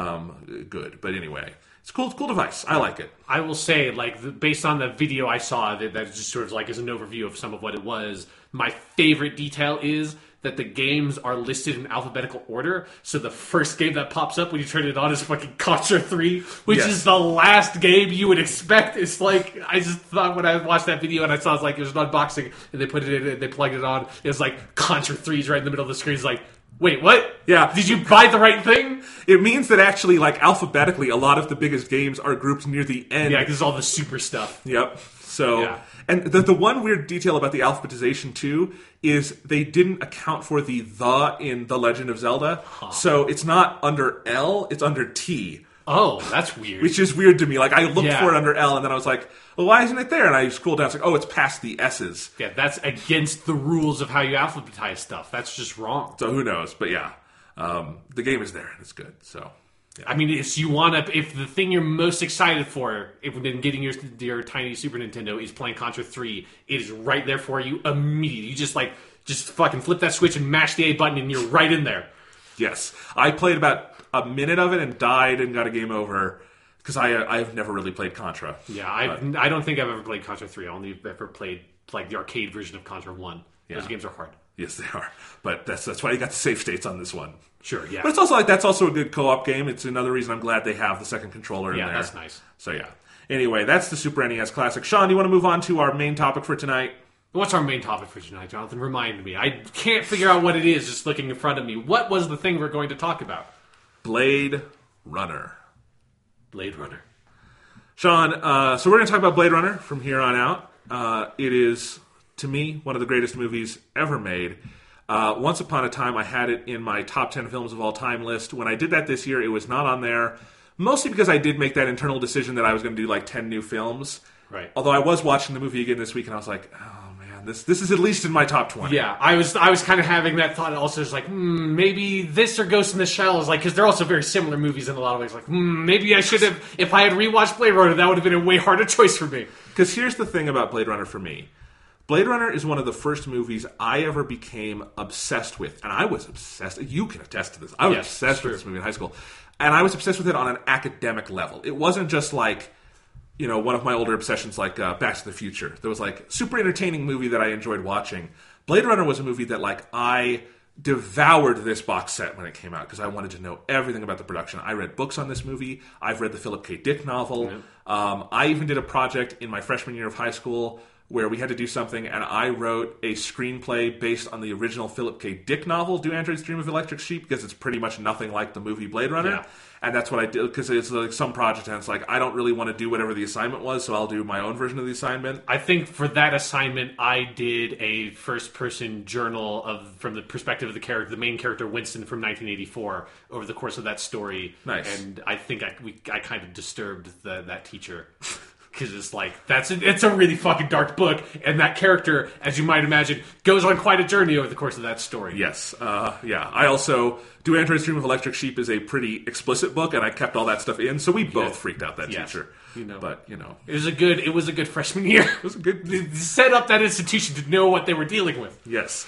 um, good. But anyway, it's a cool, cool device. I like it. I will say, like, the, based on the video I saw, that, that just sort of like is an overview of some of what it was. My favorite detail is that the games are listed in alphabetical order. So the first game that pops up when you turn it on is fucking Contra three, which Yes. is the last game you would expect. It's like, I just thought when I watched that video and I saw it's like, it was an unboxing and they put it in and they plugged it on. It was like Contra three's right in the middle of the screen. It's like, wait, what? Yeah. Did you buy the right thing? It means that actually, like, alphabetically, a lot of the biggest games are grouped near the end. Yeah, because it's all the super stuff. Yep. So, Yeah. and the, the one weird detail about the alphabetization too is they didn't account for the the in The Legend of Zelda. So it's not under L, it's under T, Oh, that's weird. which is weird to me. Like, I looked Yeah. for it under L, and then I was like, well, why isn't it there? And I scrolled down, it's like, oh, it's past the S's. Yeah, that's against the rules of how you alphabetize stuff. That's just wrong. So who knows? But yeah, um, the game is there, and it's good. So, I mean, if you want to, if the thing you're most excited for, if in getting your your tiny Super Nintendo is playing Contra three, it is right there for you immediately. You just like just fucking flip that switch and mash the A button, and you're right in there. yes. I played about a minute of it and died and got a game over because I uh, I've never really played Contra. Yeah, I I don't think I've ever played Contra three. I only ever played like the arcade version of Contra one. Those Yeah. games are hard. Yes, they are. But that's that's why you got the save states on this one. Sure, yeah. But it's also like that's also a good co-op game. It's another reason I'm glad they have the second controller in Yeah, there. that's nice. So yeah. Anyway, that's the Super N E S Classic. Sean, do you want to move on to our main topic for tonight? What's our main topic for tonight, Jonathan? Remind me. I can't figure out what it is just looking in front of me. What was the thing we're going to talk about? Blade Runner. Blade Runner. Sean, uh, so we're going to talk about Blade Runner from here on out. Uh, it is, to me, one of the greatest movies ever made. Uh, once upon a time, I had it in my top ten films of all time list. When I did that this year, it was not on there, mostly because I did make that internal decision that I was going to do like ten new films. Right. Although I was watching the movie again this week, and I was like, oh man, this this is at least in my top twenty. Yeah, I was I was kind of having that thought also. It's like, hmm, maybe this or Ghost in the Shell is like, because they're also very similar movies in a lot of ways. Like, hmm, maybe I should have, if I had rewatched Blade Runner, that would have been a way harder choice for me. Because here's the thing about Blade Runner for me. Blade Runner is one of the first movies I ever became obsessed with. And I was obsessed. You can attest to this. I was Yes, obsessed sure. with this movie in high school. And I was obsessed with it on an academic level. It wasn't just like, you know, one of my older obsessions like uh, Back to the Future. There was like super entertaining movie that I enjoyed watching. Blade Runner was a movie that like I devoured this box set when it came out because I wanted to know everything about the production. I read books on this movie. I've read the Philip K. Dick novel. Um, I even did a project in my freshman year of high school where we had to do something, and I wrote a screenplay based on the original Philip K. Dick novel, Do Androids Dream of Electric Sheep, because it's pretty much nothing like the movie Blade Runner. Yeah. And that's what I did, because it's like some project, and it's like, I don't really want to do whatever the assignment was, so I'll do my own version of the assignment. I think for that assignment, I did a first-person journal of from the perspective of the character, the main character Winston from nineteen eighty-four, over the course of that story. Nice. And I think I we I kind of disturbed the, that teacher. Because it's like, that's a, it's a really fucking dark book, and that character, as you might imagine, goes on quite a journey over the course of that story. Yes, uh, yeah. I also, Do Androids Dream of Electric Sheep is a pretty explicit book, and I kept all that stuff in, so we both Yeah. freaked out that Yes. teacher. You know. But, you know. It was a good, it was a good freshman year. It was a good... They set up that institution to know what they were dealing with. Yes.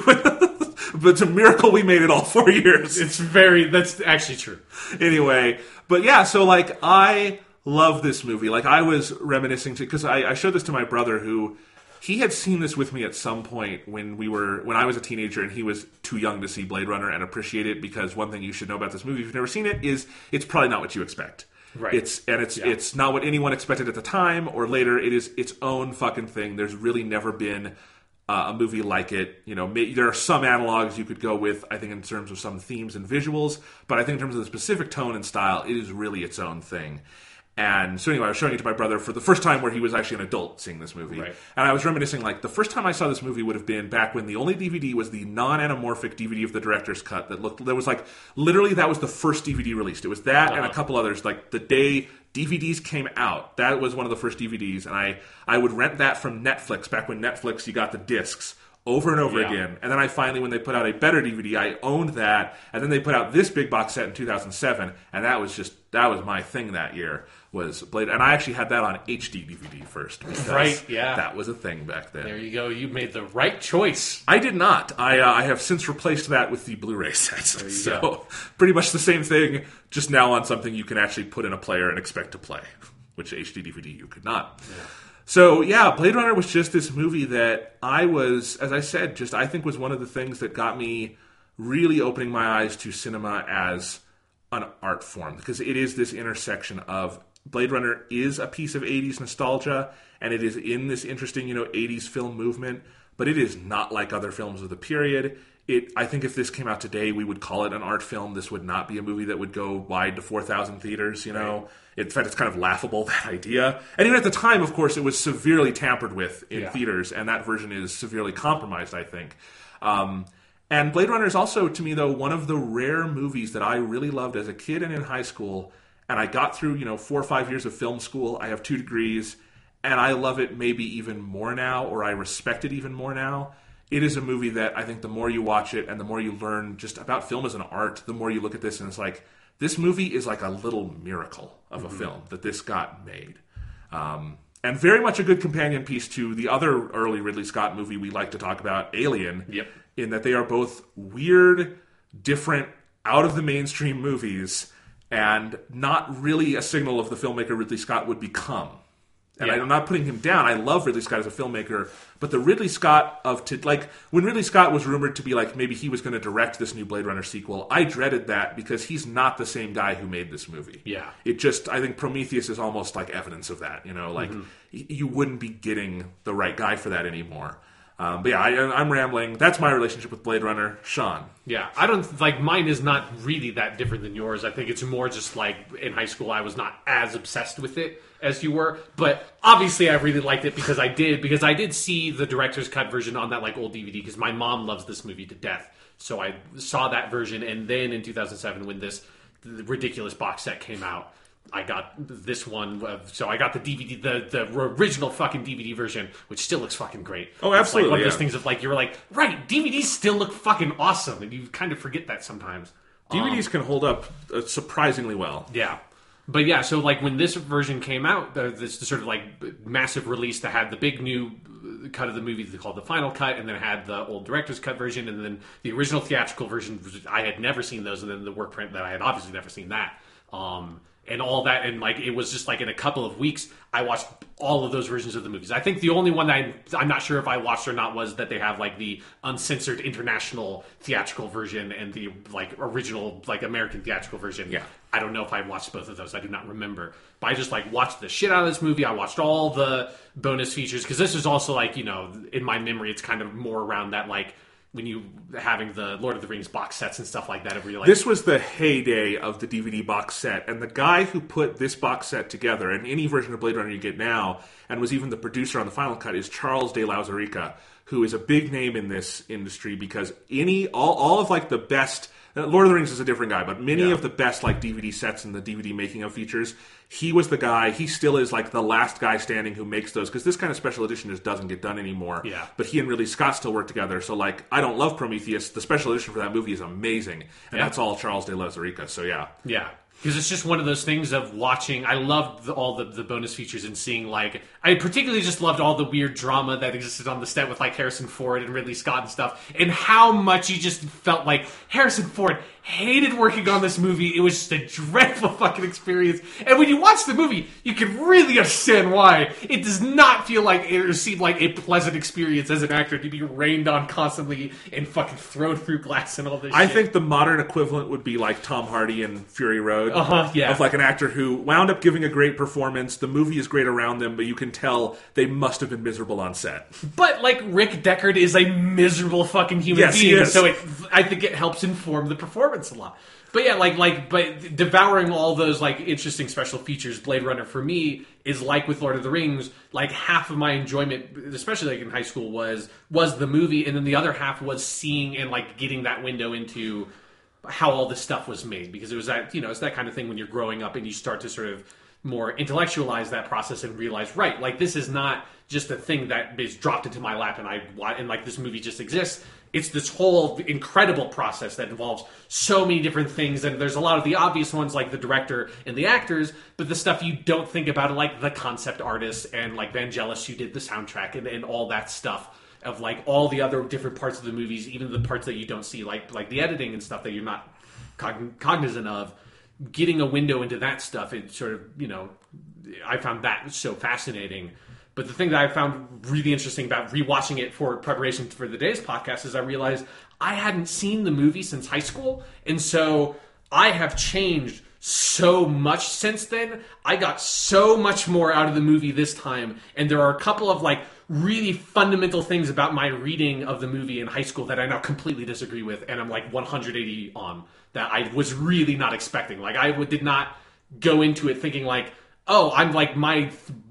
But it's a miracle we made it all four years. It's very, that's actually true. Anyway, but yeah, so, like, I... love this movie. Like, I was reminiscing to, because I, I showed this to my brother, who he had seen this with me at some point when we were when I was a teenager, and he was too young to see Blade Runner and appreciate it. Because one thing you should know about this movie, if you've never seen it, is it's probably not what you expect. Right. It's and it's Yeah. it's not what anyone expected at the time or later. It is its own fucking thing. There's really never been uh, a movie like it. You know, may, there are some analogs you could go with, I think, in terms of some themes and visuals, but I think in terms of the specific tone and style, it is really its own thing. And so anyway, I was showing it to my brother for the first time where he was actually an adult seeing this movie. Right. And I was reminiscing, like, the first time I saw this movie would have been back when the only D V D was the non-anamorphic D V D of the director's cut that looked, there was like, literally that was the first D V D released. It was that uh-huh. and a couple others, like the day D V Ds came out. That was one of the first D V Ds. And I, I would rent that from Netflix, back when Netflix, you got the discs. Over and over yeah. again. And then I finally, when they put out a better D V D, I owned that. And then they put out this big box set in two thousand seven. And that was just, that was my thing that year, was Blade. And I actually had that on H D D V D first. Because right, yeah. that was a thing back then. There you go. You made the right choice. I did not. I uh, I have since replaced that with the Blu-ray sets. So go. pretty much the same thing, just now on something you can actually put in a player and expect to play, which H D D V D you could not. Yeah. So, yeah, Blade Runner was just this movie that I was, as I said, just I think was one of the things that got me really opening my eyes to cinema as an art form. Because it is this intersection of Blade Runner is a piece of eighties nostalgia, and it is in this interesting, you know, eighties film movement, but it is not like other films of the period. It, I think if this came out today, we would call it an art film. This would not be a movie that would go wide to four thousand theaters, you know. Right. In fact, it's kind of laughable, that idea. And even at the time, of course, it was severely tampered with in yeah. theaters, and that version is severely compromised, I think. Um, and Blade Runner is also, to me, though, one of the rare movies that I really loved as a kid and in high school. And I got through, you know, four or five years of film school. I have two degrees, and I love it maybe even more now, or I respect it even more now. It is a movie that I think the more you watch it and the more you learn just about film as an art, the more you look at this and it's like, this movie is like a little miracle of a mm-hmm. film that this got made. Um, and very much a good companion piece to the other early Ridley Scott movie we like to talk about, Alien, yep. in that they are both weird, different, out of the mainstream movies and not really a signal of the filmmaker Ridley Scott would become. And yeah. I'm not putting him down. I love Ridley Scott as a filmmaker. But the Ridley Scott of... T- like, when Ridley Scott was rumored to be like, maybe he was going to direct this new Blade Runner sequel, I dreaded that because he's not the same guy who made this movie. Yeah. It just... I think Prometheus is almost like evidence of that. You know, like, mm-hmm. y- you wouldn't be getting the right guy for that anymore. Um, but yeah, I, I'm rambling. That's my relationship with Blade Runner. Sean. Yeah, I don't... Like, mine is not really that different than yours. I think it's more just like, in high school, I was not as obsessed with it as you were, but obviously I really liked it because I did, because I did see the director's cut version on that like old D V D, because my mom loves this movie to death, so I saw that version, and then in two thousand seven when this ridiculous box set came out, I got this one, so I got the D V D, the, the original fucking D V D version, which still looks fucking great. Oh, absolutely. It's like one of those yeah. things of like, you're like, right, D V Ds still look fucking awesome, and you kind of forget that sometimes. D V Ds um, can hold up uh, surprisingly well. Yeah. But yeah, so like when this version came out, the, this sort of like massive release that had the big new cut of the movie called the final cut, and then it had the old director's cut version, and then the original theatrical version. I had never seen those, and then the work print that I had obviously never seen that, um, and all that, and like it was just like in a couple of weeks, I watched all of those versions of the movies. I think the only one that I, I'm not sure if I watched or not was that they have like the uncensored international theatrical version and the like original like American theatrical version. Yeah. I don't know if I watched both of those. I do not remember. But I just like watched the shit out of this movie. I watched all the bonus features because this is also like, you know, in my memory, it's kind of more around that like when you having the Lord of the Rings box sets and stuff like that. Where you're like, this was the heyday of the D V D box set, and the guy who put this box set together and any version of Blade Runner you get now, and was even the producer on the final cut, is Charles de Lauzirika, who is a big name in this industry because any all all of like the best. Lord of the Rings is a different guy, but many yeah. of the best like D V D sets and the D V D making of features, he was the guy. He still is like the last guy standing who makes those because this kind of special edition just doesn't get done anymore. Yeah. But he and Ridley Scott still work together. So like, I don't love Prometheus. The special edition for that movie is amazing, and yeah. that's all Charles de Lauzirika. So yeah, yeah. Because it's just one of those things of watching. I loved the, all the, the bonus features and seeing, like, I particularly just loved all the weird drama that existed on the set with, like, Harrison Ford and Ridley Scott and stuff, and how much you just felt like Harrison Ford hated working on this movie. It was just a dreadful fucking experience. And when you watch the movie, you can really understand why. It does not feel like it seemed like a pleasant experience as an actor to be rained on constantly and fucking thrown through glass and all this I shit. think the modern equivalent would be like Tom Hardy in Fury Road. Uh-huh, yeah. Of like an actor who wound up giving a great performance. The movie is great around them, but you can tell they must have been miserable on set. But, like, Rick Deckard is a miserable fucking human Yes, he being, is. so it, I think it helps inform the performance a lot. But yeah, like, like, but devouring all those, like, interesting special features, Blade Runner, for me, is like with Lord of the Rings, like, half of my enjoyment, especially, like, in high school, was was the movie, and then the other half was seeing and, like, getting that window into how all this stuff was made, because it was that, you know, it's that kind of thing when you're growing up and you start to sort of more intellectualize that process and realize, right, like, this is not just a thing that is dropped into my lap and I and like this movie just exists. It's this whole incredible process that involves so many different things, and there's a lot of the obvious ones like the director and the actors, but the stuff you don't think about, like the concept artists and like Vangelis who did the soundtrack and, and all that stuff of like all the other different parts of the movies, even the parts that you don't see, like like the editing and stuff that you're not cogn- cognizant of. Getting a window into that stuff, it sort of, you know, I found that so fascinating. But the thing that I found really interesting about rewatching it for preparation for the day's podcast is I realized I hadn't seen the movie since high school. And so I have changed so much since then. I got so much more out of the movie this time. And there are a couple of like really fundamental things about my reading of the movie in high school that I now completely disagree with. And I'm like one hundred eighty on that I was really not expecting. Like I did not go into it thinking like, oh, I'm like my...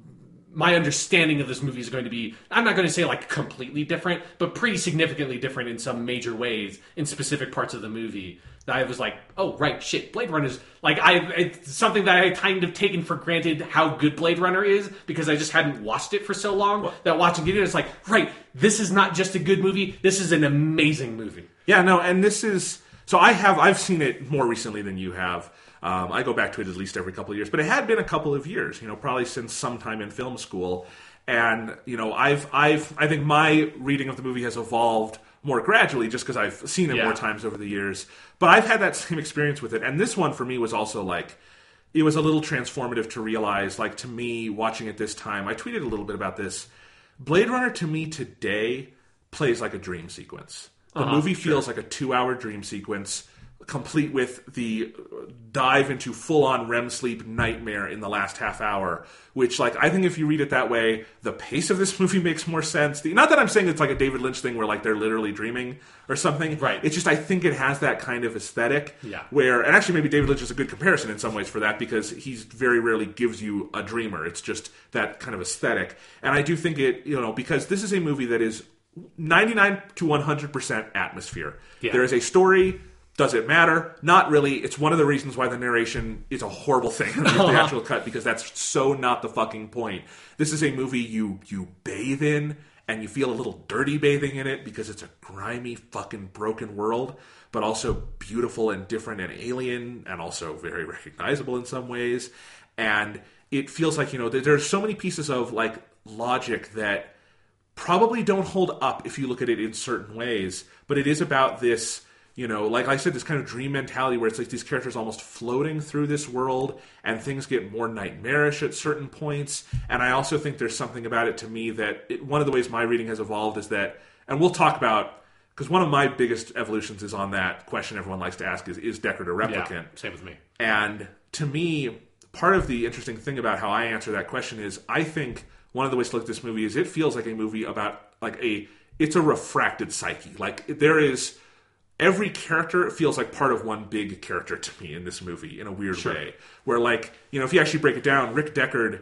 my understanding of this movie is going to be, I'm not going to say like completely different, but pretty significantly different in some major ways in specific parts of the movie. That I was like, oh, right, shit, Blade Runner is, like, I it's something that I kind of taken for granted how good Blade Runner is, because I just hadn't watched it for so long, what? that watching it, it's like, right, this is not just a good movie, this is an amazing movie. Yeah, no, and this is, so I have, I've seen it more recently than you have. Um, I go back to it at least every couple of years, but it had been a couple of years, you know, probably since sometime in film school. And, you know, I've, I've, I think my reading of the movie has evolved more gradually just because I've seen it yeah. more times over the years. But I've had that same experience with it. And this one for me was also like, it was a little transformative to realize, like to me, watching it this time, I tweeted a little bit about this. Blade Runner to me today plays like a dream sequence. The uh-huh, movie feels sure. like a two-hour dream sequence, complete with the dive into full-on R E M sleep nightmare in the last half hour, which, like, I think if you read it that way, the pace of this movie makes more sense. The, not that I'm saying it's like a David Lynch thing where, like, they're literally dreaming or something. Right. It's just I think it has that kind of aesthetic. Yeah. Where, and actually maybe David Lynch is a good comparison in some ways for that because he's very rarely gives you a dreamer. It's just that kind of aesthetic. And I do think it, you know, because this is a movie that is ninety-nine to one hundred percent atmosphere. Yeah. There is a story. Does it matter? Not really. It's one of the reasons why the narration is a horrible thing in the theatrical cut, because that's so not the fucking point. This is a movie you you bathe in, and you feel a little dirty bathing in it because it's a grimy, fucking broken world, but also beautiful and different and alien, and also very recognizable in some ways. And it feels like, you know, there's so many pieces of, like, logic that probably don't hold up if you look at it in certain ways, but it is about this... You know, like I said, this kind of dream mentality where it's like these characters almost floating through this world and things get more nightmarish at certain points. And I also think there's something about it to me that it, one of the ways my reading has evolved is that, and we'll talk about, because one of my biggest evolutions is on that question everyone likes to ask is, is Deckard a replicant? Yeah, same with me. And to me, part of the interesting thing about how I answer that question is I think one of the ways to look at this movie is it feels like a movie about, like a, it's a refracted psyche. Like there is... Every character feels like part of one big character to me in this movie in a weird sure. way. Where, like, you know, if you actually break it down, Rick Deckard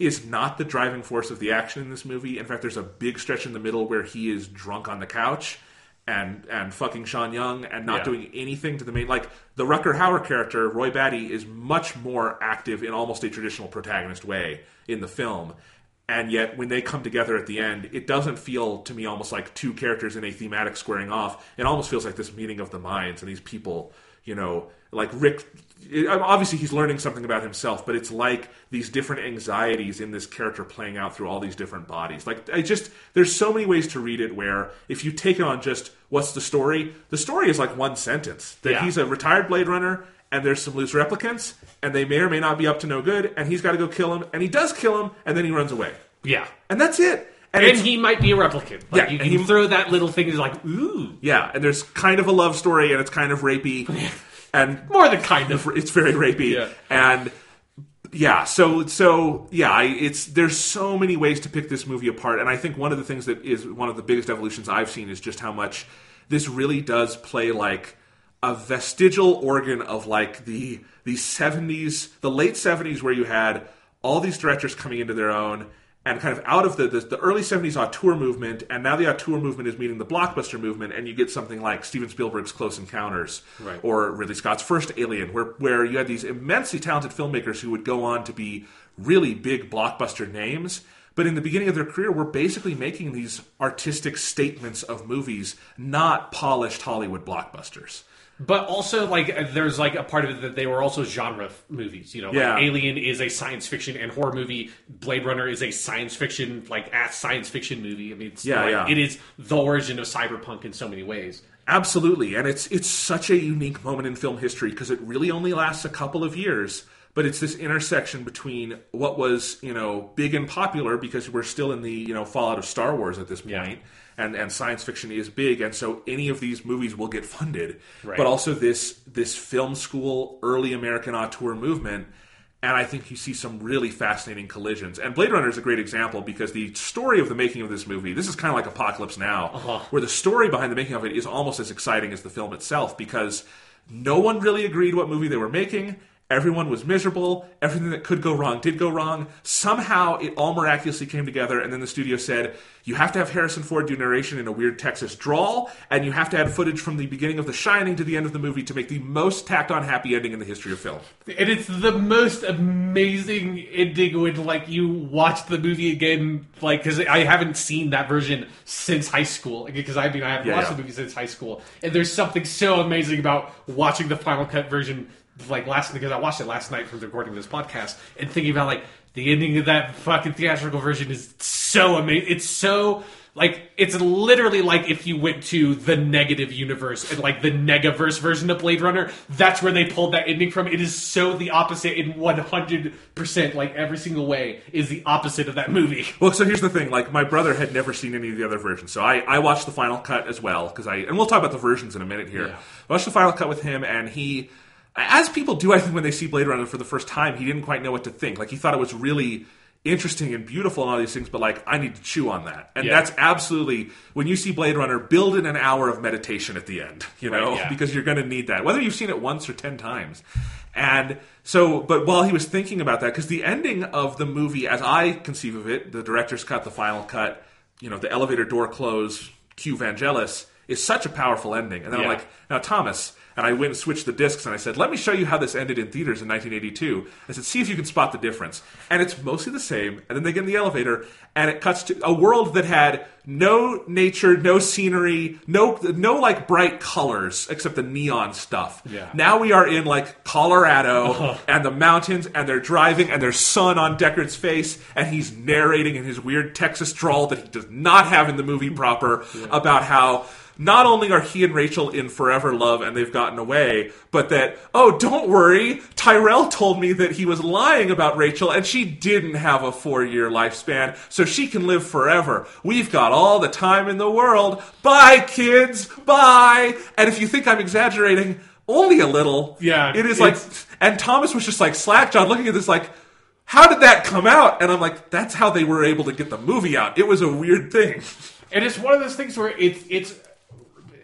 is not the driving force of the action in this movie. In fact, there's a big stretch in the middle where he is drunk on the couch and and fucking Sean Young and not Yeah. doing anything to the main. Like, the Rucker Hauer character, Roy Batty, is much more active in almost a traditional protagonist way in the film. And yet, when they come together at the end, it doesn't feel to me almost like two characters in a thematic squaring off. It almost feels like this meeting of the minds, and these people, you know, like Rick. It, obviously, he's learning something about himself, but it's like these different anxieties in this character playing out through all these different bodies. Like, I just, there's so many ways to read it where if you take it on just what's the story, the story is like one sentence that Yeah. he's a retired Blade Runner. And there's some loose replicants, and they may or may not be up to no good, and he's got to go kill him, and he does kill him, and then he runs away. Yeah. And that's it. And, And it's, he might be a replicant. Like, Yeah, you and can he- throw that little thing, is like, ooh. yeah, and there's kind of a love story, and it's kind of rapey, and More than kind of. it's very rapey, Yeah. and yeah, so so yeah, I, it's there's so many ways to pick this movie apart, and I think one of the things that is one of the biggest evolutions I've seen is just how much this really does play like a vestigial organ of like the the seventies, the late seventies, where you had all these directors coming into their own, and kind of out of the, the, the early seventies auteur movement, and now the auteur movement is meeting the blockbuster movement, and you get something like Steven Spielberg's Close Encounters, Right. or Ridley Scott's first Alien, where, where you had these immensely talented filmmakers who would go on to be really big blockbuster names, but in the beginning of their career were basically making these artistic statements of movies, not polished Hollywood blockbusters. But also, like, there's like a part of it that they were also genre f- movies. You know, Yeah. like Alien is a science fiction and horror movie. Blade Runner is a science fiction, like, ass science fiction movie. I mean, it's Yeah, like, yeah. it is the origin of cyberpunk in so many ways. Absolutely, and it's it's such a unique moment in film history because it really only lasts a couple of years, but it's this intersection between what was, you know, big and popular because we're still in the, you know, fallout of Star Wars at this point, Yeah. and and science fiction is big, and so any of these movies will get funded, Right. but also this this film school early American auteur movement. And I think you see some really fascinating collisions. And Blade Runner is a great example because the story of the making of this movie, this is kind of like Apocalypse Now, Uh-huh. where the story behind the making of it is almost as exciting as the film itself because no one really agreed what movie they were making. Everyone was miserable. Everything that could go wrong did go wrong. Somehow it all miraculously came together, and then the studio said, you have to have Harrison Ford do narration in a weird Texas drawl, and you have to add footage from the beginning of The Shining to the end of the movie to make the most tacked-on happy ending in the history of film. And it's the most amazing ending when, like, you watch the movie again, like, because I haven't seen that version since high school. Because, I mean, I haven't Yeah, watched yeah. the movie since high school. And there's something so amazing about watching the Final Cut version, like, last, because I watched it last night from the recording of this podcast, and thinking about, like, the ending of that fucking theatrical version is so amazing. It's so... Like, it's literally like if you went to the negative universe and, like, the Negaverse version of Blade Runner, that's where they pulled that ending from. It is so the opposite in one hundred percent, like, every single way is the opposite of that movie. Well, so here's the thing. Like, my brother had never seen any of the other versions, so I, I watched the final cut as well because I and we'll talk about the versions in a minute here. Yeah. I watched the final cut with him, and he, as people do, I think when they see Blade Runner for the first time, he didn't quite know what to think. Like, he thought it was really interesting and beautiful and all these things, but like, I need to chew on that. And Yeah. that's absolutely, when you see Blade Runner, build in an hour of meditation at the end, you know, Right, yeah. because you're going to need that, whether you've seen it once or ten times. And so, but while he was thinking about that, because the ending of the movie, as I conceive of it, the director's cut, the final cut, you know, the elevator door close, cue Vangelis, is such a powerful ending. And then Yeah. I'm like, now Thomas, and I went and switched the discs, and I said, let me show you how this ended in theaters in nineteen eighty-two. I said, see if you can spot the difference. And it's mostly the same, and then they get in the elevator, and it cuts to a world that had no nature, no scenery, no, no like, bright colors, except the neon stuff. Yeah. Now we are in, like, Colorado, and the mountains, and they're driving, and there's sun on Deckard's face, and he's narrating in his weird Texas drawl that he does not have in the movie proper about how not only are he and Rachel in forever love and they've gotten away, but that, oh, don't worry, Tyrell told me that he was lying about Rachel and she didn't have a four-year lifespan, so she can live forever. We've got all the time in the world. Bye, kids. Bye. And if you think I'm exaggerating, only a little. Yeah, It is like, it's- and Thomas was just like slack-jawed looking at this like, how did that come out? And I'm like, that's how they were able to get the movie out. It was a weird thing. And it's one of those things where it's it's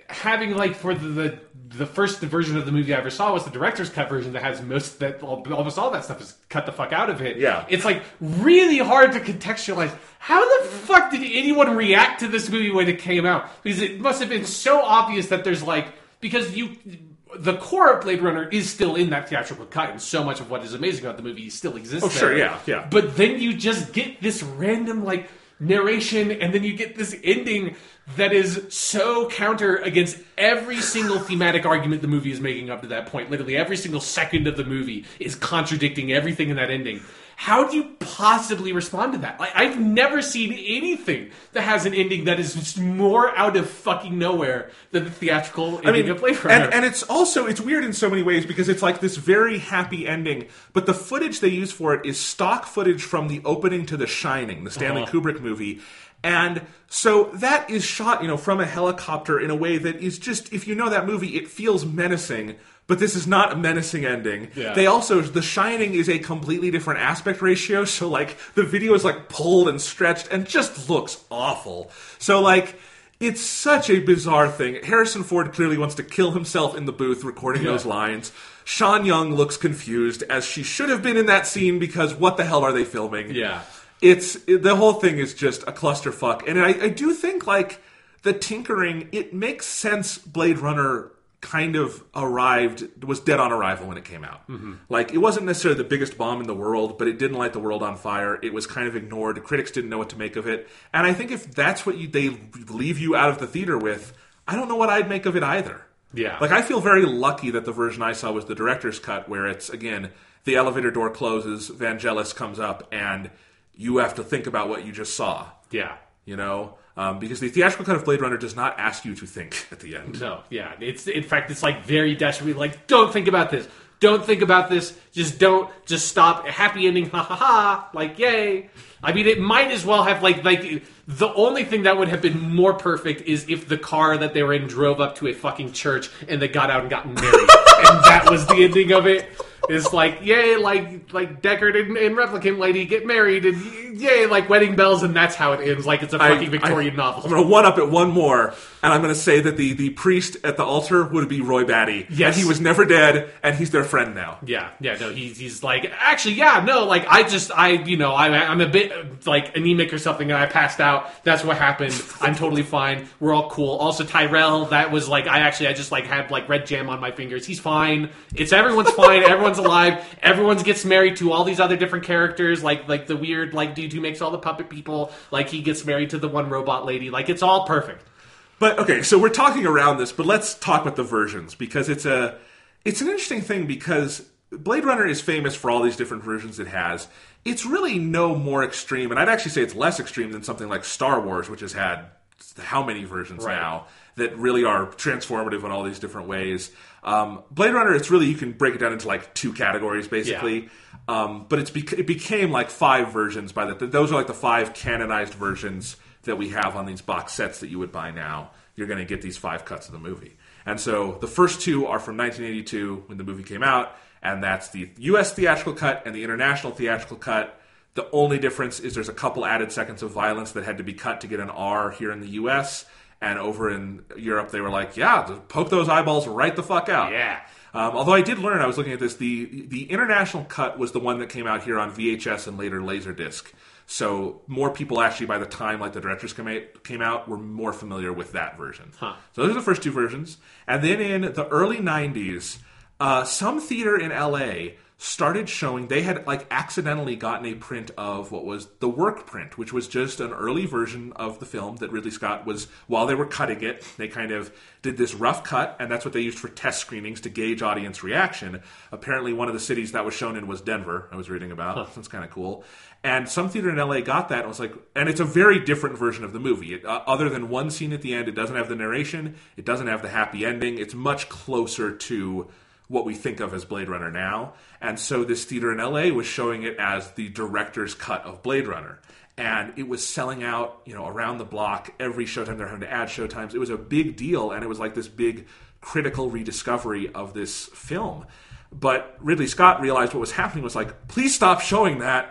having like for the, the the first version of the movie I ever saw was the director's cut version that has most that almost all that stuff is cut the fuck out of it. Yeah, it's like really hard to contextualize. How the fuck did anyone react to this movie when it came out? Because it must have been so obvious that there's like because you. The core of Blade Runner is still in that theatrical cut, and so much of what is amazing about the movie still exists. Oh, there. sure, yeah, yeah. But then you just get this random like narration, and then you get this ending that is so counter against every single thematic argument the movie is making up to that point. Literally every single second of the movie is contradicting everything in that ending. How do you possibly respond to that? Like, I've never seen anything that has an ending that is just more out of fucking nowhere than the theatrical ending I mean, of Blade Runner. And, and it's also, it's weird in so many ways because it's like this very happy ending, but the footage they use for it is stock footage from the opening to The Shining, the Stanley uh-huh. Kubrick movie. And so that is shot, you know, from a helicopter in a way that is just, if you know that movie, it feels menacing. But this is not a menacing ending. Yeah. They also, The Shining is a completely different aspect ratio, so like the video is like pulled and stretched and just looks awful. So like, it's such a bizarre thing. Harrison Ford clearly wants to kill himself in the booth recording yeah. those lines. Sean Young looks confused, as she should have been in that scene because what the hell are they filming? Yeah. It's, it, the whole thing is just a clusterfuck. And I, I do think like the tinkering, it makes sense Blade Runner kind of arrived, was dead on arrival when it came out. Mm-hmm. Like, it wasn't necessarily the biggest bomb in the world, but it didn't light the world on fire. It was kind of ignored. Critics didn't know what to make of it. And I think if that's what you, they leave you out of the theater with, I don't know what I'd make of it either. Yeah. Like, I feel very lucky that the version I saw was the director's cut, where it's, again, the elevator door closes, Vangelis comes up, and you have to think about what you just saw. Yeah. You know? Um, because the theatrical cut of Blade Runner does not ask you to think at the end. No, yeah. It's in fact, it's like very desperately like, don't think about this. Don't think about this. Just don't. Just stop. Happy ending. Ha ha ha. Like, yay. I mean, it might as well have like like the only thing that would have been more perfect is if the car that they were in drove up to a fucking church and they got out and got married, and that was the ending of it. It's like, yay, like like Deckard and, and Replicant Lady get married, and yay, like wedding bells, and that's how it ends. Like it's a fucking I, Victorian I, novel. I'm going to one up it one more, and I'm going to say that the, the priest at the altar would be Roy Batty. Yes. And he was never dead, and he's their friend now. Yeah, yeah, no, he's he's like, actually, yeah, no, like I just, I, you know, I, I'm a bit like anemic or something, and I passed out. That's what happened. I'm totally fine. We're all cool. Also, Tyrell, that was like, I actually, I just like had like red jam on my fingers. He's fine. It's everyone's fine. Everyone's alive. Everyone gets married to all these other different characters, like like the weird like dude who makes all the puppet people. Like he gets married to the one robot lady. Like it's all perfect. But okay, so we're talking around this, but let's talk about the versions because it's a it's an interesting thing because Blade Runner is famous for all these different versions it has. It's really no more extreme, and I'd actually say it's less extreme than something like Star Wars, which has had how many versions right. now that really are transformative in all these different ways. Um, Blade Runner, it's really, you can break it down into like two categories basically. Yeah. Um, but it's bec- it became like five versions by the, those are like the five canonized versions that we have on these box sets that you would buy now. You're going to get these five cuts of the movie. And so the first two are from nineteen eighty-two when the movie came out, and that's the U S theatrical cut and the international theatrical cut. The only difference is there's a couple added seconds of violence that had to be cut to get an R here in the U S, and over in Europe they were like, yeah, just poke those eyeballs right the fuck out. Yeah. Um, although I did learn, I was looking at this, the the international cut was the one that came out here on V H S and later Laserdisc. So more people actually, by the time like the directors came out, came out were more familiar with that version. Huh. So those are the first two versions. And then in the early nineties, uh, some theater in L A started showing, they had like accidentally gotten a print of what was the work print, which was just an early version of the film that Ridley Scott was, while they were cutting it, they kind of did this rough cut, and that's what they used for test screenings to gauge audience reaction. Apparently one of the cities that was shown in was Denver, I was reading about. Huh. That's kind of cool. And some theater in L A got that and was like, and it's a very different version of the movie. It, uh, other than one scene at the end, it doesn't have the narration, it doesn't have the happy ending, it's much closer to what we think of as Blade Runner now. And so this theater in L A was showing it as the director's cut of Blade Runner. And it was selling out, you know, around the block. Every showtime they're having to add showtimes. It was a big deal, and it was like this big critical rediscovery of this film. But Ridley Scott realized what was happening was like, please stop showing that.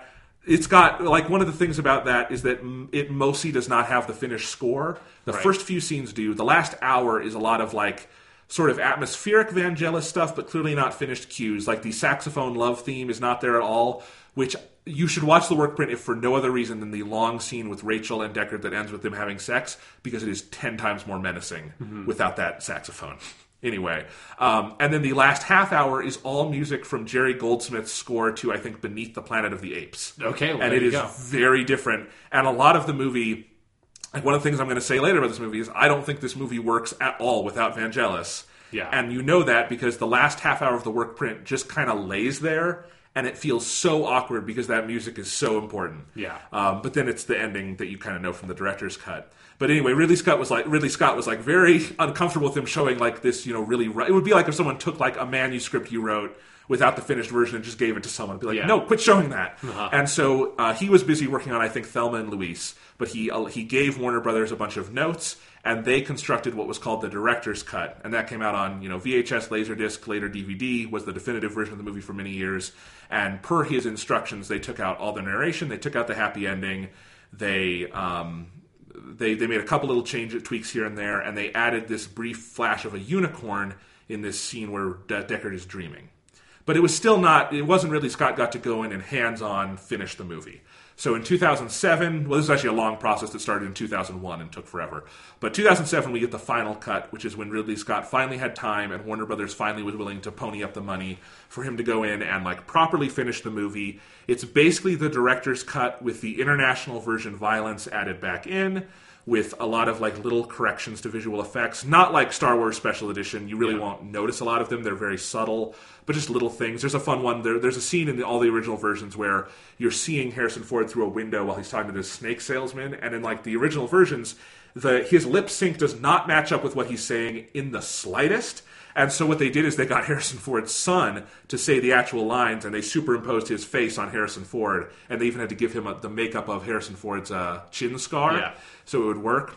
it's got, like, one of the things about that is that it mostly does not have the finished score. The right. first few scenes do. The last hour is a lot of, like, sort of atmospheric Vangelis stuff, but clearly not finished cues. Like, the saxophone love theme is not there at all, which you should watch the work print if for no other reason than the long scene with Rachel and Deckard that ends with them having sex, because it is ten times more menacing mm-hmm. without that saxophone. Anyway, um, and then the last half hour is all music from Jerry Goldsmith's score to, I think, Beneath the Planet of the Apes. Okay, well, and there it you is go. very different. And a lot of the movie, like one of the things I'm going to say later about this movie is I don't think this movie works at all without Vangelis. Yeah. And you know that because the last half hour of the work print just kind of lays there, and it feels so awkward because that music is so important. Yeah. Um, but then it's the ending that you kind of know from the director's cut. But anyway, Ridley Scott was like Ridley Scott was like very uncomfortable with him showing like this, you know, really. It would be like if someone took like a manuscript you wrote without the finished version and just gave it to someone. It'd be like, yeah. no, quit showing that. Uh-huh. And so uh, he was busy working on, I think, Thelma and Louise. But he uh, he gave Warner Brothers a bunch of notes, and they constructed what was called the director's cut, and that came out on you know V H S, Laserdisc, later D V D. Was the definitive version of the movie for many years. And per his instructions, they took out all the narration, they took out the happy ending, they. Um, They they made a couple little changes, tweaks here and there, and they added this brief flash of a unicorn in this scene where De- Deckard is dreaming. But it was still not, it wasn't Ridley Scott got to go in and hands-on finish the movie. So in two thousand seven, well, this is actually a long process that started in two thousand one and took forever. But two thousand seven, we get the final cut, which is when Ridley Scott finally had time and Warner Brothers finally was willing to pony up the money for him to go in and like properly finish the movie. It's basically the director's cut with the international version violence added back in, with a lot of like little corrections to visual effects. Not like Star Wars Special Edition. You really yeah. won't notice a lot of them. They're very subtle, but just little things. There's a fun one. There, there's a scene in the, all the original versions where you're seeing Harrison Ford through a window while he's talking to this snake salesman. And in like the original versions, the his lip sync does not match up with what he's saying in the slightest. And so what they did is they got Harrison Ford's son to say the actual lines, and they superimposed his face on Harrison Ford, and they even had to give him a, the makeup of Harrison Ford's uh, chin scar, yeah. so it would work.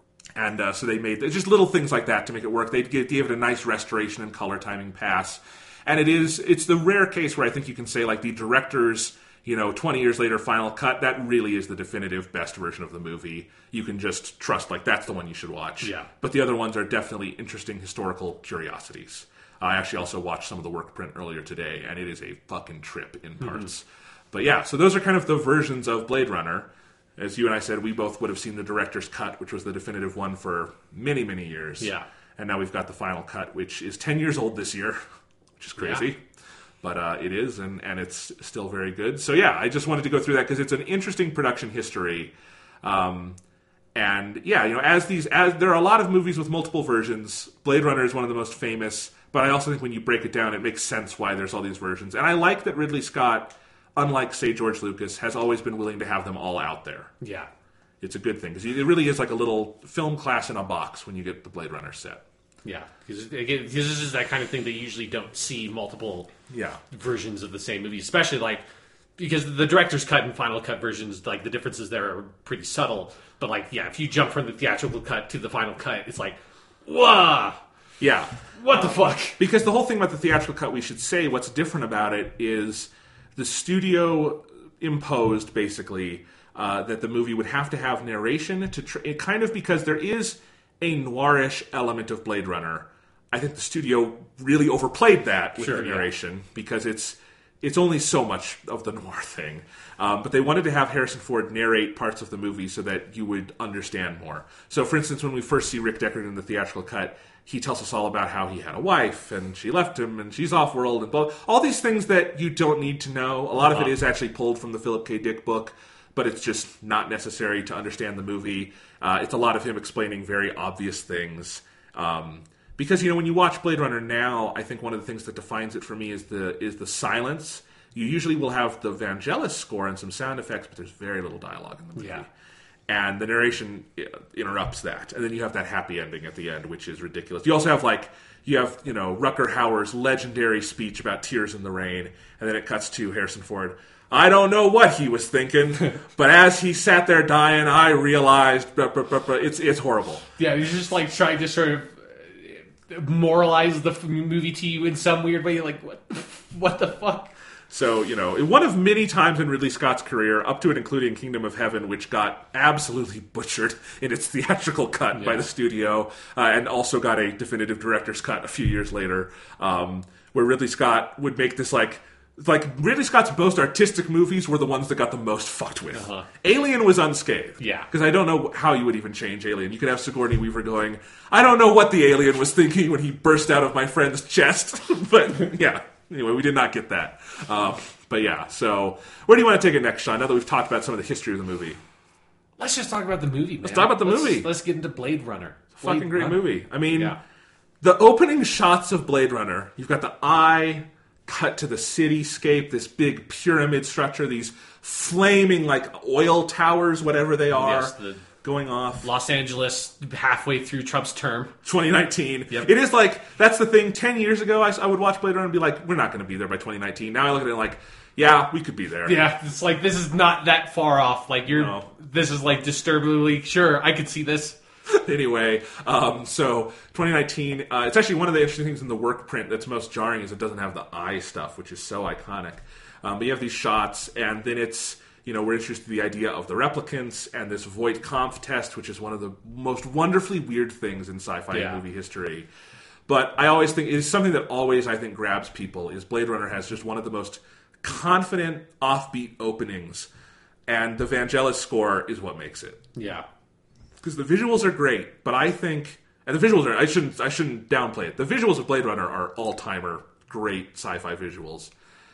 And uh, so they made just little things like that to make it work. They gave it a nice restoration and color timing pass. And it is it's the rare case where I think you can say like the director's, you know, twenty years later final cut, that really is the definitive best version of the movie. You can just trust like that's the one you should watch. Yeah. But the other ones are definitely interesting historical curiosities. I actually also watched some of the work print earlier today, and it is a fucking trip in parts. Mm-hmm. But yeah, so those are kind of the versions of Blade Runner. As you and I said, we both would have seen the director's cut, which was the definitive one for many, many years. Yeah. And now we've got the final cut, which is ten years old this year, which is crazy. Yeah. But uh, it is, and, and it's still very good. So yeah, I just wanted to go through that because it's an interesting production history. Um, and yeah, you know, as these, as there are a lot of movies with multiple versions. Blade Runner is one of the most famous. But I also think when you break it down, it makes sense why there's all these versions. And I like that Ridley Scott, unlike, say, George Lucas, has always been willing to have them all out there. Yeah. It's a good thing, because it really is like a little film class in a box when you get the Blade Runner set. Yeah, because this is that kind of thing that you usually don't see multiple yeah. versions of the same movie, especially like, because the director's cut and final cut versions, like the differences there are pretty subtle. But like, yeah, if you jump from the theatrical cut to the final cut, it's like, whoa! Yeah. What the fuck? Because the whole thing about the theatrical cut, we should say what's different about it is the studio imposed, basically, uh, that the movie would have to have narration to tr- it kind of because there is a noirish element of Blade Runner. I think the studio really overplayed that with sure, the narration yeah. because it's it's only so much of the noir thing. Um, but they wanted to have Harrison Ford narrate parts of the movie so that you would understand more. So, for instance, when we first see Rick Deckard in the theatrical cut, he tells us all about how he had a wife and she left him and she's off-world and blah, all these things that you don't need to know. A lot uh-huh. of it is actually pulled from the Philip K. Dick book, but it's just not necessary to understand the movie. Uh, it's a lot of him explaining very obvious things. Um, because, you know, when you watch Blade Runner now, I think one of the things that defines it for me is the is the silence. You usually will have the Vangelis score and some sound effects, but there's very little dialogue in the movie. Yeah. And the narration interrupts that. And then you have that happy ending at the end, which is ridiculous. You also have, like, you have, you know, Rutger Hauer's legendary speech about Tears in the Rain, and then it cuts to Harrison Ford. I don't know what he was thinking, but as he sat there dying, I realized, blah, blah, blah, blah. It's, it's horrible. Yeah, he's just, like, trying to sort of moralize the movie to you in some weird way. You're like, what, what the fuck? So, you know, one of many times in Ridley Scott's career, up to and including Kingdom of Heaven, which got absolutely butchered in its theatrical cut yeah. by the studio, uh, and also got a definitive director's cut a few years later, um, where Ridley Scott would make this, like, like Ridley Scott's most artistic movies were the ones that got the most fucked with. Uh-huh. Alien was unscathed. Yeah. Because I don't know how you would even change Alien. You could have Sigourney Weaver going, I don't know what the alien was thinking when he burst out of my friend's chest. But, yeah. Anyway, we did not get that. Um, but yeah, so where do you want to take it next, Sean, now that we've talked about some of the history of the movie? Let's just talk about the movie, man. Let's talk about the let's, movie. Let's get into Blade Runner. Blade Fucking great Runner. movie. I mean, yeah. the opening shots of Blade Runner, you've got the eye cut to the cityscape, this big pyramid structure, these flaming, like, oil towers, whatever they are. Yes, the going off. Los Angeles halfway through Trump's term. twenty nineteen. Yep. It is like, that's the thing. Ten years ago, I, I would watch Blade Runner and be like, we're not going to be there by twenty nineteen. Now I look at it like, yeah, we could be there. Yeah, it's like, this is not that far off. Like, you're, no. This is like disturbingly, sure, I could see this. Anyway, um, so twenty nineteen, uh, it's actually one of the interesting things in the work print that's most jarring is it doesn't have the eye stuff, which is so iconic. Um, but you have these shots, and then it's, you know, we're introduced to the idea of the replicants and this Voight-Kampff test, which is one of the most wonderfully weird things in sci-fi yeah. movie history. But I always think, it's something that always, I think, grabs people, is Blade Runner has just one of the most confident, offbeat openings, and the Vangelis score is what makes it. Yeah. Because the visuals are great, but I think, and the visuals are, I shouldn't, I shouldn't downplay it. The visuals of Blade Runner are all-timer great sci-fi visuals.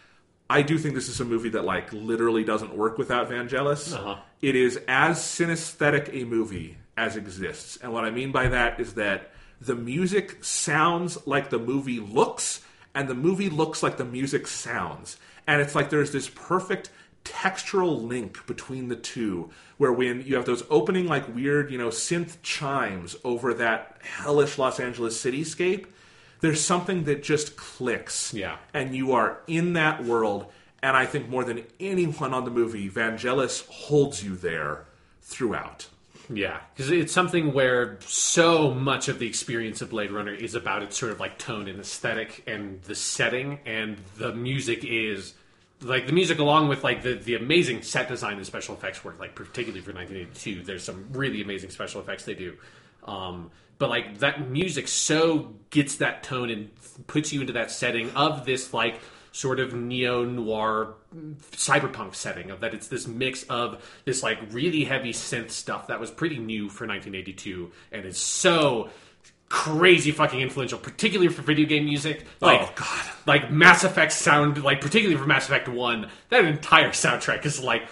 I do think this is a movie that, like, literally doesn't work without Vangelis. Uh-huh. It is as synesthetic a movie as exists. And what I mean by that is that the music sounds like the movie looks, and the movie looks like the music sounds. And it's like there's this perfect textural link between the two, where when you have those opening, like, weird, you know, synth chimes over that hellish Los Angeles cityscape, there's something that just clicks. Yeah. And you are in that world. And I think more than anyone on the movie, Vangelis holds you there throughout. Yeah. Because it's something where so much of the experience of Blade Runner is about its sort of like tone and aesthetic and the setting. And the music is, like, the music along with, like, the, the amazing set design and special effects work, like, particularly for nineteen eighty-two. There's some really amazing special effects they do. Um... But, like, that music so gets that tone and puts you into that setting of this, like, sort of neo-noir cyberpunk setting, of that it's this mix of this, like, really heavy synth stuff that was pretty new for nineteen eighty-two and is so crazy fucking influential, particularly for video game music. Like, oh, God. Like, Mass Effect sound, like, particularly for Mass Effect one, that entire soundtrack is, like,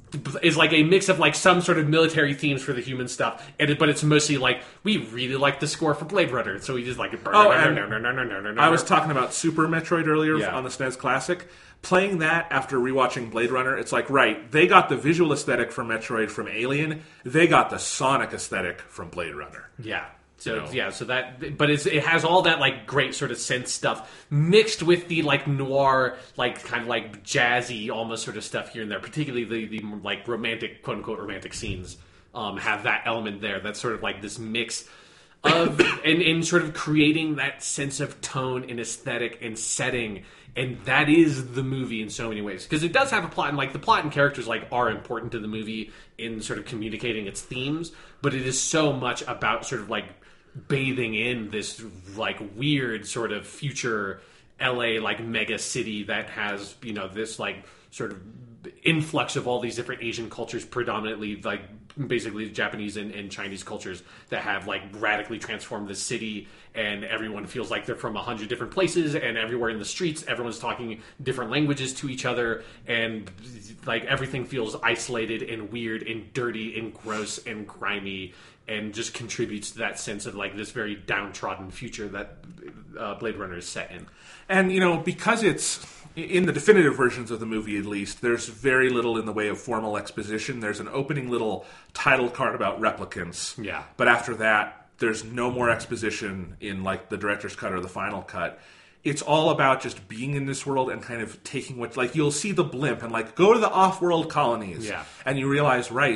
is like a mix of, like, some sort of military themes for the human stuff, and it, but it's mostly like, we really like the score for Blade Runner, so we just like it. Oh, and I was talking about Super Metroid earlier yeah. on the S N E S Classic. Playing that after rewatching Blade Runner, it's like, right, they got the visual aesthetic from Metroid from Alien, they got the sonic aesthetic from Blade Runner. Yeah. So, you know. yeah, so that, but it's, it has all that, like, great sort of synth stuff mixed with the, like, noir, like, kind of, like, jazzy almost sort of stuff here and there, particularly the, the like, romantic, quote-unquote, romantic scenes um, have that element there. That's sort of, like, this mix of, and, and sort of creating that sense of tone and aesthetic and setting, and that is the movie in so many ways. Because it does have a plot, and, like, the plot and characters, like, are important to the movie in sort of communicating its themes, but it is so much about sort of, like, bathing in this, like, weird sort of future L A, like, mega city that has, you know, this, like, sort of influx of all these different Asian cultures, predominantly, like, basically Japanese and, and Chinese cultures that have, like, radically transformed the city, and everyone feels like they're from a hundred different places, and everywhere in the streets everyone's talking different languages to each other, and, like, everything feels isolated and weird and dirty and gross and grimy, and just contributes to that sense of, like, this very downtrodden future that uh, Blade Runner is set in. And, you know, because it's, in the definitive versions of the movie at least, there's very little in the way of formal exposition. There's an opening little title card about replicants. Yeah. But after that, there's no more exposition in, like, the director's cut or the final cut. It's all about just being in this world and kind of taking what, like, you'll see the blimp and, like, go to the off-world colonies. Yeah. And you realize, right,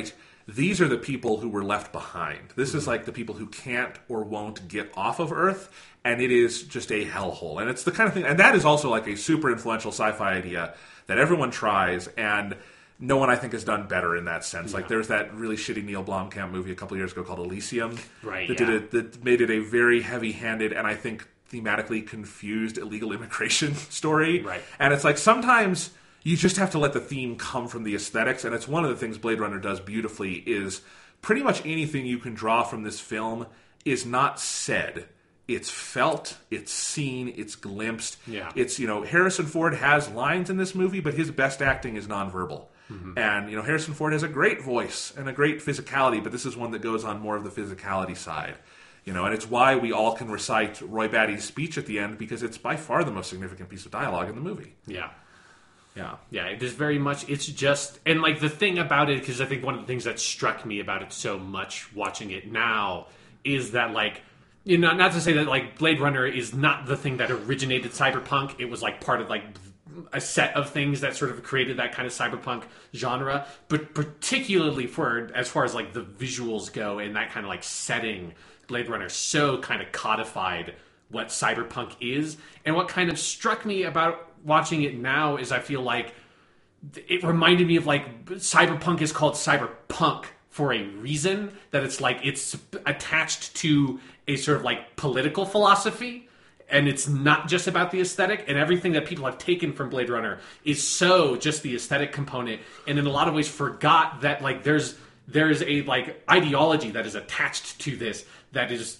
these are the people who were left behind. This mm-hmm. is like the people who can't or won't get off of Earth, and it is just a hellhole. And it's the kind of thing, and that is also like a super influential sci-fi idea that everyone tries, and no one, I think, has done better in that sense. Yeah. Like, there's that really shitty Neil Blomkamp movie a couple years ago called Elysium. Right, that yeah. did it, that made it a very heavy-handed, and I think thematically confused illegal immigration story. Right. And it's like, sometimes you just have to let the theme come from the aesthetics, and it's one of the things Blade Runner does beautifully, is pretty much anything you can draw from this film is not said. It's felt, it's seen, it's glimpsed. Yeah. It's, you know, Harrison Ford has lines in this movie, but his best acting is nonverbal. Mm-hmm. And, you know, Harrison Ford has a great voice and a great physicality, but this is one that goes on more of the physicality side. You know, and it's why we all can recite Roy Batty's speech at the end, because it's by far the most significant piece of dialogue in the movie. Yeah. Yeah. Yeah, it is very much, it's just, and like the thing about it, because I think one of the things that struck me about it so much watching it now is that, like, you know, not to say that, like, Blade Runner is not the thing that originated cyberpunk. It was, like, part of, like, a set of things that sort of created that kind of cyberpunk genre. But particularly for, as far as, like, the visuals go and that kind of, like, setting, Blade Runner so kind of codified what cyberpunk is. And what kind of struck me about watching it now is I feel like it reminded me of, like, cyberpunk is called cyberpunk for a reason, that it's like it's attached to a sort of like political philosophy, and it's not just about the aesthetic, and everything that people have taken from Blade Runner is so just the aesthetic component, and in a lot of ways forgot that like there's there's a like ideology that is attached to this that is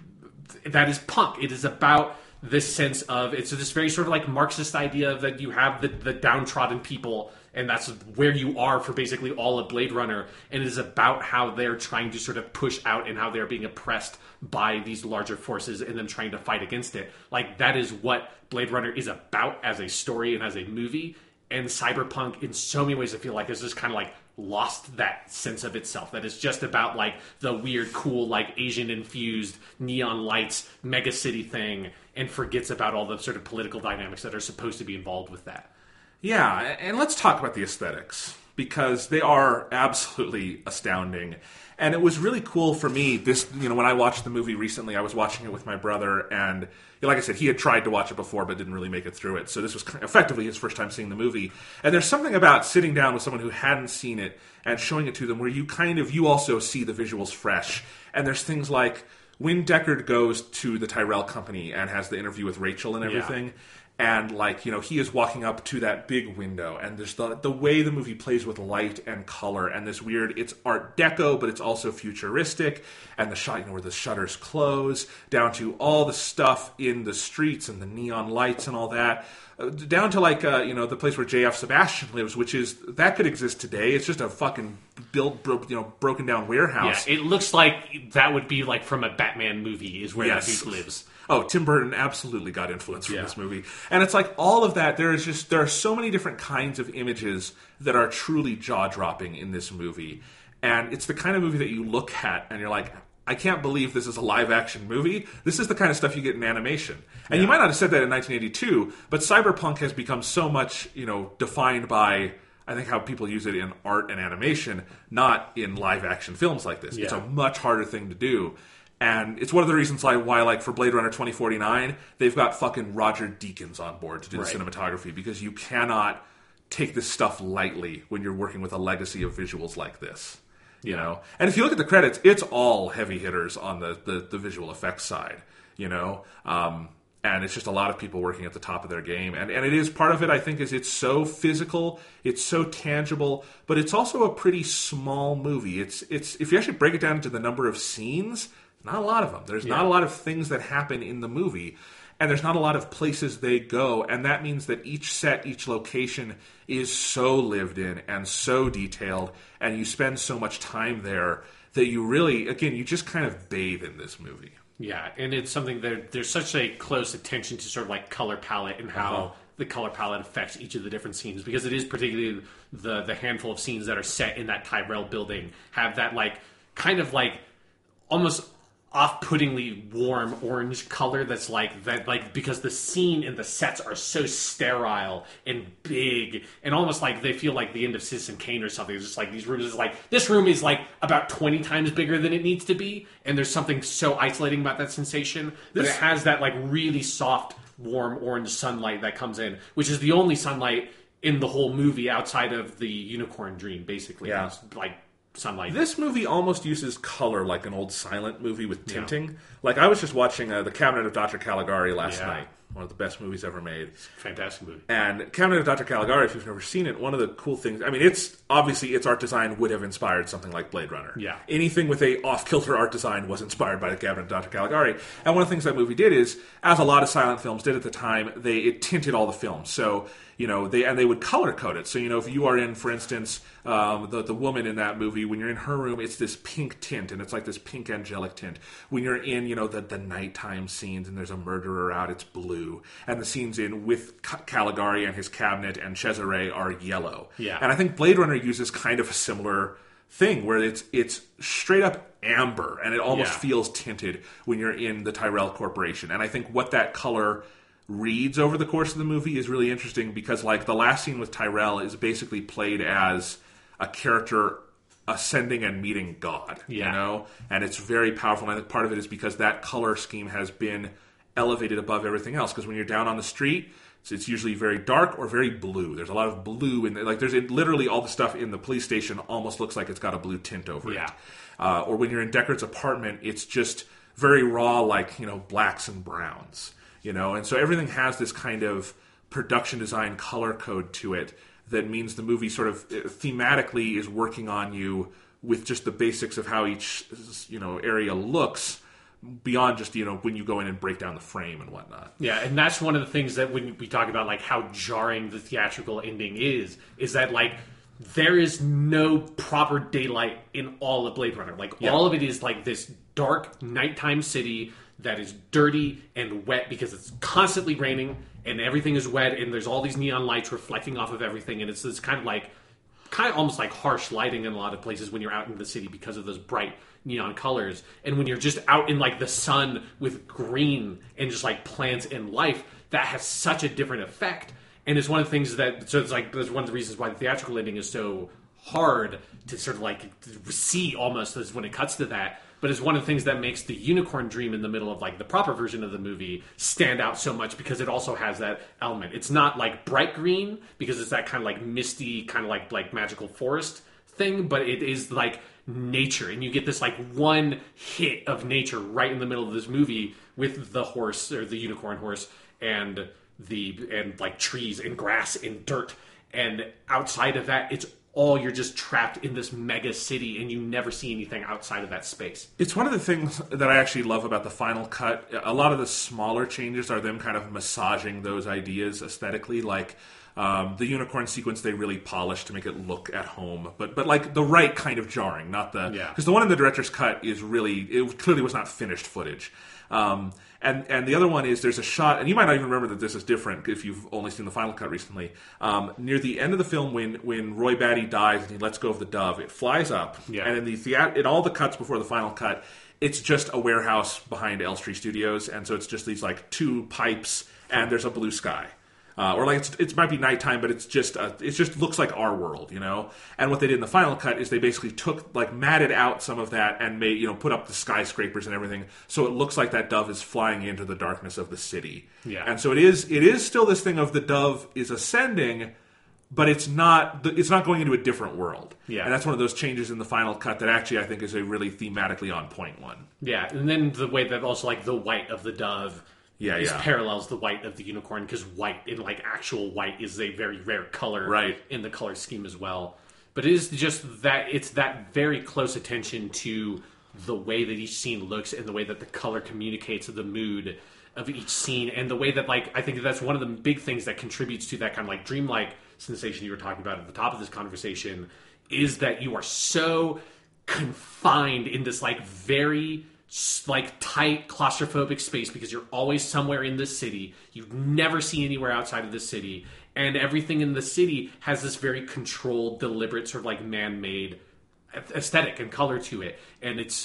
that is punk. It is about this sense of, it's this very sort of like Marxist idea that you have the, the downtrodden people, and that's where you are for basically all of Blade Runner, and it is about how they're trying to sort of push out and how they're being oppressed by these larger forces and then trying to fight against it. Like, that is what Blade Runner is about as a story and as a movie, and Cyberpunk in so many ways I feel like has just kind of like lost that sense of itself, that is just about like the weird, cool, like Asian infused neon lights mega city thing, and forgets about all the sort of political dynamics that are supposed to be involved with that. Yeah, and let's talk about the aesthetics, because they are absolutely astounding. And it was really cool for me, this, you know, when I watched the movie recently, I was watching it with my brother, and like I said, he had tried to watch it before but didn't really make it through it. So this was effectively his first time seeing the movie. And there's something about sitting down with someone who hadn't seen it and showing it to them where you kind of, you also see the visuals fresh. And there's things like when Deckard goes to the Tyrell Company and has the interview with Rachel and everything, yeah. And, like, you know, he is walking up to that big window, and there's the the way the movie plays with light and color, and this weird, it's Art Deco, but it's also futuristic, and the shot, you know, where the shutters close, down to all the stuff in the streets and the neon lights and all that, uh, down to, like, uh, you know, the place where J F Sebastian lives, which is, that could exist today. It's just a fucking built, bro- you know, broken down warehouse. Yeah, it looks like that would be, like, from a Batman movie, is where yes. that dude lives. Oh, Tim Burton absolutely got influence from yeah. this movie. And it's like all of that, there is just, there are so many different kinds of images that are truly jaw-dropping in this movie. And it's the kind of movie that you look at and you're like, I can't believe this is a live-action movie. This is the kind of stuff you get in animation. And yeah. you might not have said that in nineteen eighty-two, but cyberpunk has become so much, you know, defined by, I think, how people use it in art and animation, not in live-action films like this. Yeah. It's a much harder thing to do. And it's one of the reasons why, why, like, for Blade Runner twenty forty-nine, they've got fucking Roger Deakins on board to do the right. cinematography, because you cannot take this stuff lightly when you're working with a legacy of visuals like this. You yeah. know? And if you look at the credits, it's all heavy hitters on the, the, the visual effects side, you know? Um, and it's just a lot of people working at the top of their game. And, and it is, part of it, I think, is it's so physical, it's so tangible, but it's also a pretty small movie. It's it's if you actually break it down into the number of scenes, not a lot of them. There's yeah. not a lot of things that happen in the movie, and there's not a lot of places they go, and that means that each set, each location is so lived in and so detailed, and you spend so much time there that you really, again, you just kind of bathe in this movie. Yeah, and it's something that there's such a close attention to sort of like color palette and how uh-huh. the color palette affects each of the different scenes, because it is particularly the the handful of scenes that are set in that Tyrell building have that like kind of like almost off-puttingly warm orange color that's like that, like because the scene and the sets are so sterile and big and almost like they feel like the end of Citizen Kane or something. It's just like these rooms is like this room is like about twenty times bigger than it needs to be, and there's something so isolating about that sensation. But This- it has that like really soft, warm orange sunlight that comes in, which is the only sunlight in the whole movie outside of the unicorn dream, basically. Yeah. It's like sunlight. This movie almost uses color like an old silent movie with tinting. Yeah. Like, I was just watching uh, The Cabinet of Doctor Caligari last Yeah. night. One of the best movies ever made. Fantastic movie. And Cabinet of Doctor Caligari, if you've never seen it, one of the cool things... I mean, it's... Obviously, its art design would have inspired something like Blade Runner. Yeah. Anything with a off-kilter art design was inspired by The Cabinet of Doctor Caligari. And one of the things that movie did is, as a lot of silent films did at the time, they it tinted all the films. So... You know, they and they would color code it. So, you know, if you are in, for instance, um, the the woman in that movie, when you're in her room, it's this pink tint, and it's like this pink angelic tint. When you're in, you know, the, the nighttime scenes, and there's a murderer out, it's blue. And the scenes in with Caligari and his cabinet and Cesare are yellow. Yeah. And I think Blade Runner uses kind of a similar thing, where it's it's straight up amber, and it almost Yeah. feels tinted when you're in the Tyrell Corporation. And I think what that color reads over the course of the movie is really interesting, because like the last scene with Tyrell is basically played as a character ascending and meeting God, Yeah. you know, and it's very powerful. And I think part of it is because that color scheme has been elevated above everything else. Because when you're down on the street, it's, it's usually very dark or very blue. There's a lot of blue in there. Like there's it, literally all the stuff in the police station almost looks like it's got a blue tint over Yeah. it. Uh, or when you're in Deckard's apartment, it's just very raw, like, you know, blacks and browns. You know, and so everything has this kind of production design color code to it that means the movie sort of thematically is working on you with just the basics of how each, you know, area looks, beyond just, you know, when you go in and break down the frame and whatnot. Yeah, and that's one of the things that when we talk about like how jarring the theatrical ending is, is that like there is no proper daylight in all of Blade Runner. Like Yeah. all of it is like this dark nighttime city that is dirty and wet because it's constantly raining and everything is wet and there's all these neon lights reflecting off of everything, and it's this kind of like kind of almost like harsh lighting in a lot of places when you're out in the city because of those bright neon colors. And when you're just out in like the sun with green and just like plants and life, that has such a different effect. And it's one of the things that, so it's like, that's one of the reasons why the theatrical ending is so hard to sort of like see almost as when it cuts to that. But it's one of the things that makes the unicorn dream in the middle of like the proper version of the movie stand out so much, because it also has that element. It's not like bright green because it's that kind of like misty, kind of like like magical forest thing, but it is like nature, and you get this like one hit of nature right in the middle of this movie with the horse or the unicorn horse and the and like trees and grass and dirt, and outside of that it's all, you're just trapped in this mega city and you never see anything outside of that space. It's one of the things that I actually love about the final cut. A lot of the smaller changes are them kind of massaging those ideas aesthetically. Like um, the unicorn sequence, they really polished to make it look at home, but but like the right kind of jarring, not the Yeah. because the one in the director's cut is really, it clearly was not finished footage. Um, and and the other one is there's a shot, and you might not even remember that this is different if you've only seen the final cut recently. Um, near the end of the film, when when Roy Batty dies and he lets go of the dove, it flies up, Yeah. and in the theat- in all the cuts before the final cut, it's just a warehouse behind Elstree Studios, and so it's just these like two pipes, and there's a blue sky. Uh, or like it's, it might be nighttime, but it's just uh, it just looks like our world, you know. And what they did in the final cut is they basically took like matted out some of that and made, you know, put up the skyscrapers and everything, so it looks like that dove is flying into the darkness of the city. Yeah. And so it is it is still this thing of the dove is ascending, but it's not it's not going into a different world. Yeah. And that's one of those changes in the final cut that actually I think is a really thematically on point one. Yeah, and then the way that also like the white of the dove Yeah, is yeah. parallels the white of the unicorn, because white in like actual white is a very rare color Right. in the color scheme as well. But it is just that it's that very close attention to the way that each scene looks and the way that the color communicates the mood of each scene, and the way that like I think that's one of the big things that contributes to that kind of like dreamlike sensation you were talking about at the top of this conversation, is that you are so confined in this like very like tight claustrophobic space, because you're always somewhere in this city. You never see anywhere outside of the city, and everything in the city has this very controlled, deliberate, sort of like man-made aesthetic and color to it. And it's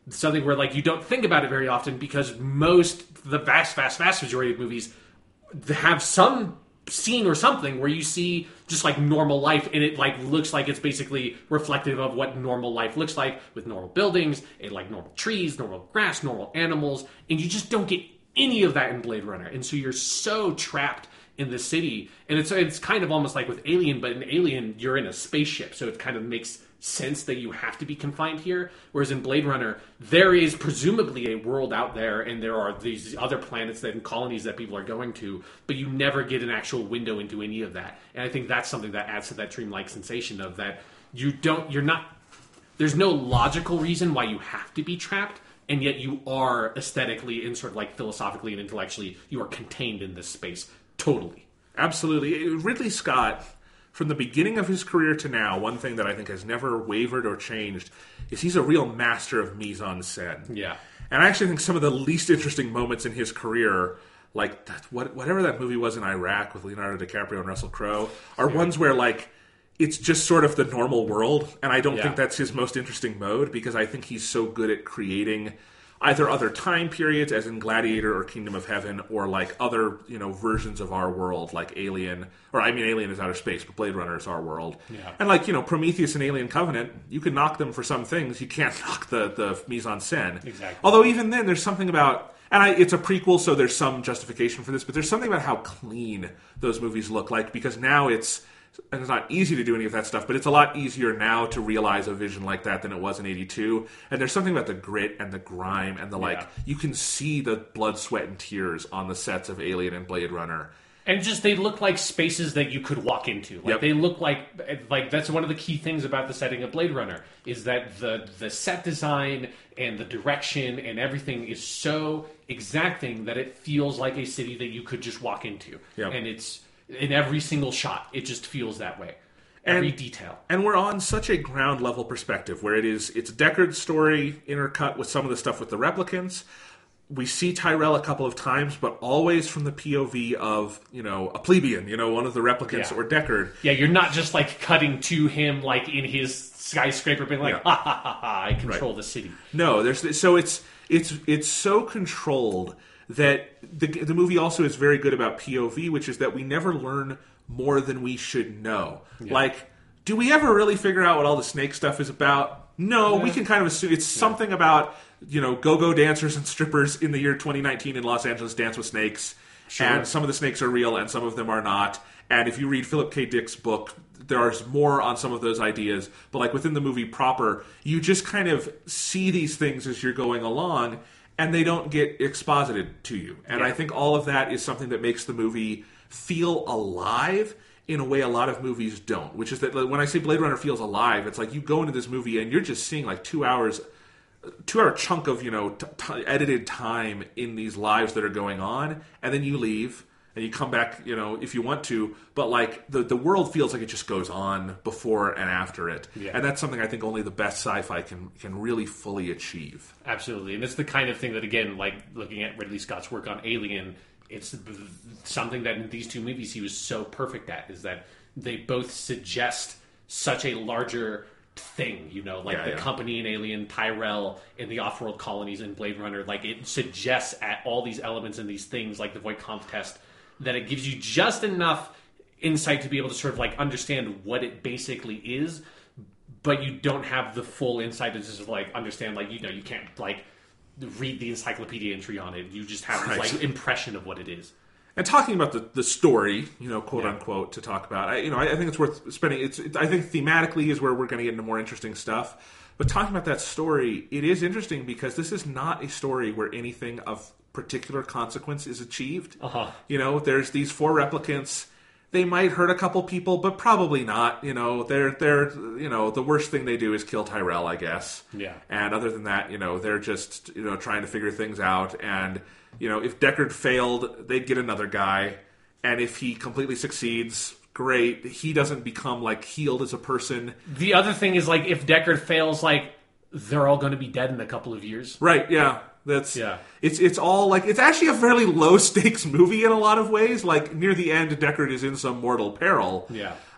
something where like you don't think about it very often because most, the vast, vast, vast majority of movies have some scene or something where you see just like normal life and it like looks like it's basically reflective of what normal life looks like with normal buildings and like normal trees, normal grass, normal animals, and you just don't get any of that in Blade Runner. And so you're so trapped in the city, and it's it's kind of almost like with Alien, but in Alien you're in a spaceship, so it kind of makes sense that you have to be confined here. Whereas in Blade Runner, there is presumably a world out there, and there are these other planets that and colonies that people are going to, but you never get an actual window into any of that. And I think that's something that adds to that dreamlike sensation of that you don't, you're not. There's no logical reason why you have to be trapped, and yet you are aesthetically and sort of like philosophically and intellectually, you are contained in this space totally. Absolutely, Ridley Scott. From the beginning of his career to now, one thing that I think has never wavered or changed is he's a real master of mise-en-scène. Yeah. And I actually think some of the least interesting moments in his career, like that, what, whatever that movie was in Iraq with Leonardo DiCaprio and Russell Crowe, are yeah. ones where like it's just sort of the normal world. And I don't yeah. think that's his most interesting mode because I think he's so good at creating either other time periods, as in Gladiator or Kingdom of Heaven, or like other, you know, versions of our world, like Alien, or I mean, Alien is outer space, but Blade Runner is our world. Yeah. And like, you know, Prometheus and Alien Covenant, you can knock them for some things. You can't knock the, the mise-en-scène. Exactly. Although even then, there's something about, and I, it's a prequel, so there's some justification for this, but there's something about how clean those movies look like, because now it's, and it's not easy to do any of that stuff, but it's a lot easier now to realize a vision like that than it was in eighty-two. And there's something about the grit and the grime and the like. Yeah. You can see the blood, sweat, and tears on the sets of Alien and Blade Runner. And just they look like spaces that you could walk into. Like yep. they look like like that's one of the key things about the setting of Blade Runner is that the the set design and the direction and everything is so exacting that it feels like a city that you could just walk into. Yep. And it's in every single shot, it just feels that way. Every and, detail. And we're on such a ground level perspective where it is it's Deckard's story intercut with some of the stuff with the replicants. We see Tyrell a couple of times, but always from the P O V of, you know, a plebeian, you know, one of the replicants yeah. or Deckard. Yeah, you're not just like cutting to him like in his skyscraper being like, yeah. ha ha ha ha, I control right. the city. No, there's so it's it's it's so controlled that the the movie also is very good about P O V, which is that we never learn more than we should know. Yeah. Like, do we ever really figure out what all the snake stuff is about? No, yeah. we can kind of assume it's yeah. something about, you know, go-go dancers and strippers in the year twenty nineteen in Los Angeles dance with snakes. Sure. And some of the snakes are real and some of them are not. And if you read Philip K. Dick's book, there's more on some of those ideas. But like within the movie proper, you just kind of see these things as you're going along, and they don't get exposited to you. And yeah. I think all of that is something that makes the movie feel alive in a way a lot of movies don't. Which is that when I say Blade Runner feels alive, it's like you go into this movie and you're just seeing like two hours, two hour chunk of, you know, t- t- edited time in these lives that are going on, and then you leave and you come back, you know, if you want to, but like the, the world feels like it just goes on before and after it. Yeah. And that's something I think only the best sci-fi can can really fully achieve. Absolutely. And it's the kind of thing that, again, like looking at Ridley Scott's work on Alien, it's something that in these two movies he was so perfect at, is that they both suggest such a larger thing, you know, like yeah, the yeah. company in Alien, Tyrell, and the off-world colonies in Blade Runner. Like it suggests at all these elements and these things like the Voight-Kampff test, that it gives you just enough insight to be able to sort of like understand what it basically is, but you don't have the full insight to just like understand, like, you know, you can't like read the encyclopedia entry on it. You just have this right. like impression of what it is. And talking about the, the story, you know, quote yeah. unquote, to talk about, I, you know, I, I think it's worth spending. It's, it, I think thematically is where we're going to get into more interesting stuff. But talking about that story, it is interesting because this is not a story where anything of particular consequence is achieved. Uh-huh. You know, there's these four replicants. They might hurt a couple people, but probably not. You know, they're they're you know, the worst thing they do is kill Tyrell, I guess. Yeah. And other than that, you know, they're just, you know, trying to figure things out. And you know, if Deckard failed, they'd get another guy. And if he completely succeeds, great. He doesn't become like healed as a person. The other thing is like if Deckard fails, like they're all going to be dead in a couple of years. Right? Yeah. That's yeah. It's it's all like it's actually a fairly low stakes movie in a lot of ways. Like near the end, Deckard is in some mortal peril. Yeah.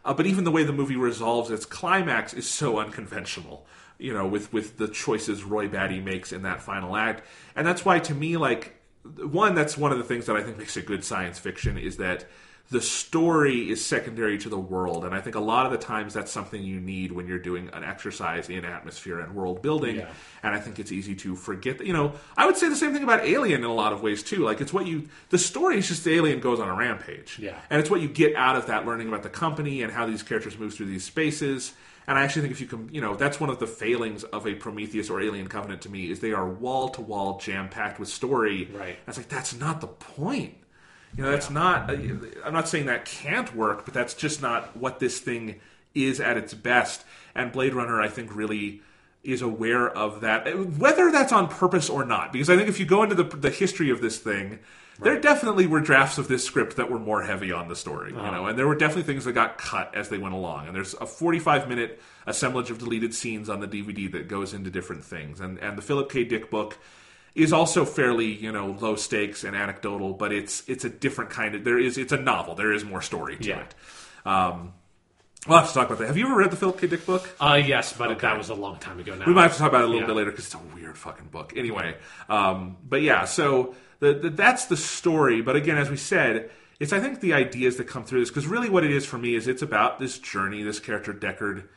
Uh, but even the way the movie resolves its climax is so unconventional, you know, with, with the choices Roy Batty makes in that final act. And that's why, to me, like, one, that's one of the things that I think makes it good science fiction, is that the story is secondary to the world. And I think a lot of the times that's something you need when you're doing an exercise in atmosphere and world building. Yeah. And I think it's easy to forget that, you know, I would say the same thing about Alien in a lot of ways too. Like, it's what you, the story is just the alien goes on a rampage. Yeah. And it's what you get out of that, learning about the company and how these characters move through these spaces. And I actually think if you can, you know, that's one of the failings of a Prometheus or Alien Covenant to me, is they are wall to wall jam packed with story. Right. And it's like, that's not the point. You know, that's not, I'm not saying that can't work, but that's just not what this thing is at its best. And Blade Runner, I think, really is aware of that, whether that's on purpose or not. Because I think if you go into the, the history of this thing, right, there definitely were drafts of this script that were more heavy on the story, uh-huh. you know, and there were definitely things that got cut as they went along. And there's a forty-five minute assemblage of deleted scenes on the D V D that goes into different things. And and the Philip K. Dick book is also fairly, you know, low stakes and anecdotal, but it's it's a different kind of, there is, it's a novel. There is more story to yeah. it. Um, we'll have to talk about that. Have you ever read the Philip K. Dick book? Uh, yes, but Okay. that was a long time ago now. We might have to talk about it a little Yeah. bit later because it's a weird fucking book. Anyway, um, but yeah, so the, the, that's the story. But again, as we said, it's, I think, the ideas that come through this, because really what it is for me is it's about this journey this character Deckard,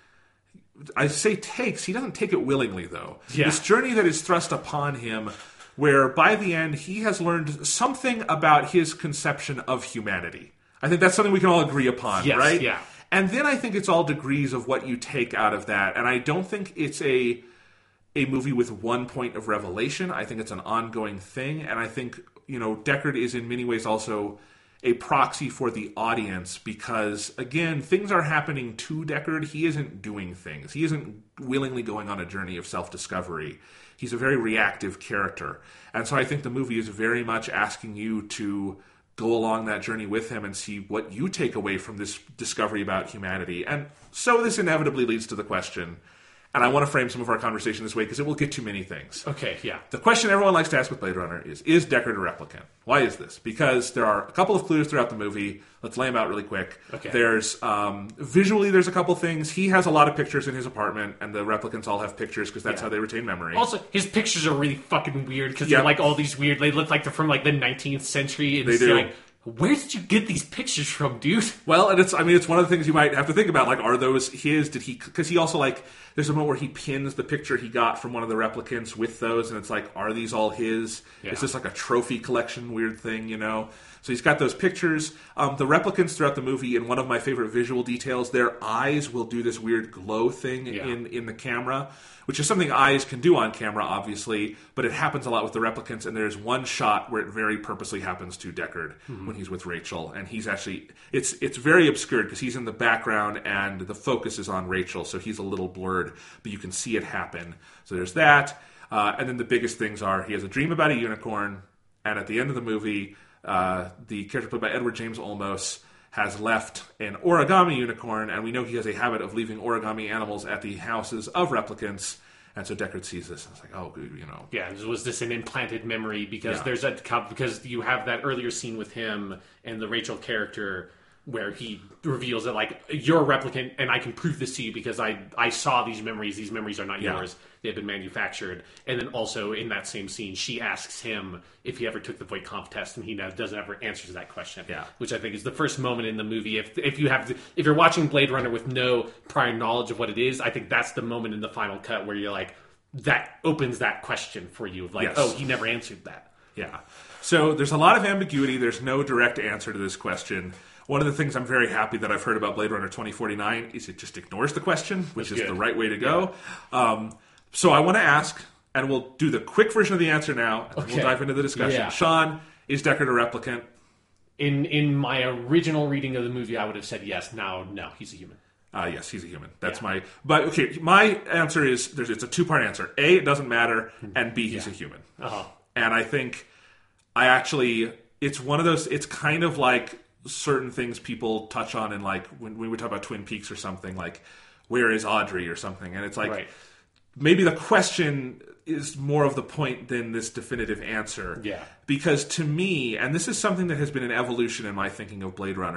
I say takes, he doesn't take it willingly though. Yeah. This journey that is thrust upon him, where by the end he has learned something about his conception of humanity. I think that's something we can all agree upon, Yes, right? yeah. And then I think it's all degrees of what you take out of that. And I don't think it's a a movie with one point of revelation. I think it's an ongoing thing. And I think, you know, Deckard is in many ways also a proxy for the audience because, again, things are happening to Deckard. He isn't doing things. He isn't willingly going on a journey of self-discovery. He's a very reactive character. And so I think the movie is very much asking you to go along that journey with him and see what you take away from this discovery about humanity. And so this inevitably leads to the question, and I want to frame some of our conversation this way because it will get too many things. Okay, yeah. The question everyone likes to ask with Blade Runner is, is Deckard a replicant? Why is this? Because there are a couple of clues throughout the movie. Let's lay them out really quick. Okay. There's, um, visually, there's a couple things. He has a lot of pictures in his apartment, and the replicants all have pictures because that's Yeah. how they retain memory. Also, his pictures are really fucking weird because Yeah. they're like all these weird. They look like they're from like the nineteenth century. And They it's do. Like, where did you get these pictures from, dude? Well, and it's, I mean, it's one of the things you might have to think about. Like, are those his? Did he, because he also, like, there's a moment where he pins the picture he got from one of the replicants with those, and it's like, are these all his? Yeah. Is this like a trophy collection weird thing, you know? So he's got those pictures. Um, the replicants throughout the movie, and one of my favorite visual details, their eyes will do this weird glow thing Yeah. in, in the camera, which is something eyes can do on camera, obviously, but it happens a lot with the replicants, and there's one shot where it very purposely happens to Deckard Mm-hmm. when he's with Rachel, and he's actually, it's it's very obscured because he's in the background and the focus is on Rachel, so he's a little blurred, but you can see it happen. So there's that, uh, and then the biggest things are, he has a dream about a unicorn, and at the end of the movie, uh, the character played by Edward James Olmos has left an origami unicorn, and we know he has a habit of leaving origami animals at the houses of replicants. And so Deckard sees this, and it's like, oh, you know. Yeah, was this an implanted memory? Because Yeah. there's a because you have that earlier scene with him and the Rachel character where he reveals that, like, you're a replicant, and I can prove this to you because I I saw these memories. These memories are not Yeah. yours. They've been manufactured. And then also in that same scene, she asks him if he ever took the Voight Kampff test, and he now doesn't ever answer to that question. Yeah. Which I think is the first moment in the movie. If if you have if you're watching Blade Runner with no prior knowledge of what it is, I think that's the moment in the final cut where you're like, that opens that question for you of like, Yes. oh, he never answered that. Yeah. So there's a lot of ambiguity. There's no direct answer to this question. One of the things I'm very happy that I've heard about Blade Runner twenty forty-nine is it just ignores the question, which That's is good. the right way to go. Um, so I want to ask, and we'll do the quick version of the answer now, and Okay. we'll dive into the discussion. Yeah. Sean, is Deckard a replicant? In in my original reading of the movie, I would have said yes. Now, no, he's a human. Uh, yes, he's a human. That's Yeah. my. But okay, my answer is there's it's a two part answer. A, it doesn't matter, and B, he's Yeah. a human. Uh-huh. And I think I actually, it's one of those. It's kind of like certain things people touch on in, like, when, when we talk about Twin Peaks or something, like, where is Audrey or something, and it's like Right. maybe the question is more of the point than this definitive answer. Yeah. Because to me, and this is something that has been an evolution in my thinking of Blade Runner,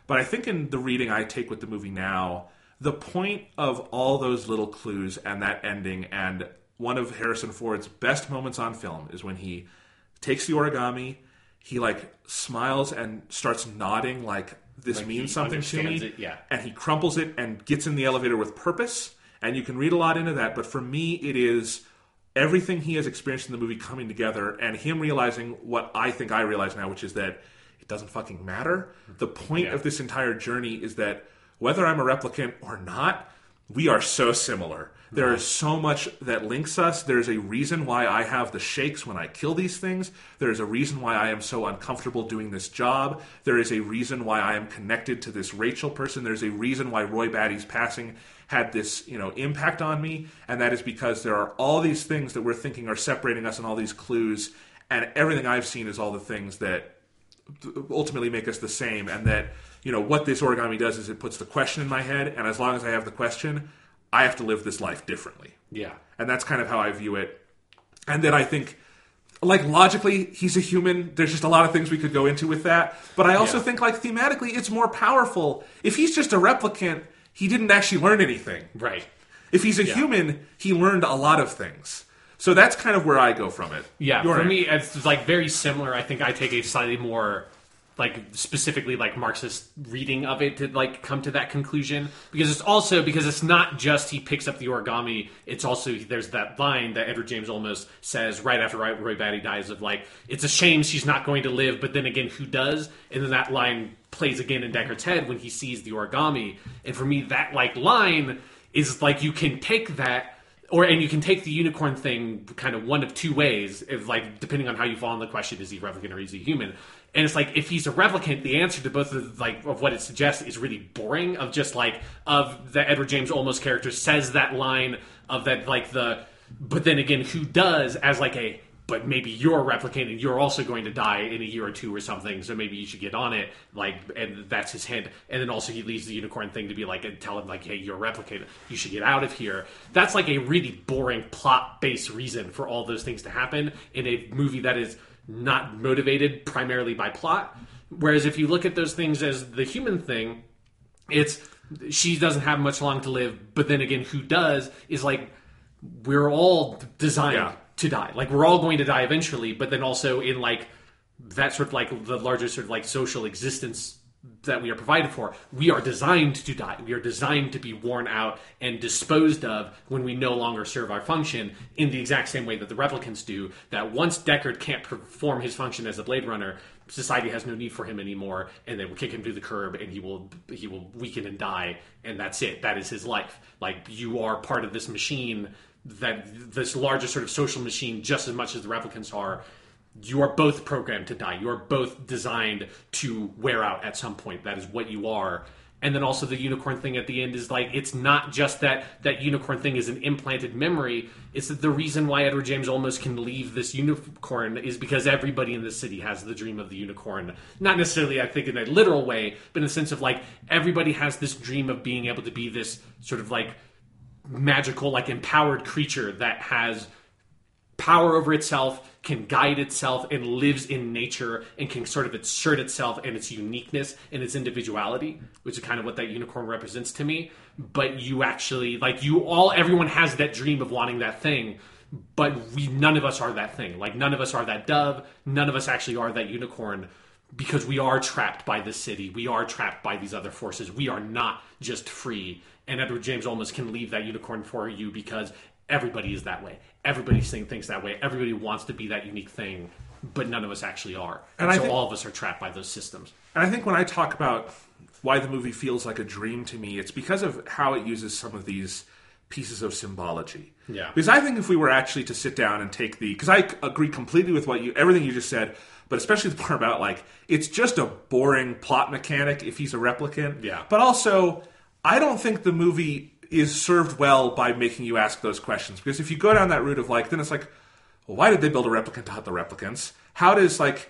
But I think in the reading I take with the movie now, the point of all those little clues and that ending, and one of Harrison Ford's best moments on film is when he takes the origami, he like smiles and starts nodding like this Like means he something to me. understands it, yeah. And he crumples it and gets in the elevator with purpose. And you can read a lot into that. But for me, it is everything he has experienced in the movie coming together and him realizing what I think I realize now, which is that it doesn't fucking matter. The point Yeah. of this entire journey is that whether I'm a replicant or not, we are so similar. There is so much that links us. There's a reason why I have the shakes when I kill these things. There's a reason why I am so uncomfortable doing this job. There is a reason why I am connected to this Rachel person. There's a reason why Roy Batty's passing had this, you know, impact on me, and that is because there are all these things that we're thinking are separating us and all these clues, and everything I've seen is all the things that ultimately make us the same, and that, you know, what this origami does is it puts the question in my head, and as long as I have the question, I have to live this life differently. Yeah. And that's kind of how I view it. And then I think, like, logically, he's a human. There's just a lot of things we could go into with that. But I also Yeah. think, like, thematically, it's more powerful. If he's just a replicant, he didn't actually learn anything. Right. If he's a Yeah. human, he learned a lot of things. So that's kind of where I go from it. Yeah, Your for end. me, it's like very similar. I think I take a slightly more, like, specifically like Marxist reading of it to like come to that conclusion, because it's also because it's not just he picks up the origami. It's also there's that line that Edward James Olmos says right after Roy Batty dies of like, it's a shame she's not going to live, but then again, who does? And then that line plays again in Deckard's head when he sees the origami. And for me, that like line is like you can take that. Or and you can take the unicorn thing kind of one of two ways, if like depending on how you fall on the question: is he a replicant or is he human? And it's like if he's a replicant, the answer to both of like of what it suggests is really boring. Of just like of the Edward James Olmos character says that line of that like the, but then again, who does as like a. But maybe you're a replicant and you're also going to die in a year or two or something, so maybe you should get on it. Like, and that's his hint. And then also he leaves the unicorn thing to be like, and tell him like, hey, you're a replicant, you should get out of here. That's like a really boring plot-based reason for all those things to happen in a movie that is not motivated primarily by plot. Whereas if you look at those things as the human thing, it's she doesn't have much long to live, but then again, who does is like we're all designed. Yeah. To die. Like, we're all going to die eventually, but then also in, like, that sort of, like, the larger sort of, like, social existence that we are provided for, we are designed to die. We are designed to be worn out and disposed of when we no longer serve our function in the exact same way that the replicants do, that once Deckard can't perform his function as a Blade Runner, society has no need for him anymore, and they will kick him to the curb, and he will he will weaken and die, and that's it. That is his life. Like, you are part of this machine, that this larger sort of social machine, just as much as the replicants are. You are both programmed to die. You are both designed to wear out at some point. That is what you are. And then also the unicorn thing at the end is like, it's not just that that unicorn thing is an implanted memory. It's that the reason why Edward James Olmos can leave this unicorn is because everybody in the city has the dream of the unicorn. Not necessarily, I think, in a literal way, but in the sense of like, everybody has this dream of being able to be this sort of like magical, like empowered creature that has power over itself, can guide itself, and lives in nature, and can sort of assert itself and its uniqueness and its individuality, which is kind of what that unicorn represents to me. But you actually, like, you all, everyone has that dream of wanting that thing, but we, none of us are that thing. Like, none of us are that dove, none of us actually are that unicorn, because we are trapped by this city, we are trapped by these other forces, we are not just free. And Edward James Olmos can leave that unicorn for you because everybody is that way. Everybody thinks that way. Everybody wants to be that unique thing, but none of us actually are. And, And I so think- all of us are trapped by those systems. And I think when I talk about why the movie feels like a dream to me, it's because of how it uses some of these pieces of symbology. Yeah. Because I think if we were actually to sit down and take the... Because I agree completely with what you... Everything you just said, but especially the part about, like, it's just a boring plot mechanic if he's a replicant. Yeah. But also, I don't think the movie is served well by making you ask those questions. Because if you go down that route of, like, then it's like, well, why did they build a replicant to hunt the replicants? How does, like...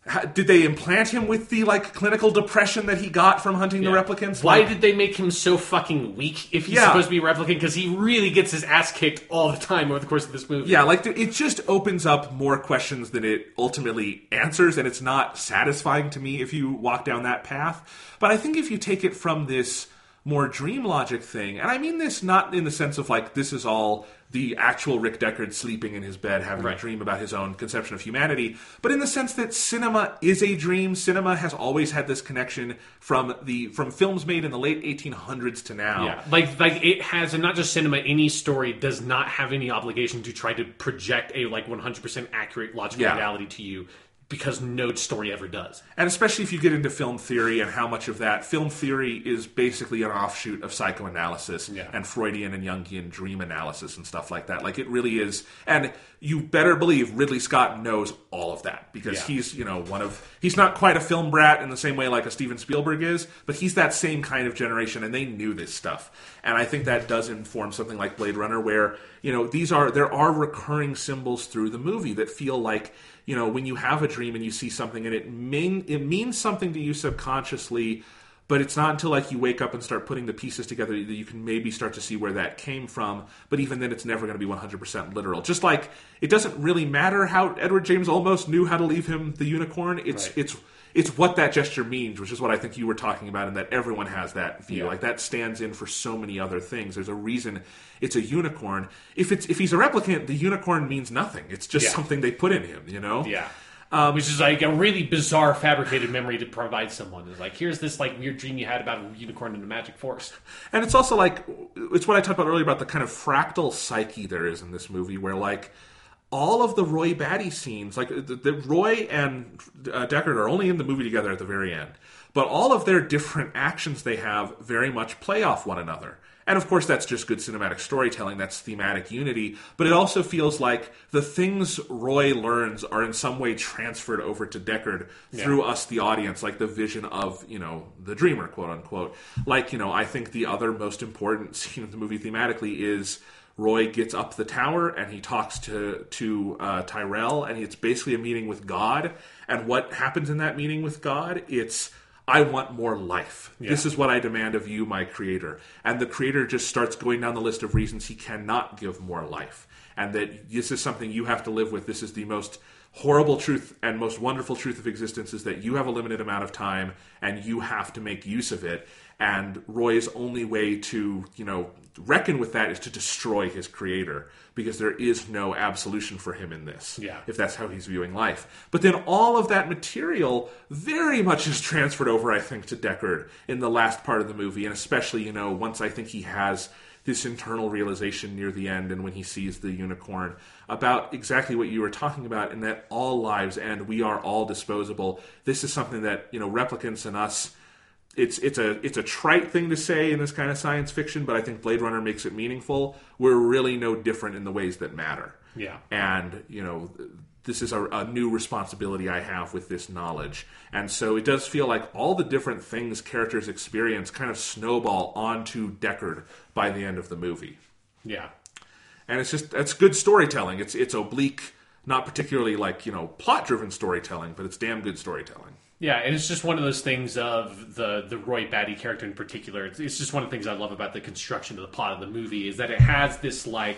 How, did they implant him with the like clinical depression that he got from hunting Yeah. the replicants? Why Like, did they make him so fucking weak if he's Yeah. supposed to be a replicant? Because he really gets his ass kicked all the time over the course of this movie. Yeah, like it just opens up more questions than it ultimately answers, and it's not satisfying to me if you walk down that path. But I think if you take it from this more dream logic thing, and I mean this not in the sense of like this is all the actual Rick Deckard sleeping in his bed having Right. a dream about his own conception of humanity, but in the sense that cinema is a dream. Cinema has always had this connection from the from films made in the late eighteen hundreds to now. Yeah, like like it has, and not just cinema. Any story does not have any obligation to try to project a like one hundred percent accurate logical Yeah. reality to you, because no story ever does. And especially if you get into film theory and how much of that film theory is basically an offshoot of psychoanalysis Yeah. and Freudian and Jungian dream analysis and stuff like that. Like it really is. And you better believe Ridley Scott knows all of that because Yeah. he's, you know, one of, he's not quite a film brat in the same way like a Steven Spielberg is, but he's that same kind of generation and they knew this stuff. And I think that does inform something like Blade Runner where, you know, these are, there are recurring symbols through the movie that feel like, you know, when you have a dream and you see something and it mean, it means something to you subconsciously, but it's not until like you wake up and start putting the pieces together that you can maybe start to see where that came from. But even then, it's never going to be one hundred percent literal. Just like it doesn't really matter how Edward James Olmos knew how to leave him the unicorn. It's Right. it's it's what that gesture means, which is what I think you were talking about, and that everyone has that view. Yeah. Like that stands in for so many other things. There's a reason it's a unicorn. If it's if he's a replicant, the unicorn means nothing. It's just Yeah. something they put in him. You know. Yeah. Um, which is like a really bizarre fabricated memory to provide someone. It's like, here's this like weird dream you had about a unicorn and a magic force. And it's also like, it's what I talked about earlier about the kind of fractal psyche there is in this movie where like all of the Roy Batty scenes, like the, the Roy and uh, Deckard are only in the movie together at the very end, but all of their different actions they have very much play off one another. And of course, that's just good cinematic storytelling. That's thematic unity. But it also feels like the things Roy learns are in some way transferred over to Deckard through us, the audience, like the vision of, you know, the dreamer, quote unquote. Like, you know, I think the other most important scene of the movie thematically is Roy gets up the tower and he talks to to uh, Tyrell, and it's basically a meeting with God. And what happens in that meeting with God? It's, I want more life. Yeah. This is what I demand of you, my creator. And the creator just starts going down the list of reasons he cannot give more life. And that this is something you have to live with. This is the most horrible truth and most wonderful truth of existence, is that you have a limited amount of time and you have to make use of it. And Roy's only way to, you know, reckon with that is to destroy his creator, because there is no absolution for him in this, Yeah. if that's how he's viewing life. But then all of that material very much is transferred over, I think, to Deckard in the last part of the movie, and especially, you know, once I think he has this internal realization near the end and when he sees the unicorn about exactly what you were talking about, in that all lives end, we are all disposable. This is something that, you know, replicants and us, It's it's a it's a trite thing to say in this kind of science fiction, but I think Blade Runner makes it meaningful. We're really no different in the ways that matter. Yeah. And, you know, this is a, a new responsibility I have with this knowledge. And so it does feel like all the different things characters experience kind of snowball onto Deckard by the end of the movie. Yeah. And it's just, it's good storytelling. It's it's oblique, not particularly like, you know, plot-driven storytelling, but it's damn good storytelling. Yeah, and it's just one of those things of the the Roy Batty character in particular. It's, it's just one of the things I love about the construction of the plot of the movie, is that it has this like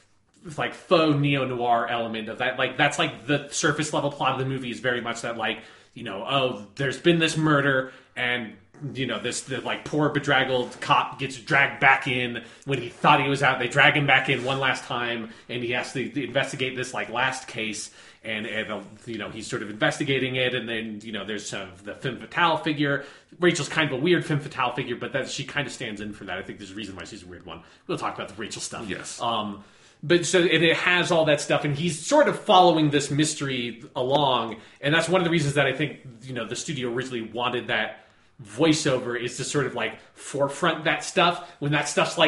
like faux neo-noir element of that. Like that's like the surface level plot of the movie is very much that, like, you know, oh, there's been this murder, and you know, this the like poor bedraggled cop gets dragged back in when he thought he was out. They drag him back in one last time, and he has to investigate this like last case. And, and uh, you know, he's sort of investigating it, and then, you know, there's uh, the femme fatale figure. Rachel's kind of a weird femme fatale figure, but that she kind of stands in for that. I think there's a reason why she's a weird one. We'll talk about the Rachel stuff. Yes. Um, but so and it has all that stuff, and he's sort of following this mystery along, and that's one of the reasons that I think, you know, the studio originally wanted that voiceover, is to sort of like forefront that stuff when that stuff's like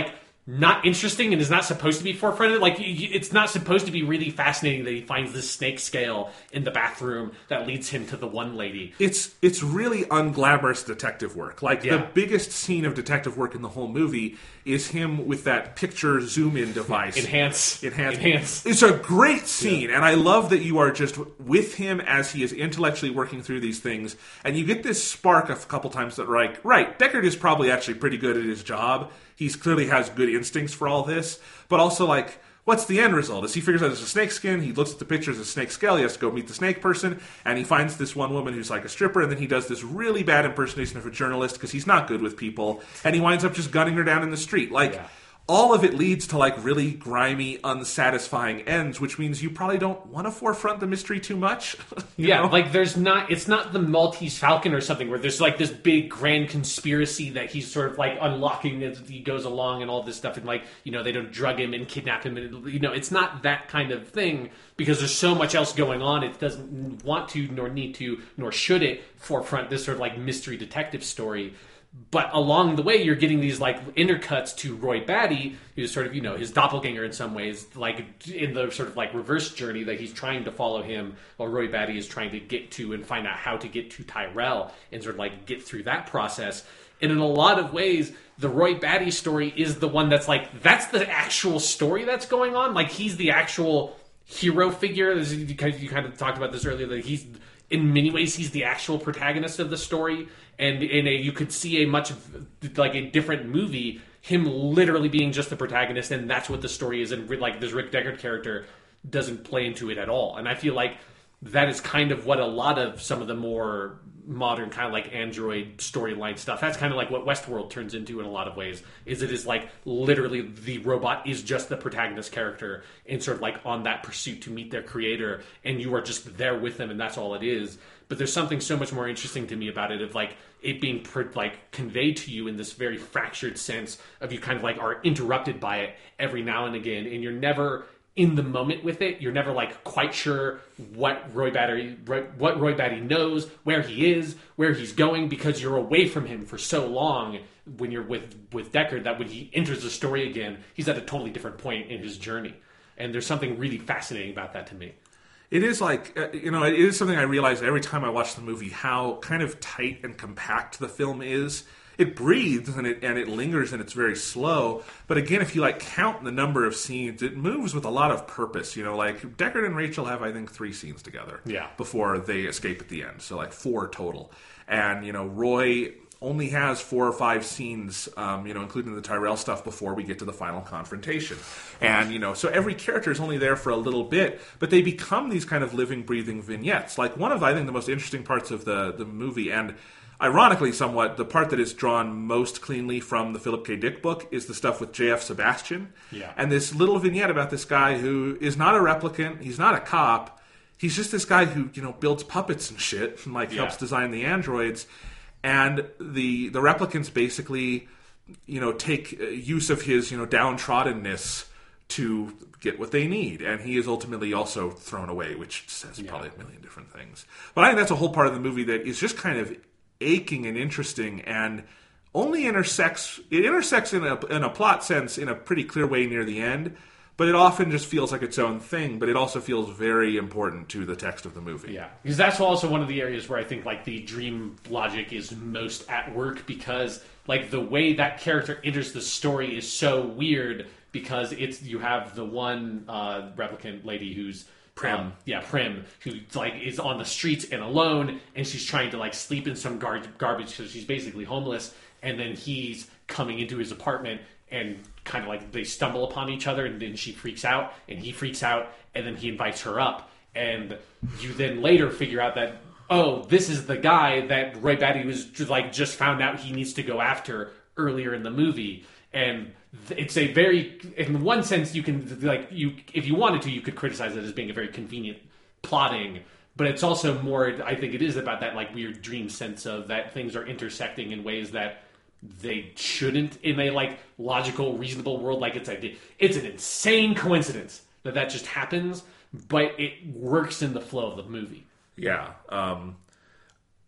not interesting and is not supposed to be forefronted. Like, it's not supposed to be really fascinating that he finds this snake scale in the bathroom that leads him to the one lady. It's it's really unglamorous detective work. Like, Yeah. the biggest scene of detective work in the whole movie is him with that picture zoom-in device. Enhance. Enhance. Enhance. It's a great scene, and I love that you are just with him as he is intellectually working through these things, and you get this spark a couple times that, like, right, Deckard is probably actually pretty good at his job. He's clearly has good instincts for all this, but also, like, what's the end result? As he figures out it's a snake skin, he looks at the picture as a snake scale, he has to go meet the snake person, and he finds this one woman who's like a stripper, and then he does this really bad impersonation of a journalist because he's not good with people, and he winds up just gunning her down in the street. Like, Yeah. all of it leads to, like, really grimy, unsatisfying ends, which means you probably don't want to forefront the mystery too much. you Yeah, know? like there's not, it's not the Maltese Falcon or something where there's like this big grand conspiracy that he's sort of like unlocking as he goes along and all this stuff, and like, you know, they don't drug him and kidnap him, and, you know, it's not that kind of thing because there's so much else going on. It doesn't want to, nor need to, nor should it forefront this sort of like mystery detective story. But along the way, you're getting these like intercuts to Roy Batty, who's sort of, you know, his doppelganger in some ways, like in the sort of like reverse journey that he's trying to follow him, while Roy Batty is trying to get to and find out how to get to Tyrell and sort of like get through that process. And in a lot of ways, the Roy Batty story is the one that's like, that's the actual story that's going on. Like, he's the actual hero figure. As you kind of, you kind of talked about this earlier, that he's, in many ways, he's the actual protagonist of the story. And in a, you could see a much like a different movie, him literally being just the protagonist, and that's what the story is. And like this Rick Deckard character doesn't play into it at all. And I feel like that is kind of what a lot of some of the more modern kind of like Android storyline stuff, that's kind of like what Westworld turns into in a lot of ways, is it is like literally the robot is just the protagonist character and sort of like on that pursuit to meet their creator, and you are just there with them, and that's all it is. But there's something so much more interesting to me about it, of like it being per, like conveyed to you in this very fractured sense of you kind of like are interrupted by it every now and again, and you're never in the moment with it. You're never like quite sure what Roy Batty, what Roy Batty knows, where he is, where he's going, because you're away from him for so long when you're with with Deckard, that when he enters the story again, he's at a totally different point in his journey. And there's something really fascinating about that to me. It is like, uh, you know, it is something I realize every time I watch the movie, how kind of tight and compact the film is. It breathes and it and it lingers and it's very slow. But again, if you like count the number of scenes, it moves with a lot of purpose. You know, like Deckard and Rachel have, I think, three scenes together. Yeah. Before they escape at the end. So like four total. And, you know, Roy only has four or five scenes, um, you know, including the Tyrell stuff before we get to the final confrontation. And, you know, so every character is only there for a little bit, but they become these kind of living, breathing vignettes. Like one of, I think, the most interesting parts of the, the movie, and ironically somewhat, the part that is drawn most cleanly from the Philip K. Dick book is the stuff with J F. Sebastian. Yeah. And this little vignette about this guy who is not a replicant, he's not a cop, he's just this guy who, you know, builds puppets and shit and, like, Yeah. helps design the androids. And the the replicants basically, you know, take uh, use of his, you know, downtroddenness to get what they need. And he is ultimately also thrown away, which says Yeah. probably a million different things. But I think that's a whole part of the movie that is just kind of aching and interesting, and only intersects, it intersects in a, in a plot sense in a pretty clear way near the end, but it often just feels like its own thing, but it also feels very important to the text of the movie. Yeah, because that's also one of the areas where I think like the dream logic is most at work, because like the way that character enters the story is so weird, because it's you have the one uh, replicant lady who's Prim. um, yeah, Prim, who like is on the streets and alone, and she's trying to like sleep in some gar- garbage because she's basically homeless, and then he's coming into his apartment and kind of like they stumble upon each other, and then she freaks out and he freaks out, and then he invites her up, and you then later figure out that, oh, this is the guy that Roy Batty was just, like just found out he needs to go after earlier in the movie. And it's a very, in one sense, you can like you if you wanted to, you could criticize it as being a very convenient plotting, but it's also more, I think it is about that like weird dream sense of that things are intersecting in ways that they shouldn't in a like logical, reasonable world. Like it's a it's an insane coincidence that that just happens, but it works in the flow of the movie. Yeah. Um,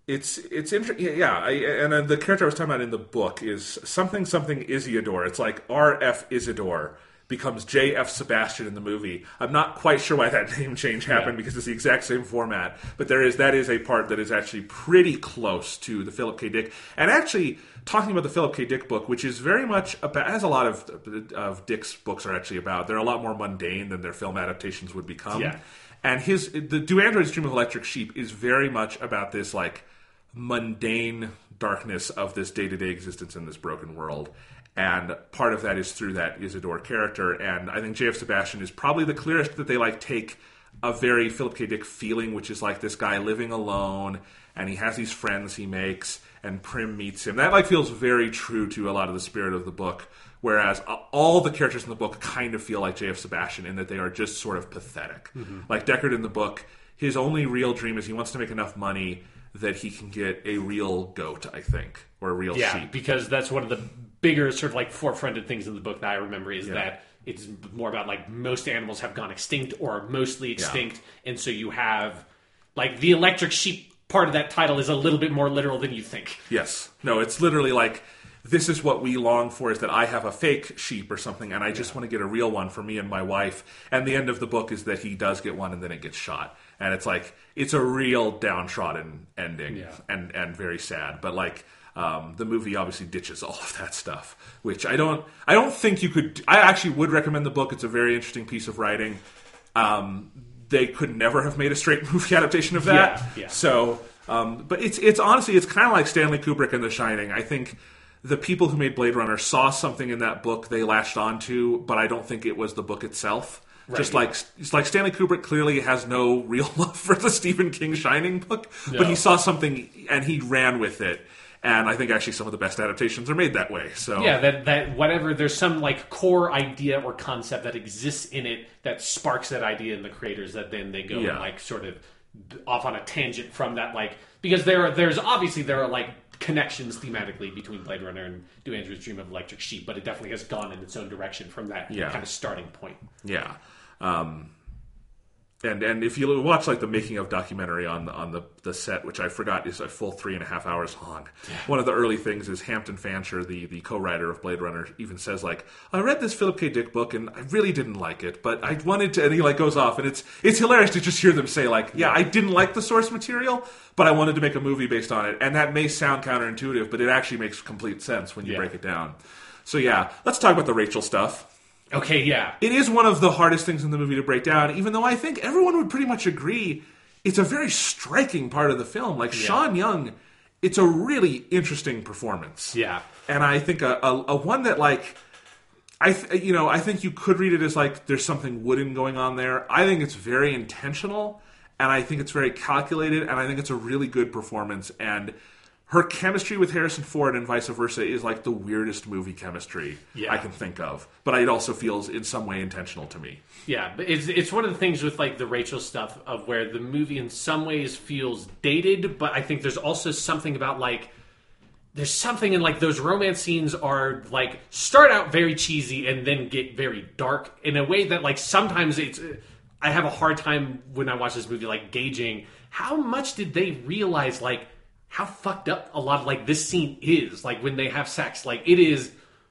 It's it's interesting, yeah. I, and uh, the character I was talking about in the book is something something Isidore. It's like R F Isidore becomes J F Sebastian in the movie. I'm not quite sure why that name change happened yeah. because it's the exact same format. But there is that is a part that is actually pretty close to the Philip K. Dick. And actually, talking about the Philip K. Dick book, which is very much about, as a lot of of Dick's books are actually about. They're a lot more mundane than their film adaptations would become. Yeah. And his the Do Androids Dream of Electric Sheep is very much about this like mundane darkness of this day-to-day existence in this broken world. And part of that is through that Isidore character. And I think J F Sebastian is probably the clearest that they like take a very Philip K. Dick feeling, which is like this guy living alone, and he has these friends he makes, and Prim meets him. That like feels very true to a lot of the spirit of the book. Whereas all the characters in the book kind of feel like J F Sebastian in that they are just sort of pathetic. Mm-hmm. Like Deckard in the book, his only real dream is he wants to make enough money that he can get a real goat, I think, or a real yeah, sheep. Yeah, because that's one of the bigger sort of like forefronted things in the book that I remember is yeah. that it's more about like most animals have gone extinct or are mostly extinct, yeah. and so you have like the electric sheep part of that title is a little bit more literal than you think. Yes. No, it's literally like this is what we long for is that I have a fake sheep or something and I just yeah. want to get a real one for me and my wife. And the end of the book is that he does get one and then it gets shot. And it's like, it's a real downtrodden ending yeah. and, and very sad. But like, um, the movie obviously ditches all of that stuff, which I don't, I don't think you could, I actually would recommend the book. It's a very interesting piece of writing. Um, they could never have made a straight movie adaptation of that. Yeah, yeah. So, um, but it's, it's honestly, it's kind of like Stanley Kubrick and The Shining. I think the people who made Blade Runner saw something in that book they latched onto, but I don't think it was the book itself. Right, Just yeah. like it's like Stanley Kubrick clearly has no real love for the Stephen King Shining book, no. but he saw something and he ran with it. And I think actually some of the best adaptations are made that way. So yeah, that that whatever there's some like core idea or concept that exists in it that sparks that idea in the creators that then they go yeah. and like sort of off on a tangent from that, like because there are there's obviously there are like connections thematically between Blade Runner and Do Androids Dream of Electric Sheep, but it definitely has gone in its own direction from that yeah. kind of starting point. Yeah. Um, and and if you watch like the making of documentary on the, on the, the set, which I forgot is a full three and a half hours long, yeah. one of the early things is Hampton Fancher, the, the co-writer of Blade Runner, even says like, I read this Philip K. Dick book and I really didn't like it, but I wanted to, and he like goes off and it's it's hilarious to just hear them say like, yeah, I didn't like the source material, but I wanted to make a movie based on it. And that may sound counterintuitive, but it actually makes complete sense when you yeah. break it down. So yeah, let's talk about the Rachel stuff. Okay, yeah. It is one of the hardest things in the movie to break down, even though I think everyone would pretty much agree it's a very striking part of the film. Like, yeah. Sean Young, it's a really interesting performance. Yeah. And I think a, a, a one that, like, I th- you know, I think you could read it as, like, there's something wooden going on there. I think it's very intentional, and I think it's very calculated, and I think it's a really good performance, and her chemistry with Harrison Ford and vice versa is like the weirdest movie chemistry yeah. I can think of. But it also feels in some way intentional to me. Yeah, but it's it's one of the things with like the Rachel stuff of where the movie in some ways feels dated, but I think there's also something about like there's something in like those romance scenes are like start out very cheesy and then get very dark in a way that like sometimes it's I have a hard time when I watch this movie like gauging how much did they realize like how fucked up a lot of like this scene is like when they have sex. Like it is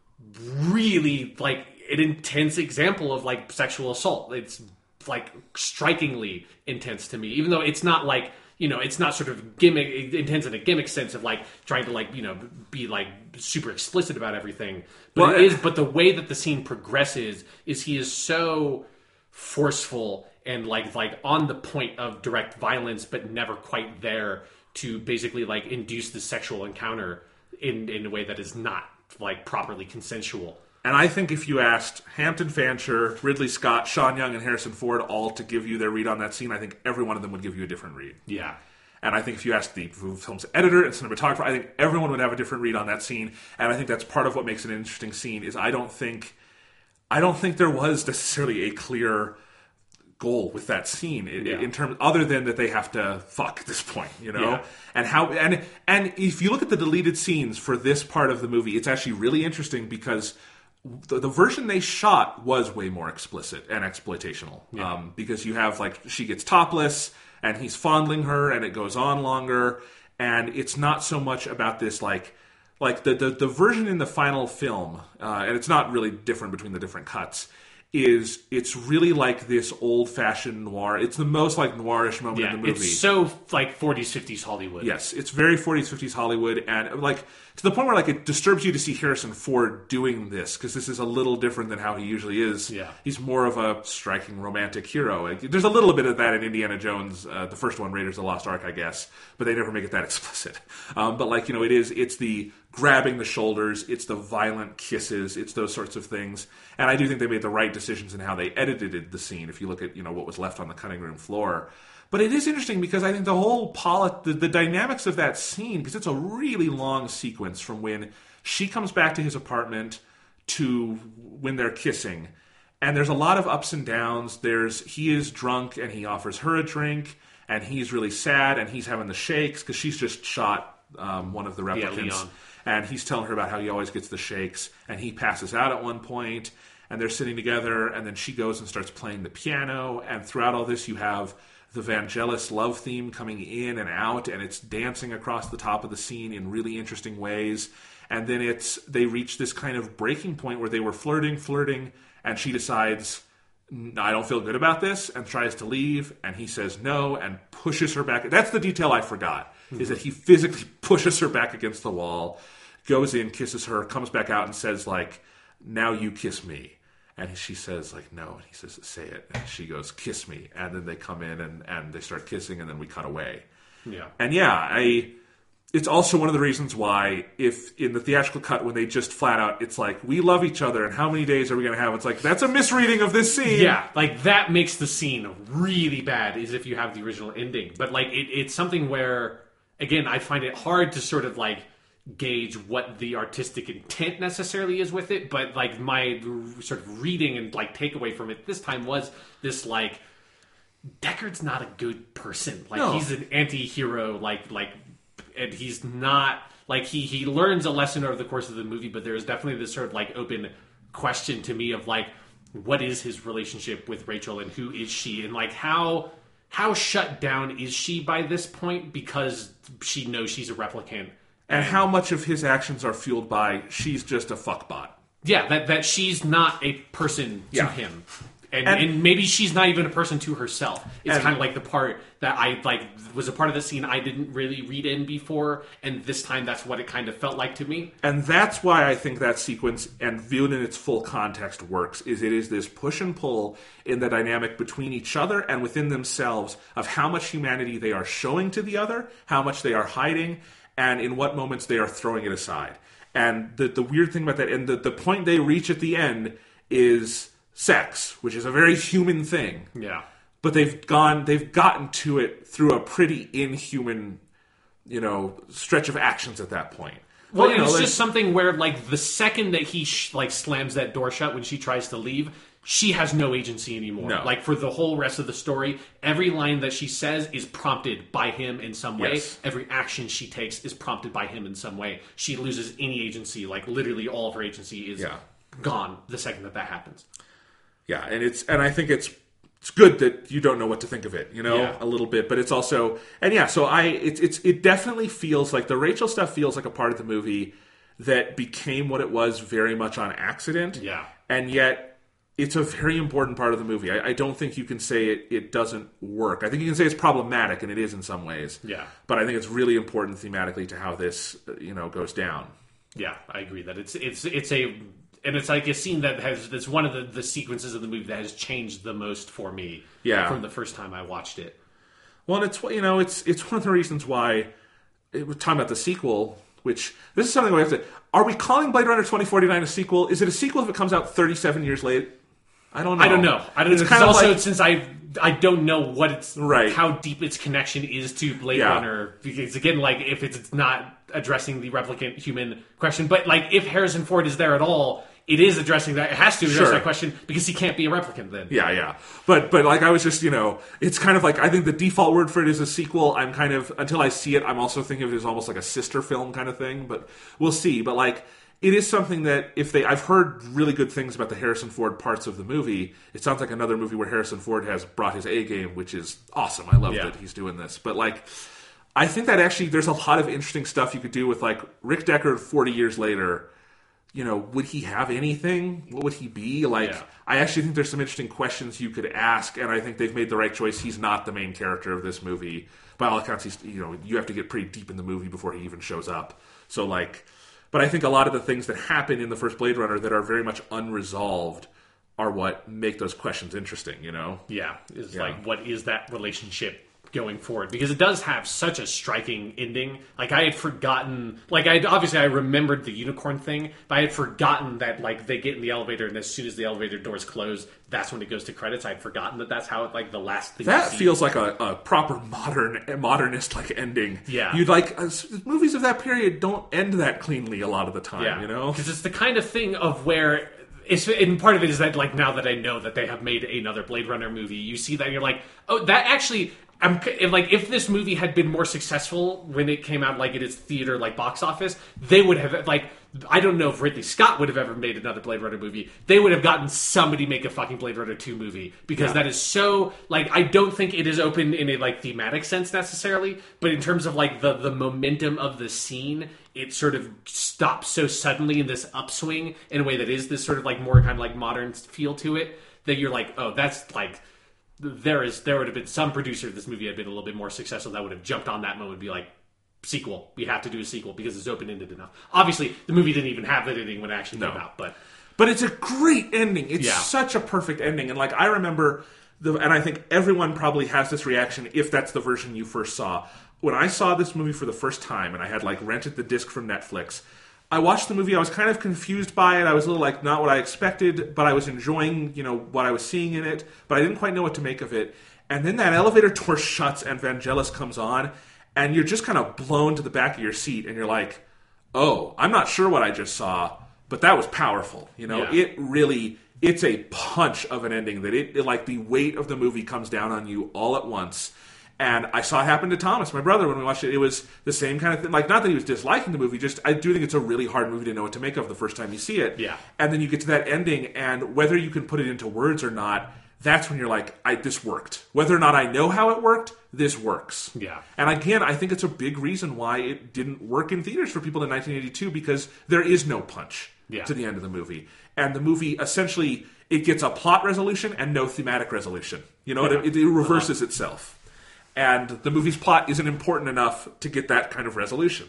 really like an intense example of like sexual assault. It's like strikingly intense to me, even though it's not like, you know, it's not sort of gimmick intense in a gimmick sense of like trying to like, you know, be like super explicit about everything. But well, it is, but the way that the scene progresses is he is so forceful and like, like on the point of direct violence, but never quite there to basically like induce the sexual encounter in, in a way that is not like properly consensual. And I think if you asked Hampton Fancher, Ridley Scott, Sean Young, and Harrison Ford all to give you their read on that scene, I think every one of them would give you a different read. Yeah. And I think if you asked the film's editor and cinematographer, I think everyone would have a different read on that scene. And I think that's part of what makes it an interesting scene is I don't think I don't think there was necessarily a clear goal with that scene in, yeah. in terms other than that they have to fuck at this point, you know, yeah. and how and and if you look at the deleted scenes for this part of the movie, it's actually really interesting because the, the version they shot was way more explicit and exploitational yeah. um, because you have like she gets topless and he's fondling her and it goes on longer and it's not so much about this like like the the, the version in the final film, uh, and it's not really different between the different cuts. Is it's really like this old-fashioned noir. It's the most like noirish moment Yeah, in the movie. it's so like forties, fifties Hollywood. Yes, it's very forties, fifties Hollywood, and like to the point where like it disturbs you to see Harrison Ford doing this because this is a little different than how he usually is. Yeah. He's more of a striking romantic hero. Like, there's a little bit of that in Indiana Jones, uh, the first one, Raiders of the Lost Ark, I guess, but they never make it that explicit. Um, but like you know, it is it's the grabbing the shoulders, it's the violent kisses, it's those sorts of things, and I do think they made the right decisions in how they edited the scene. If you look at you know what was left on the cutting room floor. But it is interesting because I think the whole polit- the, the dynamics of that scene, because it's a really long sequence from when she comes back to his apartment to when they're kissing. And there's a lot of ups and downs. There's he is drunk and he offers her a drink, and he's really sad and he's having the shakes because she's just shot um, one of the replicants. Yeah, Leon. And he's telling her about how he always gets the shakes, and he passes out at one point, and they're sitting together, and then she goes and starts playing the piano, and throughout all this you have the Vangelis love theme coming in and out, and it's dancing across the top of the scene in really interesting ways. And then it's they reach this kind of breaking point where they were flirting, flirting, and she decides, I don't feel good about this, and tries to leave, and he says no, and pushes her back. That's the detail I forgot, mm-hmm. is that he physically pushes her back against the wall, goes in, kisses her, comes back out and says, like, now you kiss me. And she says, like, no. And he says, say it. And she goes, kiss me. And then they come in and, and they start kissing, and then we cut away. Yeah. And yeah, I. It's also one of the reasons why, if in the theatrical cut, when they just flat out, it's like, we love each other, and how many days are we going to have? It's like, that's a misreading of this scene. Yeah, like, that makes the scene really bad, is if you have the original ending. But, like, it, it's something where, again, I find it hard to sort of, like, gauge what the artistic intent necessarily is with it, but like my sort of reading and like takeaway from it this time was this like Deckard's not a good person. Like no. he's an anti-hero, like like and he's not like he he learns a lesson over the course of the movie, but there's definitely this sort of like open question to me of like what is his relationship with Rachel and who is she, and like how how shut down is she by this point because she knows she's a replicant. And how much of his actions are fueled by she's just a fuckbot. Yeah, that that she's not a person to yeah. him. And, and, and maybe she's not even a person to herself. It's and, kind of like the part that I like was a part of the scene I didn't really read in before, and this time that's what it kind of felt like to me. And that's why I think that sequence, and viewed in its full context, works, is it is this push and pull in the dynamic between each other and within themselves of how much humanity they are showing to the other, how much they are hiding, and in what moments they are throwing it aside. And the the weird thing about that, and the, the point they reach at the end is sex, which is a very human thing. Yeah. But they've gone, they've gotten to it through a pretty inhuman, you know, stretch of actions at that point. Well, but, you know, it's like, just something where, like, the second that he sh- like slams that door shut when she tries to leave, she has no agency anymore. No. Like, for the whole rest of the story, every line that she says is prompted by him in some way. Yes. Every action she takes is prompted by him in some way. She loses any agency. Like, literally all of her agency is Yeah. gone the second that that happens. Yeah, and it's and I think it's it's good that you don't know what to think of it, you know, Yeah. a little bit. But it's also, and yeah, so I it's it's it definitely feels like the Rachel stuff feels like a part of the movie that became what it was very much on accident. Yeah. And yet it's a very important part of the movie. I, I don't think you can say it, it doesn't work. I think you can say it's problematic, and it is in some ways. Yeah. But I think it's really important thematically to how this, you know, goes down. Yeah, I agree that it's it's it's a and it's like a scene that has that's one of the, the sequences of the movie that has changed the most for me. Yeah. From the first time I watched it. Well, and it's you know it's it's one of the reasons why it, we're talking about the sequel. Which this is something we have to. Are we calling Blade Runner twenty forty-nine a sequel? Is it a sequel if it comes out thirty-seven years late? I don't know. I don't know. I don't it's know. Kind of also, like, since I I don't know what it's right. how deep its connection is to Blade yeah. Runner, because again, like if it's not addressing the replicant human question, but like if Harrison Ford is there at all, it is addressing that. It has to address sure. that question because he can't be a replicant then. Yeah, yeah. But but like I was just you know, it's kind of like I think the default word for it is a sequel. I'm kind of until I see it, I'm also thinking of it as almost like a sister film kind of thing. But we'll see. But like. It is something that if they, I've heard really good things about the Harrison Ford parts of the movie. It sounds like another movie where Harrison Ford has brought his A game, which is awesome. I love yeah. that he's doing this. But like, I think that actually there's a lot of interesting stuff you could do with like Rick Deckard forty years later. You know, would he have anything? What would he be? Like, Yeah. I actually think there's some interesting questions you could ask, and I think they've made the right choice. He's not the main character of this movie. By all accounts, he's, you know, you have to get pretty deep in the movie before he even shows up. So, like, but I think a lot of the things that happen in the first Blade Runner that are very much unresolved are what make those questions interesting, you know? Yeah, is Yeah. like, what is that relationship going forward? Because it does have such a striking ending. Like, I had forgotten, like, I obviously I remembered the unicorn thing, but I had forgotten that, like, they get in the elevator, and as soon as the elevator doors close, that's when it goes to credits. I'd forgotten that that's how, like, the last thing That you see. feels like a, a proper modern, modernist like ending. Yeah. You'd like uh, movies of that period don't end that cleanly a lot of the time. Yeah, You know, because it's the kind of thing of where it's, and part of it is that, like, now that I know that they have made another Blade Runner movie, you see that and you're like, oh, that actually, I'm if, like, if this movie had been more successful when it came out, like, in its theater, like, box office, they would have, like, I don't know if Ridley Scott would have ever made another Blade Runner movie. They would have gotten somebody make a fucking Blade Runner two movie, because Yeah. that is so, like, I don't think it is open in a, like, thematic sense necessarily, but in terms of, like, the the momentum of the scene, it sort of stops so suddenly in this upswing in a way that is this sort of, like, more kind of, like, modern feel to it, that you're like, oh, that's, like, there is there would have been some producer if this movie had been a little bit more successful that would have jumped on that moment and be like, sequel, we have to do a sequel because it's open-ended enough. Obviously, the movie didn't even have that ending when it actually No. came out, but but it's a great ending. It's Yeah. such a perfect ending, and like I remember, the, and I think everyone probably has this reaction if that's the version you first saw. When I saw this movie for the first time, and I had like rented the disc from Netflix, I watched the movie. I was kind of confused by it. I was a little like not what I expected, but I was enjoying, you know, what I was seeing in it. But I didn't quite know what to make of it. And then that elevator door shuts, and Vangelis comes on, and you're just kind of blown to the back of your seat, and you're like, "Oh, I'm not sure what I just saw, but that was powerful." You know, Yeah. it really. It's a punch of an ending that it, it like the weight of the movie comes down on you all at once. And I saw it happen to Thomas, my brother, when we watched it. It was the same kind of thing. Like, not that he was disliking the movie, just I do think it's a really hard movie to know what to make of the first time you see it. Yeah. And then you get to that ending, and whether you can put it into words or not, that's when you're like, I, this worked. Whether or not I know how it worked, this works. Yeah. And again, I think it's a big reason why it didn't work in theaters for people in nineteen eighty-two, because there is no punch Yeah. to the end of the movie. And the movie, essentially, it gets a plot resolution and no thematic resolution. You know, Yeah. it, it reverses itself. And the movie's plot isn't important enough to get that kind of resolution.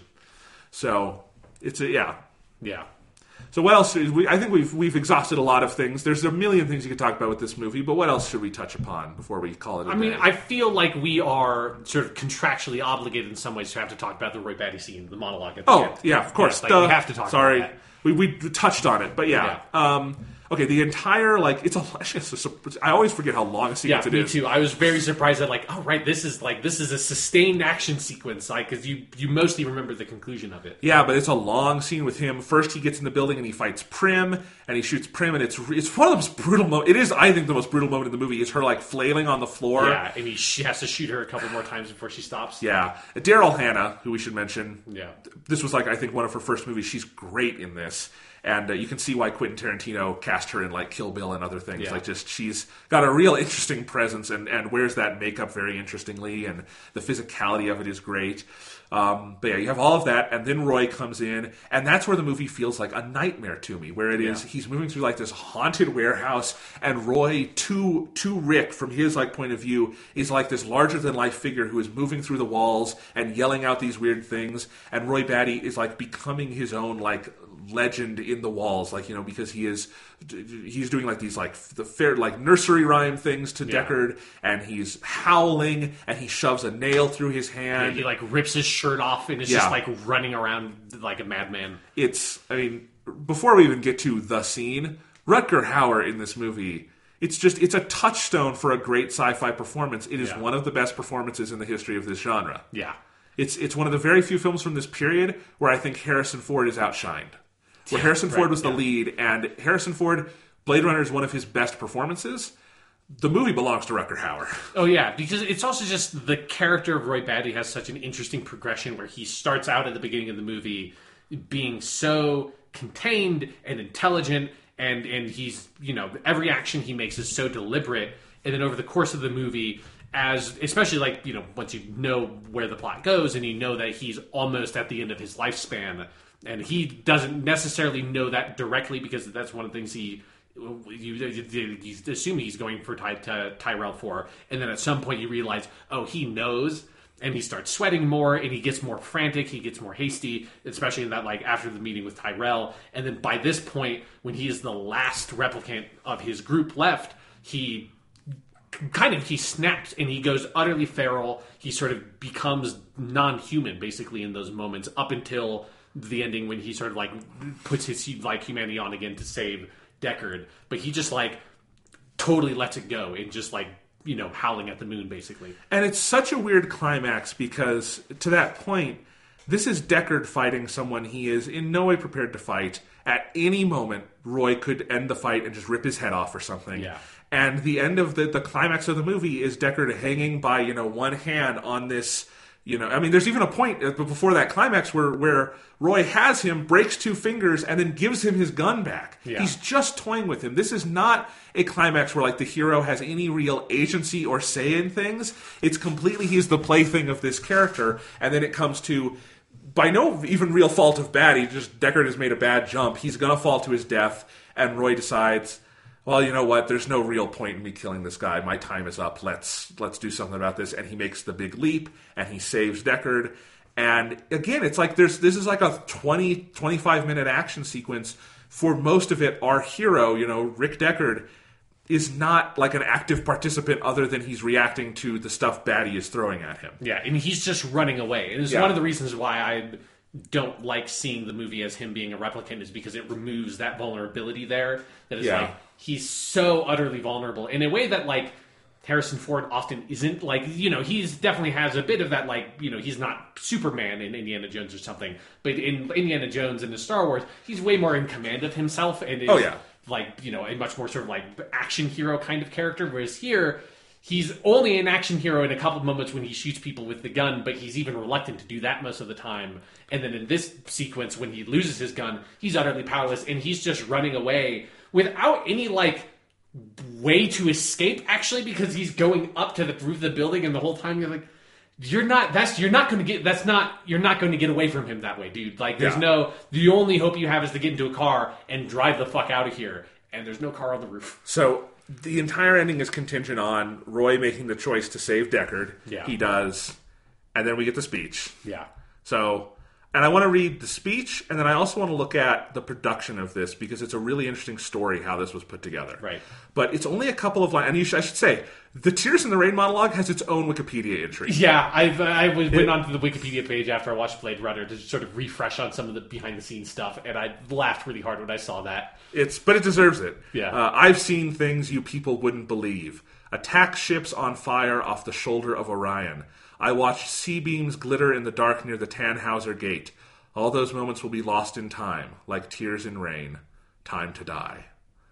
So, it's a, yeah. yeah. So what else? We, I think we've we've exhausted a lot of things. There's a million things you could talk about with this movie, but what else should we touch upon before we call it a I mean, day? I feel like we are sort of contractually obligated in some ways to have to talk about the Roy Batty scene, the monologue at the Oh, end. yeah, of course. Like, Duh. we have to talk Sorry. about that. We, we touched on it, but yeah. Um, okay, the entire, like, it's a, it's a, I always forget how long a Yeah, sequence it me is. too. I was very surprised that, like, oh right, this is like this is a sustained action sequence, like, because you you mostly remember the conclusion of it. Yeah, but it's a long scene with him. First, he gets in the building and he fights Prim, and he shoots Prim, and it's it's one of the most brutal moments. It is, I think, the most brutal moment in the movie is her, like, flailing on the floor. Yeah, and he sh- has to shoot her a couple more times before she stops. Yeah. Daryl Hannah, who we should mention. Yeah. This was, like, I think one of her first movies. She's great in this. And uh, you can see why Quentin Tarantino cast her in, like, Kill Bill and other things. Yeah. Like, just, she's got a real interesting presence and, and wears that makeup very interestingly, and the physicality of it is great. Um, but yeah, you have all of that, and then Roy comes in, and that's where the movie feels like a nightmare to me, where it is, Yeah. he's moving through, like, this haunted warehouse, and Roy, to, to Rick, from his, like, point of view, is like this larger-than-life figure who is moving through the walls and yelling out these weird things, and Roy Batty is, like, becoming his own, like, legend in the walls, like, you know, because he is he's doing like these like the fair like nursery rhyme things to Yeah. Deckard, and he's howling, and he shoves a nail through his Yeah, hand. he like rips his shirt off and is Yeah. just like running around like a madman. It's, I mean, before we even get to the scene, Rutger Hauer in this movie, it's just, it's a touchstone for a great sci-fi performance. It is Yeah. one of the best performances in the history of this genre. Yeah. It's it's one of the very few films from this period where I think Harrison Ford is outshined. Where Harrison Ford right, was the yeah. lead, and Harrison Ford, Blade Runner is one of his best performances. The movie belongs to Rutger Hauer. Oh yeah, because it's also just the character of Roy Batty has such an interesting progression where he starts out at the beginning of the movie being so contained and intelligent, and and he's, you know, every action he makes is so deliberate, and then over the course of the movie, as especially like you know once you know where the plot goes and you know that he's almost at the end of his lifespan, and he doesn't necessarily know that directly because that's one of the things he you, you, you assume he's going for Ty, Ty, Tyrell for, and then at some point you realize, oh, he knows, and he starts sweating more, and he gets more frantic, he gets more hasty, especially in that like after the meeting with Tyrell, and then by this point when he is the last replicant of his group left, he kind of he snaps and he goes utterly feral. He sort of becomes non-human basically in those moments up until the ending when he sort of like puts his like humanity on again to save Deckard, but he just like totally lets it go and just like you know howling at the moon basically. And it's such a weird climax because to that point this is Deckard fighting someone he is in no way prepared to fight. At any moment Roy could end the fight and just rip his head off or something. Yeah. And the end of the, the climax of the movie is Deckard hanging by, you know, one hand on this, you know, I mean, there's even a point before that climax where, where Roy has him, breaks two fingers, and then gives him his gun back. Yeah. He's just toying with him. This is not a climax where, like, the hero has any real agency or say in things. It's completely, he's the plaything of this character, and then it comes to, by no even real fault of bad, he just, Deckard has made a bad jump. He's gonna fall to his death, and Roy decides, well, you know what? There's no real point in me killing this guy. My time is up. Let's let's do something about this. And he makes the big leap, and he saves Deckard. And again, it's like there's this is like a twenty, twenty-five minute action sequence. For most of it, our hero, you know, Rick Deckard, is not like an active participant other than he's reacting to the stuff Batty is throwing at him. Yeah, and he's just running away. And it's Yeah. one of the reasons why I don't like seeing the movie as him being a replicant is because it removes that vulnerability there. That is Yeah. like he's so utterly vulnerable in a way that like Harrison Ford often isn't. Like, you know, he's definitely has a bit of that, like, you know, he's not Superman in Indiana Jones or something, but in Indiana Jones and in Star Wars, he's way more in command of himself and is Oh, yeah. like, you know, a much more sort of like action hero kind of character, whereas here he's only an action hero in a couple of moments when he shoots people with the gun, but he's even reluctant to do that most of the time. And then in this sequence, when he loses his gun, he's utterly powerless, and he's just running away without any, like, way to escape, actually, because he's going up to the roof of the building, and the whole time you're like, you're not, that's, you're not going to get, that's not, you're not going to get away from him that way, dude. Like, there's Yeah. no, the only hope you have is to get into a car and drive the fuck out of here, and there's no car on the roof. So the entire ending is contingent on Roy making the choice to save Deckard. Yeah. He does. And then we get the speech. Yeah. So, and I want to read the speech, and then I also want to look at the production of this, because it's a really interesting story how this was put together. Right. But it's only a couple of lines, and you should, I should say, the Tears in the Rain monologue has its own Wikipedia entry. Yeah, I've, I was, went onto the Wikipedia page after I watched Blade Runner to sort of refresh on some of the behind-the-scenes stuff, and I laughed really hard when I saw that. It's, but it deserves it. Yeah. Uh, I've seen things you people wouldn't believe. Attack ships on fire off the shoulder of Orion. I watched sea beams glitter in the dark near the Tannhauser Gate. All those moments will be lost in time, like tears in rain. Time to die.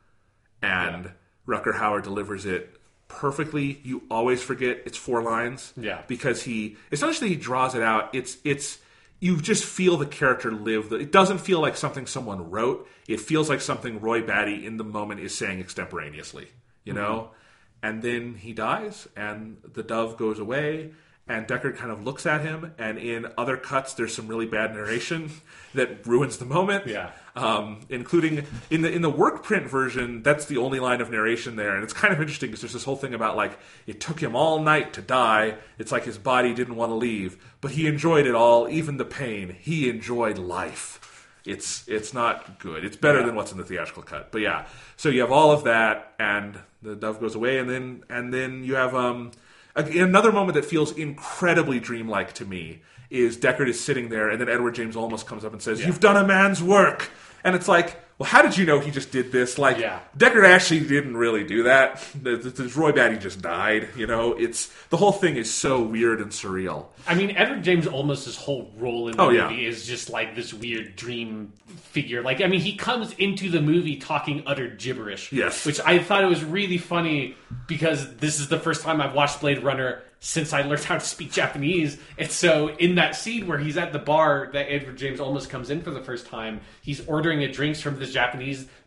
And Yeah. Rutger Hauer delivers it perfectly. You always forget it's four lines. Yeah. Because he, it's not just that he draws it out, it's, it's, you just feel the character live. The, it doesn't feel like something someone wrote. It feels like something Roy Batty in the moment is saying extemporaneously, you know? And then he dies, and the dove goes away, and Deckard kind of looks at him, and in other cuts, there's some really bad narration that ruins the moment. Yeah. Um, including in the in the work print version, that's the only line of narration there, and it's kind of interesting because there's this whole thing about like it took him all night to die. It's like his body didn't want to leave, but he enjoyed it all, even the pain. He enjoyed life. It's it's not good. It's better Yeah. than what's in the theatrical cut. But yeah, so you have all of that, and the dove goes away, and then and then you have um. Another moment that feels incredibly dreamlike to me is Deckard is sitting there, and then Edward James Olmos comes up and says, Yeah. "You've done a man's work." And it's like, well, how did you know he just did this? Like, Yeah. Deckard actually didn't really do that. The, the, the Roy Batty just died. You know, it's the whole thing is so weird and surreal. I mean, Edward James Olmos' whole role in the Oh, yeah. movie is just like this weird dream figure. Like, I mean, he comes into the movie talking utter gibberish. Yes. Which I thought it was really funny because this is the first time I've watched Blade Runner since I learned how to speak Japanese. And so in that scene where he's at the bar that Edward James Olmos comes in for the first time, he's ordering a drinks from this Japanese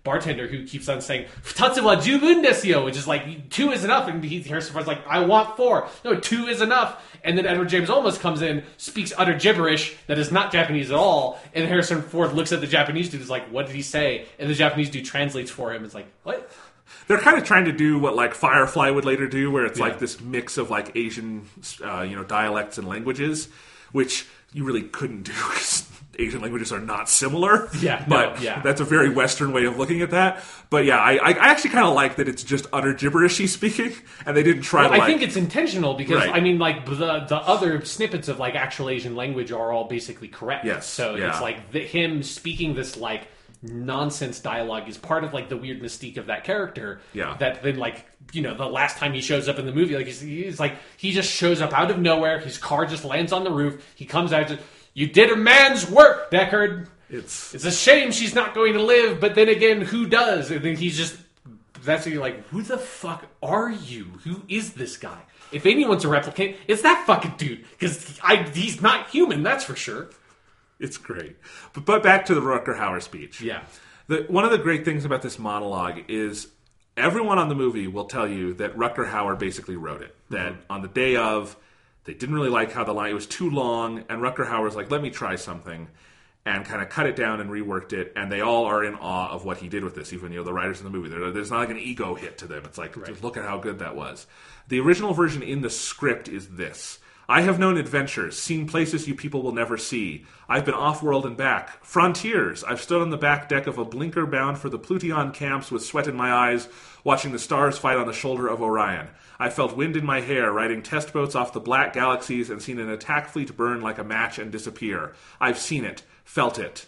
bartender who keeps on saying "Tatsu wa jubun desu yo," which is like two is enough, and he, Harrison Ford's like, "I want four. No, two is enough." And then Edward James Olmos comes in, speaks utter gibberish that is not Japanese at all, and Harrison Ford looks at the Japanese dude and is like, "What did he say?" And the Japanese dude translates for him. It's like, "What?" They're kind of trying to do what like Firefly would later do, where it's Yeah. like this mix of like Asian, uh, you know, dialects and languages, which you really couldn't do because Asian languages are not similar. Yeah, no, but yeah. that's a very Western way of looking at that. But yeah, I, I I actually kind of like that it's just utter gibberishy speaking, and they didn't try Well, to. I like, think it's intentional because Right. I mean, like the the other snippets of like actual Asian language are all basically correct. Yes, so yeah. it's like the, him speaking this like nonsense dialogue is part of like the weird mystique of that character. Yeah. That then like you know the last time he shows up in the movie, like he's, he's like he just shows up out of nowhere. His car just lands on the roof. He comes out. Just, you did a man's work, Deckard. It's It's a shame she's not going to live, but then again, who does? And then he's just, that's when you're like, who the fuck are you? Who is this guy? If anyone's a replicant, it's that fucking dude. Because he's not human, that's for sure. it's great. But but back to the Rutger Hauer speech. Yeah. The, one of the great things about this monologue is everyone on the movie will tell you that Rutger Hauer basically wrote it. That Mm-hmm. on the day of, they didn't really like how the line, it was too long, and Rutger Hauer's like, let me try something, and kind of cut it down and reworked it, and they all are in awe of what he did with this, even, you know, the writers in the movie. They're, there's not like an ego hit to them. It's like, Right. just look at how good that was. The original version in the script is this. I have known adventures, seen places you people will never see. I've been off-world and back. Frontiers. I've stood on the back deck of a blinker bound for the Plution camps with sweat in my eyes, watching the stars fight on the shoulder of Orion. I felt wind in my hair, riding test boats off the black galaxies and seen an attack fleet burn like a match and disappear. I've seen it, felt it.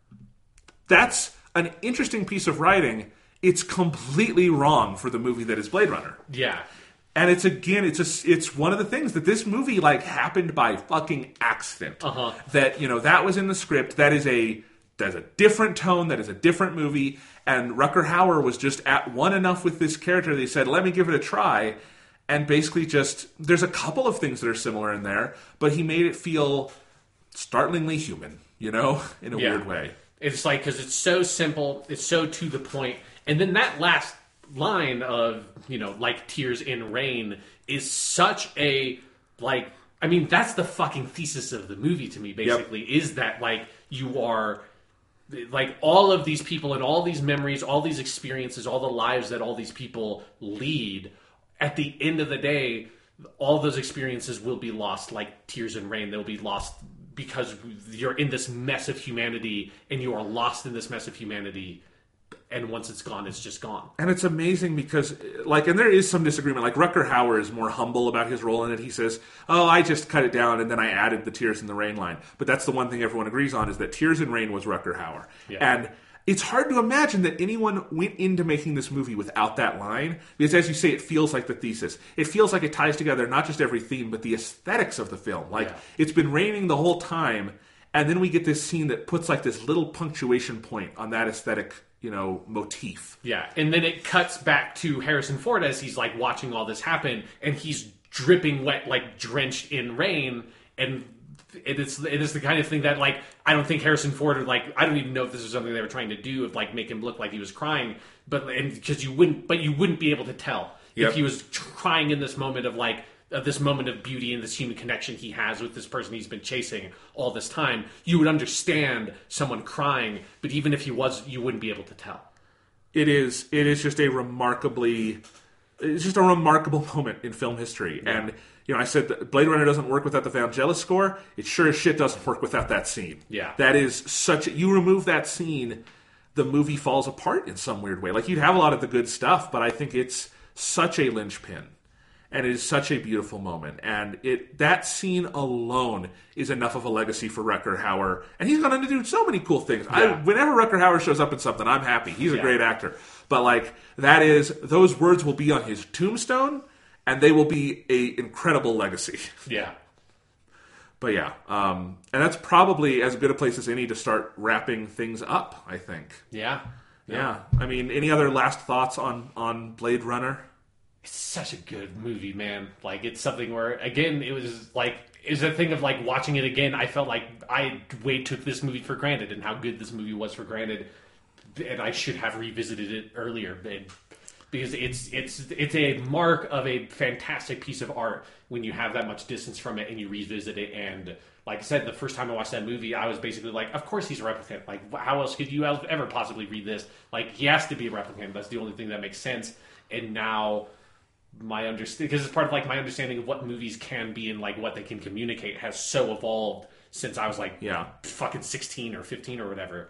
That's an interesting piece of writing. It's completely wrong for the movie that is Blade Runner. Yeah. And it's again, it's a, it's one of the things that this movie like happened by fucking accident. Uh-huh. That you know that was in the script. That is a that's a different tone. That is a different movie. And Rutger Hauer was just at one enough with this character. They said, "Let me give it a try." And basically, just there's a couple of things that are similar in there, but he made it feel startlingly human. You know, in a Yeah. weird way. It's like, because it's so simple, it's so to the point. And then that last line of, you know, like tears in rain is such a, like, I mean, that's the fucking thesis of the movie to me, basically, is that, like, you are, like, all of these people and all these memories, all these experiences, all the lives that all these people lead, at the end of the day, all those experiences will be lost like tears in rain. They'll be lost because you're in this mess of humanity and you are lost in this mess of humanity. And once it's gone, it's just gone. And it's amazing because, like, and there is some disagreement. Like, Rutger Hauer is more humble about his role in it. He says, oh, I just cut it down and then I added the Tears in the Rain line. But that's the one thing everyone agrees on is that Tears in Rain was Rutger Hauer. Yeah. And it's hard to imagine that anyone went into making this movie without that line. Because, as you say, it feels like the thesis. It feels like it ties together not just every theme, but the aesthetics of the film. Like, Yeah. it's been raining the whole time, and then we get this scene that puts, like, this little punctuation point on that aesthetic, you know, motif. Yeah, and then it cuts back to Harrison Ford as he's like watching all this happen, and he's dripping wet, like drenched in rain, and it is it is the kind of thing that like I don't think Harrison Ford would like. I don't even know if this was something they were trying to do of like make him look like he was crying, but and because you wouldn't, but you wouldn't be able to tell Yep. if he was crying in this moment of like. Of this moment of beauty and this human connection he has with this person he's been chasing all this time, you would understand someone crying, but even if he was, you wouldn't be able to tell. It is it is just a remarkably it's just a remarkable moment in film history. Yeah. And you know, I said that Blade Runner doesn't work without the Vangelis score. It sure as shit doesn't work without that scene. Yeah. That is such you remove that scene, the movie falls apart in some weird way. Like you'd have a lot of the good stuff, but I think it's such a linchpin. And it is such a beautiful moment. And it that scene alone is enough of a legacy for Rutger Hauer. And he's going to do so many cool things. I, Yeah. whenever Rutger Hauer shows up in something, I'm happy. He's a Yeah. great actor. But like that is those words will be on his tombstone, and they will be a incredible legacy. Yeah. But yeah, um, and that's probably as good a place as any to start wrapping things up, I think. Yeah. Yeah. I mean, any other last thoughts on, on Blade Runner? It's such a good movie, man. Like, it's something where, again, it was like, it was a thing of like watching it again. I felt like I way took this movie for granted and how good this movie was for granted. and I should have revisited it earlier, and, because it's it's it's a mark of a fantastic piece of art when you have that much distance from it and you revisit it. And like I said, the first time I watched that movie, I was basically like, of course he's a replicant. Like, how else could you ever possibly read this? Like, he has to be a replicant. That's the only thing that makes sense. And now my understanding, because it's part of like my understanding of what movies can be and like what they can communicate, has so evolved since I was like, yeah, fucking sixteen or fifteen or whatever.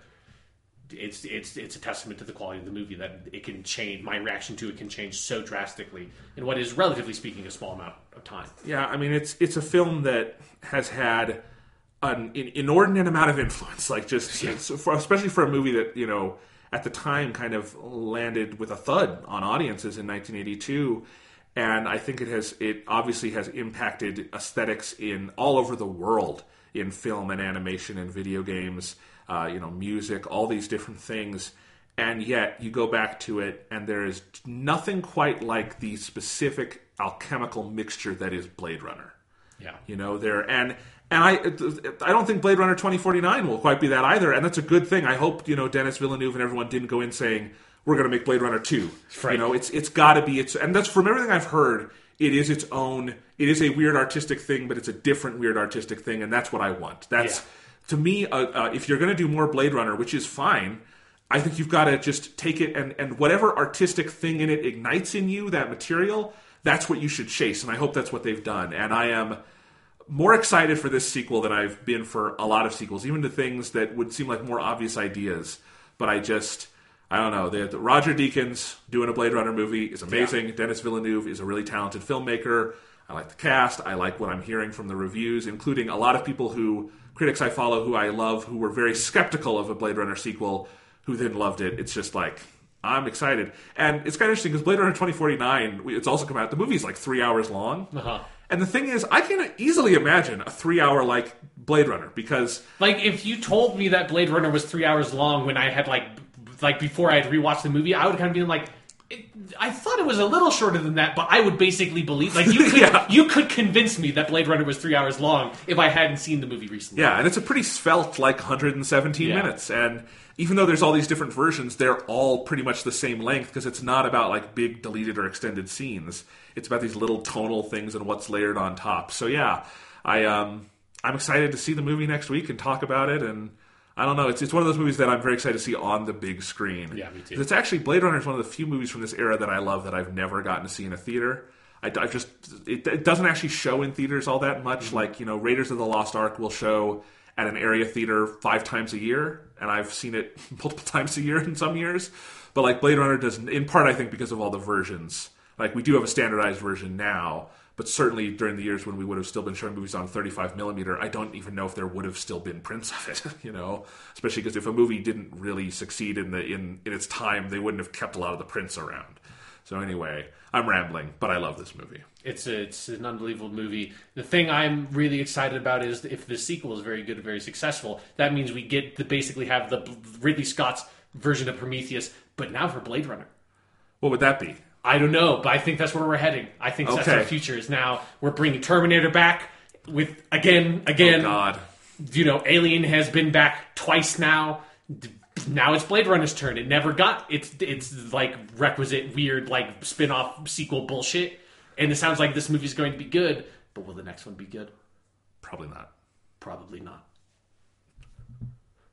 It's it's it's a testament to the quality of the movie that it can change. My reaction to it can change so drastically in what is, relatively speaking, a small amount of time. Yeah, I mean, it's it's a film that has had an inordinate amount of influence. Like, just yeah. for, especially for a movie that, you know, at the time kind of landed with a thud on audiences in nineteen eighty-two. And I think it has it obviously has impacted aesthetics in all over the world in film and animation and video games. Uh, you know, music, all these different things, and yet you go back to it, and there is nothing quite like the specific alchemical mixture that is Blade Runner. Yeah, you know, there and and I I don't think Blade Runner twenty forty-nine will quite be that either, and that's a good thing. I hope, you know, Denis Villeneuve and everyone didn't go in saying we're going to make Blade Runner two. Right. You know, it's it's got to be it's, and that's from everything I've heard. It is its own. It is a weird artistic thing, but it's a different weird artistic thing, and that's what I want. That's. Yeah. To me, uh, uh, if you're going to do more Blade Runner, which is fine, I think you've got to just take it and, and whatever artistic thing in it ignites in you, that material, that's what you should chase. And I hope that's what they've done. And I am more excited for this sequel than I've been for a lot of sequels, even to things that would seem like more obvious ideas. But I just, I don't know. The, the Roger Deakins doing a Blade Runner movie is amazing. Yeah. Denis Villeneuve is a really talented filmmaker. I like the cast. I like what I'm hearing from the reviews, including a lot of people who... critics I follow who I love, who were very skeptical of a Blade Runner sequel, who then loved it. It's just like, I'm excited. And it's kind of interesting because Blade Runner twenty forty-nine, it's also come out, the movie's like three hours long. Uh-huh. And the thing is, I can easily imagine a three-hour, like, Blade Runner, because... Like, if you told me that Blade Runner was three hours long when I had, like, like before I had rewatched the movie, I would kind of be like... It, I thought it was a little shorter than that, but I would basically believe, like, you could yeah. you could convince me that Blade Runner was three hours long if I hadn't seen the movie recently. Yeah, and it's a pretty svelte, like, one hundred seventeen yeah. minutes, and even though there's all these different versions, they're all pretty much the same length, because it's not about, like, big deleted or extended scenes. It's about these little tonal things and what's layered on top. So yeah, I um I'm excited to see the movie next week and talk about it, and I don't know. It's it's one of those movies that I'm very excited to see on the big screen. Yeah, me too. It's actually, Blade Runner is one of the few movies from this era that I love that I've never gotten to see in a theater. I, I just it, it doesn't actually show in theaters all that much. Mm-hmm. Like, you know, Raiders of the Lost Ark will show at an area theater five times a year, and I've seen it multiple times a year in some years. But like Blade Runner doesn't, in part I think because of all the versions. Like, we do have a standardized version now, but certainly during the years when we would have still been showing movies on thirty-five millimeter, I don't even know if there would have still been prints of it, you know? Especially because if a movie didn't really succeed in the in, in its time, they wouldn't have kept a lot of the prints around. So anyway, I'm rambling, but I love this movie. It's a, it's an unbelievable movie. The thing I'm really excited about is if the sequel is very good and very successful, that means we get to basically have the Ridley Scott's version of Prometheus, but now for Blade Runner. What would that be? I don't know, but I think that's where we're heading. I think okay. that's our future is now. We're bringing Terminator back with, again, again. Oh, God. You know, Alien has been back twice now. Now it's Blade Runner's turn. It never got it's it's like requisite weird like spin-off sequel bullshit. And it sounds like this movie's going to be good, but will the next one be good? Probably not. Probably not.